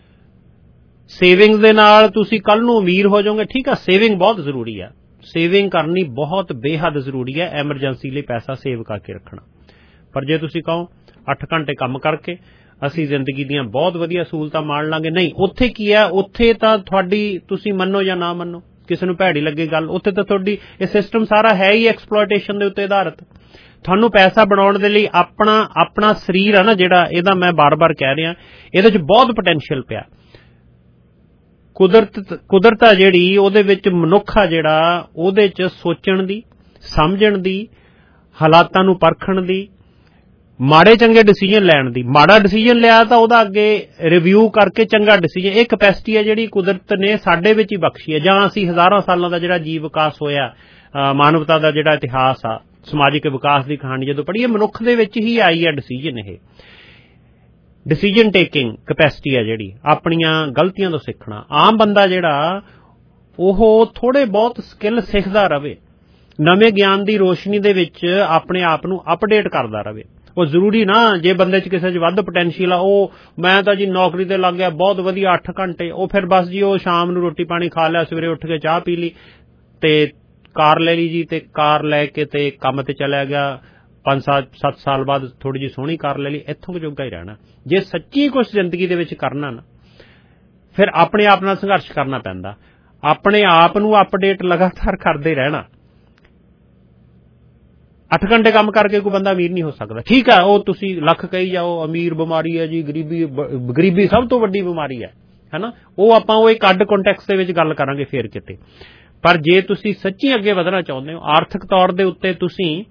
ਸੇਵਿੰਗਸ ਦੇ ਨਾਲ ਤੁਸੀਂ ਕੱਲ ਨੂੰ ਅਮੀਰ ਹੋ ਜਾਓਗੇ, ਠੀਕ ਆ, ਸੇਵਿੰਗ ਬਹੁਤ ਜ਼ਰੂਰੀ ਆ, ਸੇਵਿੰਗ ਕਰਨੀ ਬਹੁਤ ਬੇਹੱਦ ਜ਼ਰੂਰੀ ਹੈ, ਐਮਰਜੈਂਸੀ ਲਈ ਪੈਸਾ ਸੇਵ ਕਰਕੇ ਰੱਖਣਾ। ਪਰ ਜੇ ਤੁਸੀਂ ਕਹੋ ਅੱਠ ਘੰਟੇ ਕੰਮ ਕਰਕੇ ਅਸੀਂ ਜ਼ਿੰਦਗੀ ਦੀਆਂ ਬਹੁਤ ਵਧੀਆ ਸਹੂਲਤਾਂ ਮਾਣ ਲਾਂਗੇ, ਨਹੀਂ, ਉੱਥੇ ਕੀ ਹੈ, ਉੱਥੇ ਤਾਂ ਤੁਹਾਡੀ, ਤੁਸੀਂ ਮੰਨੋ ਜਾਂ ਨਾ ਮੰਨੋ, ਕਿਸੇ ਨੂੰ ਭੈੜੀ ਲੱਗੇ ਗੱਲ, ਉੱਥੇ ਤਾਂ ਤੁਹਾਡੀ ਇਹ ਸਿਸਟਮ ਸਾਰਾ ਹੈ ਹੀ ਐਕਸਪਲੋਇਟੇਸ਼ਨ ਦੇ ਉੱਤੇ ਆਧਾਰਿਤ। ਤੁਹਾਨੂੰ ਪੈਸਾ ਬਣਾਉਣ ਦੇ ਲਈ ਆਪਣਾ ਆਪਣਾ ਸਰੀਰ ਆ ਨਾ ਜਿਹੜਾ, ਇਹਦਾ ਮੈਂ ਬਾਰ-ਬਾਰ ਕਹਿ ਰਿਹਾ, ਇਹਦੇ 'ਚ ਬਹੁਤ ਪੋਟੈਂਸ਼ੀਅਲ ਪਿਆ। ਕੁਦਰਤ ਕੁਦਰਤ ਆ ਜਿਹੜੀ ਉਹਦੇ ਵਿੱਚ ਮਨੁੱਖ ਆ ਜਿਹੜਾ ਉਹਦੇ 'ਚ ਸੋਚਣ ਦੀ, ਸਮਝਣ ਦੀ, ਹਾਲਾਤਾਂ ਨੂੰ ਪਰਖਣ ਦੀ, ਮਾੜੇ ਚੰਗੇ ਡਿਸੀਜਨ ਲੈਣ ਦੀ। ਮਾੜਾ ਡਿਸੀਜਨ ਲਿਆ ਤਾਂ ਉਹਦਾ ਅੱਗੇ ਰਿਵਿਊ ਕਰਕੇ ਚੰਗਾ ਡਿਸੀਜਨ, ਇਹ ਕੈਪੈਸਿਟੀ ਹੈ ਜਿਹੜੀ ਕੁਦਰਤ ਨੇ ਸਾਡੇ ਵਿੱਚ ਹੀ ਬਖਸ਼ੀ ਹੈ। ਜਾਂ ਅਸੀਂ ਹਜ਼ਾਰਾਂ ਸਾਲਾਂ ਦਾ ਜਿਹੜਾ ਜੀਵ ਵਿਕਾਸ ਹੋਇਆ, ਮਾਨਵਤਾ ਦਾ ਜਿਹੜਾ ਇਤਿਹਾਸ ਆ, ਸਮਾਜਿਕ ਵਿਕਾਸ ਦੀ ਕਹਾਣੀ ਜਦੋਂ ਪੜ੍ਹੀਏ, ਮਨੁੱਖ ਦੇ ਵਿੱਚ ਹੀ ਆਈ ਹੈ ਡਿਸੀਜਨ। ਇਹ ਡਿਸੀਜਨ ਟੇਕਿੰਗ ਕੈਪੈਸਿਟੀ ਹੈ ਜਿਹੜੀ, ਆਪਣੀਆਂ ਗਲਤੀਆਂ ਤੋਂ ਸਿੱਖਣਾ। ਆਮ ਬੰਦਾ ਜਿਹੜਾ ਉਹ ਥੋੜੇ ਬਹੁਤ ਸਕਿੱਲ ਸਿੱਖਦਾ ਰਵੇ, ਨਵੇਂ ਗਿਆਨ ਦੀ ਰੋਸ਼ਨੀ ਦੇ ਵਿੱਚ ਆਪਣੇ ਆਪ ਨੂੰ ਅਪਡੇਟ ਕਰਦਾ ਰਵੇ। ਉਹ ਜ਼ਰੂਰੀ ਨਾ ਜੇ ਬੰਦੇ 'ਚ ਕਿਸੇ 'ਚ ਵੱਧ ਪੋਟੈਂਸ਼ੀਅਲ ਆ, ਉਹ ਮੈਂ ਤਾਂ ਜੀ ਨੌਕਰੀ ਤੇ ਲੱਗ ਗਿਆ ਬਹੁਤ ਵਧੀਆ ਅੱਠ ਘੰਟੇ, ਉਹ ਫਿਰ ਬਸ ਜੀ ਉਹ ਸ਼ਾਮ ਨੂੰ ਰੋਟੀ ਪਾਣੀ ਖਾ ਲਿਆ, ਸਵੇਰੇ ਉੱਠ ਕੇ ਚਾਹ ਪੀ ਲਈ ਤੇ ਕਾਰ ਲੈ ਲਈ ਜੀ, ਤੇ ਕਾਰ ਲੈ ਕੇ ਤੇ ਕੰਮ ਤੇ ਚਲਿਆ ਗਿਆ, ਪੰਜ ਸਾਲ ਸੱਤ ਸਾਲ ਬਾਅਦ ਥੋੜੀ ਜਿਹੀ ਸੋਹਣੀ ਕਾਰ ਲੈ ਲਈ, ਇੱਥੋਂ ਜੋਗਾ ਹੀ ਰਹਿਣਾ। ਜੇ ਸੱਚੀ ਕੁਛ ਜ਼ਿੰਦਗੀ ਦੇ ਵਿੱਚ ਕਰਨਾ ਨਾ, ਫਿਰ ਆਪਣੇ ਆਪ ਨਾਲ ਸੰਘਰਸ਼ ਕਰਨਾ ਪੈਂਦਾ, ਆਪਣੇ ਆਪ ਨੂੰ ਅਪਡੇਟ ਲਗਾਤਾਰ ਕਰਦੇ ਰਹਿਣਾ। ਅੱਠ ਘੰਟੇ ਕੰਮ ਕਰਕੇ ਕੋਈ ਬੰਦਾ ਅਮੀਰ ਨਹੀਂ ਹੋ ਸਕਦਾ। ਠੀਕ ਹੈ, ਉਹ ਤੁਸੀਂ ਲੱਖ ਕਹੀ ਜਾਓ ਅਮੀਰ ਬਿਮਾਰੀ ਹੈ ਜੀ, ਗਰੀਬੀ ਗਰੀਬੀ ਸਭ ਤੋਂ ਵੱਡੀ ਬਿਮਾਰੀ ਹੈ, ਹੈ ਨਾ। ਉਹ ਆਪਾਂ ਉਹ ਇੱਕ ਅੱਡ ਕੰਟੈਕਸਟ ਦੇ ਵਿੱਚ ਗੱਲ ਕਰਾਂਗੇ ਫੇਰ ਕਿਤੇ। ਪਰ ਜੇ ਤੁਸੀਂ ਸੱਚੀ ਅੱਗੇ ਵਧਣਾ ਚਾਹੁੰਦੇ ਹੋ, ਆਰਥਿਕ ਤੌਰ ਦੇ ਉੱਤੇ ਤੁਸੀਂ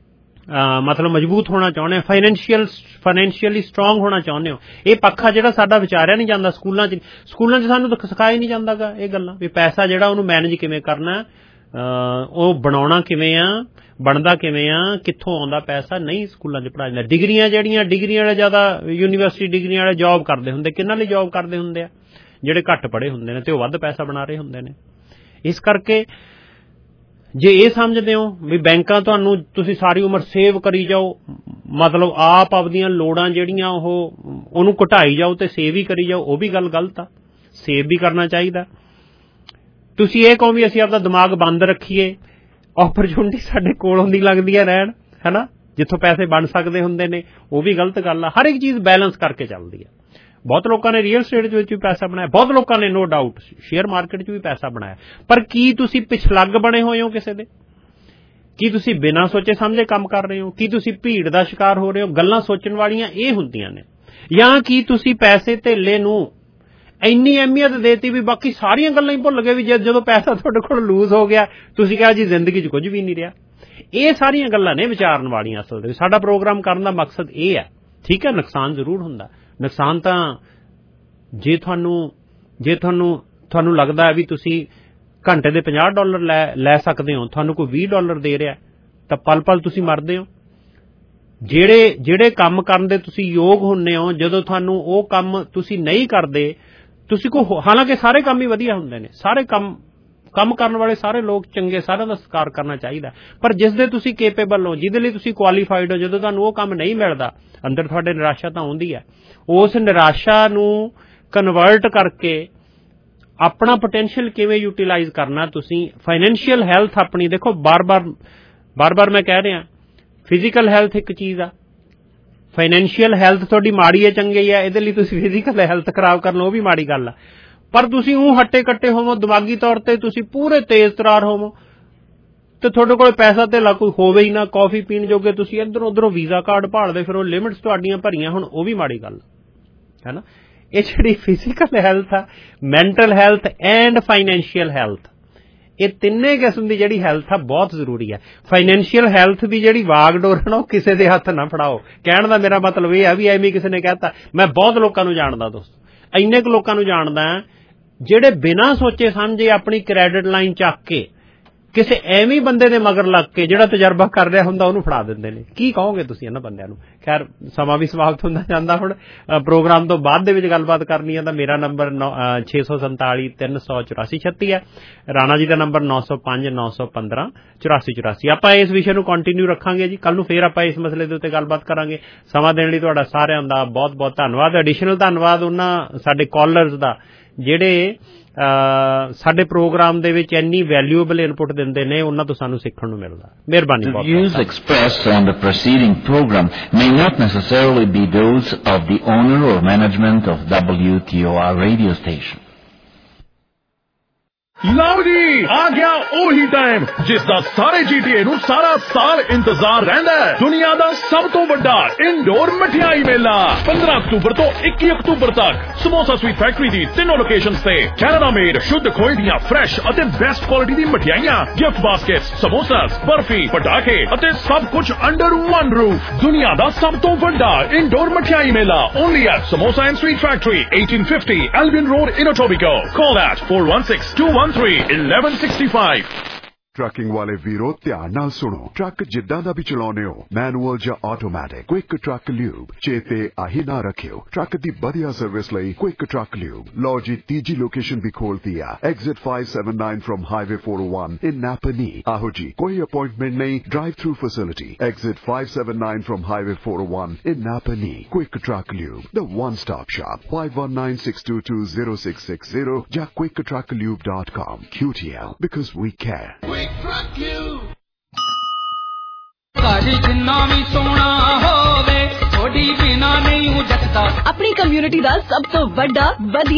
ਮਤਲਬ ਮਜ਼ਬੂਤ ਹੋਣਾ ਚਾਹੁੰਦੇ ਹੋ, ਫਾਈਨੈਂਸ਼ੀਅਲ ਫਾਈਨੈਂਸ਼ੀਅਲੀ ਸਟਰੋਂਗ ਹੋਣਾ ਚਾਹੁੰਦੇ ਹੋ, ਇਹ ਪੱਖਾ ਜਿਹੜਾ ਸਾਡਾ ਵਿਚਾਰਿਆ ਨਹੀਂ ਜਾਂਦਾ ਸਕੂਲਾਂ 'ਚ ਸਕੂਲਾਂ 'ਚ ਸਾਨੂੰ ਤਾਂ ਸਿਖਾਇਆ ਨਹੀਂ ਜਾਂਦਾਗਾ ਇਹ ਗੱਲਾਂ ਵੀ ਪੈਸਾ ਜਿਹੜਾ ਉਹਨੂੰ ਮੈਨੇਜ ਕਿਵੇਂ ਕਰਨਾ, ਉਹ ਬਣਾਉਣਾ ਕਿਵੇਂ ਆ, ਬਣਦਾ ਕਿਵੇਂ ਆ, ਕਿੱਥੋਂ ਆਉਂਦਾ ਪੈਸਾ, ਨਹੀਂ ਸਕੂਲਾਂ 'ਚ ਪੜ੍ਹਾਇਆ ਜਾਂਦਾ। ਡਿਗਰੀਆਂ ਜਿਹੜੀਆਂ ਡਿਗਰੀਆਂ ਵਾਲੇ ਜ਼ਿਆਦਾ ਯੂਨੀਵਰਸਿਟੀ ਡਿਗਰੀਆਂ ਵਾਲੇ ਜੌਬ ਕਰਦੇ ਹੁੰਦੇ, ਕਿਹਨਾਂ ਲਈ ਜੌਬ ਕਰਦੇ ਹੁੰਦੇ ਆ, ਜਿਹੜੇ ਘੱਟ ਪੜ੍ਹੇ ਹੁੰਦੇ ਨੇ ਤੇ ਉਹ ਵੱਧ ਪੈਸਾ ਬਣਾ ਰਹੇ ਹੁੰਦੇ ਨੇ। ਇਸ ਕਰਕੇ ਜੇ ਇਹ ਸਮਝਦੇ ਹੋ ਵੀ ਬੈਂਕਾਂ ਤੁਹਾਨੂੰ ਤੁਸੀਂ ਸਾਰੀ ਉਮਰ ਸੇਵ ਕਰੀ ਜਾਓ, ਮਤਲਬ ਆਪ ਆਪਦੀਆਂ ਲੋੜਾਂ ਜਿਹੜੀਆਂ ਉਹ ਉਹਨੂੰ ਘਟਾਈ ਜਾਓ ਤੇ ਸੇਵ ਹੀ ਕਰੀ ਜਾਓ, ਉਹ ਵੀ ਗੱਲ ਗਲਤ ਆ। ਸੇਵ ਵੀ ਕਰਨਾ ਚਾਹੀਦਾ। ਤੁਸੀਂ ਇਹ ਕਹੋ ਵੀ ਅਸੀਂ ਆਪਦਾ ਦਿਮਾਗ ਬੰਦ ਰੱਖੀਏ, ਓਪਰਚੁਨਿਟੀ ਸਾਡੇ ਕੋਲ ਹੁੰਦੀ ਲੱਗਦੀਆਂ ਰਹਿਣ, ਹੈ ਨਾ, ਜਿੱਥੋਂ ਪੈਸੇ ਬਣ ਸਕਦੇ ਹੁੰਦੇ ਨੇ, ਉਹ ਵੀ ਗਲਤ ਗੱਲ ਆ। ਹਰ ਇੱਕ ਚੀਜ਼ ਬੈਲੈਂਸ ਕਰਕੇ ਚੱਲਦੀ ਆ। ਬਹੁਤ ਲੋਕਾਂ ਨੇ ਰੀਅਲ ਸਟੇਟ ਵਿੱਚ ਵੀ ਪੈਸਾ ਬਣਾਇਆ, ਬਹੁਤ ਲੋਕਾਂ ਨੇ ਨੋ ਡਾਊਟ ਸ਼ੇਅਰ ਮਾਰਕੀਟ 'ਚ ਵੀ ਪੈਸਾ ਬਣਾਇਆ। ਪਰ ਕੀ ਤੁਸੀਂ ਪਿਛਲੱਗ ਬਣੇ ਹੋਏ ਹੋ ਕਿਸੇ ਦੇ? ਕੀ ਤੁਸੀਂ ਬਿਨਾਂ ਸੋਚੇ ਸਮਝੇ ਕੰਮ ਕਰ ਰਹੇ ਹੋ? ਕੀ ਤੁਸੀਂ ਭੀੜ ਦਾ ਸ਼ਿਕਾਰ ਹੋ ਰਹੇ ਹੋ? ਗੱਲਾਂ ਸੋਚਣ ਵਾਲੀਆਂ ਇਹ ਹੁੰਦੀਆਂ ਨੇ। ਜਾਂ ਕੀ ਤੁਸੀਂ ਪੈਸੇ ਧੇਲੇ ਨੂੰ ਇੰਨੀ ਅਹਿਮੀਅਤ ਦੇਤੀ ਵੀ ਬਾਕੀ ਸਾਰੀਆਂ ਗੱਲਾਂ ਹੀ ਭੁੱਲ ਗਏ ਵੀ ਜਦੋਂ ਪੈਸਾ ਤੁਹਾਡੇ ਕੋਲ ਲੂਜ਼ ਹੋ ਗਿਆ ਤੁਸੀਂ ਕਿਹਾ ਜੀ ਜ਼ਿੰਦਗੀ 'ਚ ਕੁਝ ਵੀ ਨਹੀਂ ਰਿਹਾ। ਇਹ ਸਾਰੀਆਂ ਗੱਲਾਂ ਨੇ ਵਿਚਾਰਨ ਵਾਲੀਆਂ। ਅਸਲ ਦੇ ਸਾਡਾ ਪ੍ਰੋਗਰਾਮ ਕਰਨ ਦਾ ਮਕਸਦ ਇਹ ਹੈ। ਠੀਕ ਹੈ, ਨੁਕਸਾਨ ਜ਼ਰੂਰ ਹੁੰਦਾ। ਨੁਕਸਾਨ ਤਾਂ ਜੇ ਤੁਹਾਨੂੰ ਜੇ ਤੁਹਾਨੂੰ ਤੁਹਾਨੂੰ ਲੱਗਦਾ ਹੈ ਵੀ ਤੁਸੀਂ ਘੰਟੇ ਦੇ ਪੰਜਾਹ ਡਾਲਰ ਲੈ ਲੈ ਸਕਦੇ ਹੋ, ਤੁਹਾਨੂੰ ਕੋਈ ਵੀਹ ਡਾਲਰ ਦੇ ਰਿਹਾ ਤਾਂ ਪਲ ਪਲ ਤੁਸੀਂ ਮਰਦੇ ਹੋ। ਜਿਹੜੇ ਜਿਹੜੇ ਕੰਮ ਕਰਨ ਦੇ ਤੁਸੀਂ ਯੋਗ ਹੁੰਦੇ ਹੋ, ਜਦੋਂ ਤੁਹਾਨੂੰ ਉਹ ਕੰਮ ਤੁਸੀਂ ਨਹੀਂ ਕਰਦੇ, ਤੁਸੀਂ ਕੋ ਹਾਲਾਂਕਿ ਸਾਰੇ ਕੰਮ ਹੀ ਵਧੀਆ ਹੁੰਦੇ ਨੇ, ਸਾਰੇ ਕੰਮ ਕੰਮ ਕਰਨ ਵਾਲੇ ਸਾਰੇ ਲੋਕ ਚੰਗੇ, ਸਾਰਿਆਂ ਦਾ ਸਤਿਕਾਰ ਕਰਨਾ ਚਾਹੀਦਾ। ਪਰ ਜਿਸ ਦੇ ਤੁਸੀਂ ਕੇਪੇਬਲ ਹੋ, ਜਿਹਦੇ ਲਈ ਤੁਸੀਂ ਕੁਆਲੀਫਾਈਡ ਹੋ, ਜਦੋਂ ਤੁਹਾਨੂੰ ਉਹ ਕੰਮ ਨਹੀਂ ਮਿਲਦਾ, ਅੰਦਰ ਤੁਹਾਡੇ ਨਿਰਾਸ਼ਾ ਤਾਂ ਆਉਂਦੀ ਹੈ। ਉਸ ਨਿਰਾਸ਼ਾ ਨੂੰ ਕਨਵਰਟ ਕਰਕੇ ਆਪਣਾ ਪੋਟੈਂਸ਼ੀਅਲ ਕਿਵੇਂ ਯੂਟੀਲਾਈਜ਼ ਕਰਨਾ, ਤੁਸੀਂ ਫਾਈਨੈਂਸ਼ੀਅਲ ਹੈਲਥ ਆਪਣੀ ਦੇਖੋ। ਬਾਰ-ਬਾਰ ਬਾਰ-ਬਾਰ ਮੈਂ ਕਹਿ ਰਿਹਾ, ਫਿਜ਼ੀਕਲ ਹੈਲਥ ਇੱਕ ਚੀਜ਼ ਆ, ਫਾਈਨੈਂਸ਼ੀਅਲ ਹੈਲਥ ਤੁਹਾਡੀ ਮਾੜੀ ਹੈ ਚੰਗੀ ਹੈ, ਇਹਦੇ ਲਈ ਤੁਸੀਂ ਫਿਜ਼ੀਕਲ ਹੈਲਥ ਖਰਾਬ ਕਰ ਲਓ, ਉਹ ਵੀ ਮਾੜੀ ਗੱਲ ਆ। ਪਰ ਤੁਸੀਂ ਉਹ ਹੱਟੇ ਕੱਟੇ ਹੋਵੋ, ਦਿਮਾਗੀ ਤੌਰ ਤੇ ਤੁਸੀਂ ਪੂਰੇ ਤੇਜ਼ ਤਰਾਰ ਹੋਵੋ ਤੇ ਤੁਹਾਡੇ ਕੋਲ ਪੈਸਾ ਧੇਲਾ ਕੋਈ ਹੋਵੇ ਹੀ ਨਾ, ਕਾਫੀ ਪੀਣ ਜੋਗੇ ਤੁਸੀਂ ਇੱਧਰੋਂ ਉੱਧਰੋਂ ਵੀਜ਼ਾ ਕਾਰਡ ਭਾਲਦੇ ਫਿਰ ਉਹ ਲਿਮਿਟਸ ਤੁਹਾਡੀਆਂ ਭਰੀਆਂ ਹੁਣ, ਉਹ ਵੀ ਮਾੜੀ ਗੱਲ ਹੈ ਨਾ। ਇਹ ਜਿਹੜੀ ਫਿਜ਼ੀਕਲ ਹੈਲਥ ਆ, mental health and financial health, ਇਹ ਤਿੰਨੇ ਕਿਸਮ ਦੀ ਜਿਹੜੀ ਹੈਲਥ ਆ ਬਹੁਤ ਜ਼ਰੂਰੀ ਹੈ। ਫਾਈਨੈਂਸ਼ੀਅਲ ਹੈਲਥ ਦੀ ਜਿਹੜੀ ਵਾਗਡੋਰ ਹੈ ਨਾ, ਉਹ ਕਿਸੇ ਦੇ ਹੱਥ ਨਾ ਫੜਾਓ। ਕਹਿਣ ਦਾ ਮੇਰਾ ਮਤਲਬ ਇਹ ਆ ਵੀ ਐਵੇਂ ਕਿਸੇ ਨੇ ਕਹਿਤਾ, ਮੈਂ ਬਹੁਤ ਲੋਕਾਂ ਨੂੰ ਜਾਣਦਾ ਦੋਸਤੋ, ਇੰਨੇ ਕੁ ਲੋਕਾਂ ਨੂੰ ਜਾਣਦਾ ਜਿਹੜੇ ਬਿਨਾਂ ਸੋਚੇ ਸਮਝੇ ਆਪਣੀ ਕ੍ਰੈਡਿਟ ਲਾਈਨ ਚੱਕ ਕੇ ਕਿਸੇ ਐਵੇਂ ਬੰਦੇ ਦੇ ਮਗਰ ਲੱਗ ਕੇ ਜਿਹੜਾ ਤਜਰਬਾ ਕਰ ਰਿਹਾ ਹੁੰਦਾ ਉਹਨੂੰ ਫੜਾ ਦਿੰਦੇ ਨੇ। ਕੀ ਕਹੋਗੇ ਤੁਸੀਂ ਇਹਨਾਂ ਬੰਦਿਆਂ ਨੂੰ? ਖੈਰ ਸਮਾਂ ਵੀ ਸਮਾਪਤ ਹੁੰਦਾ ਜਾਂਦਾ। ਹੁਣ ਪ੍ਰੋਗਰਾਮ ਤੋਂ ਬਾਅਦ ਦੇ ਵਿੱਚ ਗੱਲਬਾਤ ਕਰਨੀ ਹੈ ਤਾਂ ਮੇਰਾ ਨੰਬਰ ਛੇ ਸੌ ਸੰਤਾਲੀ ਤਿੰਨ ਸੌ ਚੁਰਾਸੀ ਛੱਤੀ ਹੈ। ਰਾਣਾ ਜੀ ਦਾ ਨੰਬਰ ਨੌ ਸੌ ਪੰਜ ਨੌ ਸੌ ਪੰਦਰਾਂ ਚੁਰਾਸੀ ਚੁਰਾਸੀ। ਆਪਾਂ ਇਸ ਵਿਸ਼ੇ ਨੂੰ ਕੰਟੀਨਿਊ ਰੱਖਾਂਗੇ ਜੀ। ਕੱਲ ਨੂੰ ਫੇਰ ਆਪਾਂ ਇਸ ਮਸਲੇ ਦੇ ਉੱਤੇ ਗੱਲਬਾਤ ਕਰਾਂਗੇ। ਸਮਾਂ ਦੇਣ ਲਈ ਤੁਹਾਡਾ ਸਾਰਿਆਂ ਦਾ ਬਹੁਤ ਬਹੁਤ ਧੰਨਵਾਦ। ਐਡੀਸ਼ਨਲ ਧੰਨਵਾਦ ਉਹਨਾਂ ਸਾਡੇ ਕਾਲਰਸ ਦਾ ਜਿਹੜੇ ਸਾਡੇ ਪ੍ਰੋਗਰਾਮ ਦੇ ਵਿੱਚ ਇੰਨੀ ਵੈਲਿਊਏਬਲ ਇਨਪੁਟ ਦਿੰਦੇ ਨੇ, ਉਹਨਾਂ ਤੋਂ ਸਾਨੂੰ ਸਿੱਖਣ ਨੂੰ ਮਿਲਦਾ। ਮਿਹਰਬਾਨੀ ਬਹੁਤ। The views expressed on the preceding program may not necessarily be those of the owner or management of W T O R radio station. ਲਓ ਜੀ ਆ ਗਿਆ ਉਹੀ ਟਾਈਮ ਜਿਸ ਦਾ ਸਾਰੇ ਜੀਟੀਏ ਨੂੰ ਸਾਰਾ ਸਾਲ ਇੰਤਜ਼ਾਰ ਰਹਿੰਦਾ ਹੈ। ਦੁਨੀਆ ਦਾ ਸਭ ਤੋਂ ਵੱਡਾ ਇਨਡੋਰ ਮਠਿਆਈ ਮੇਲਾ ਪੰਦਰਾਂ ਅਕਤੂਬਰ ਤੋਂ ਇੱਕੀ ਅਕਤੂਬਰ ਤੱਕ ਸਮੋਸਾ ਸਵੀਟ ਫੈਕਟਰੀ ਦੀ ਤਿੰਨੋਂ ਲੋਕੇਸ਼ਨਸ ਤੇ ਕੈਨੇਡਾ ਮੇਡ ਸ਼ੁੱਧ ਖੋਏ ਦੀਆਂ ਫਰੈਸ਼ ਅਤੇ ਬੈਸਟ ਕੁਆਲਿਟੀ ਦੀ ਮਠਿਆਈਆਂ, ਗਿਫਟ ਬਾਸਕਟਸ, ਸਮੋਸਾਸ, ਬਰਫੀ, ਪਟਾਕੇ ਅਤੇ ਸਭ ਕੁਝ ਅੰਡਰ ਵਨ ਰੂਫ। ਦੁਨੀਆ ਦਾ ਸਭ ਤੋਂ ਵੱਡਾ ਇਨਡੋਰ ਮਠਿਆਈ ਮੇਲਾ only at samosa and sweet factory eighteen fifty Albion Road in Etobicoke. Call at four one six two one three one one six five. Trucking ਵਾਲੇ ਵੀਰੋ ਧਿਆਨ ਨਾਲ ਸੁਣੋ। ਟਰੱਕ ਜਿੱਦਾਂ ਦਾ ਵੀ ਚਲਾਉਂਦੇ ਹੋ, ਮੈਨੂਅਲ ਜਾਂ ਆਟੋਮੈਟਿਕ, ਕੁਇਕ ਟਰੱਕ ਲਿਊਬ ਚੇਤੇ ਆਹੀ ਨਾ ਰੱਖਿਓ। ਟਰੱਕ ਦੀ ਵਧੀਆ ਸਰਵਿਸ ਲਈ ਕੁਇਕ ਟਰੱਕ ਲਿਊਬ। ਲਓ ਜੀ ਤੀਜੀ ਲੋਕੇਸ਼ਨ ਵੀ ਖੋਲਤੀ ਆ, exit five seventy-nine from highway four oh one in Napanee. ਆਹੋ ਜੀ ਕੋਈ ਅਪਾਇੰਟਮੈਂਟ ਨਹੀਂ, drive through facility. Exit five seventy-nine from highway four oh one in Napanee. Quick truck lube, the one stop shop. five one nine six two two zero six six zero ਜਾਂ quick truck lube dot com। Q T L because we care। ਘਰ ਜਿੰਨਾ ਵੀ ਸੋਹਣਾ ਹੋਵੇ ਥੋੜੀ ਬਿਨਾ ਨਹੀਂ ਜੱਟਦਾ। ਆਪਣੀ ਕਮਿਊਨਿਟੀ ਦਾ ਸਭ ਤੋਂ ਵੱਡਾ ਵਧੀਆ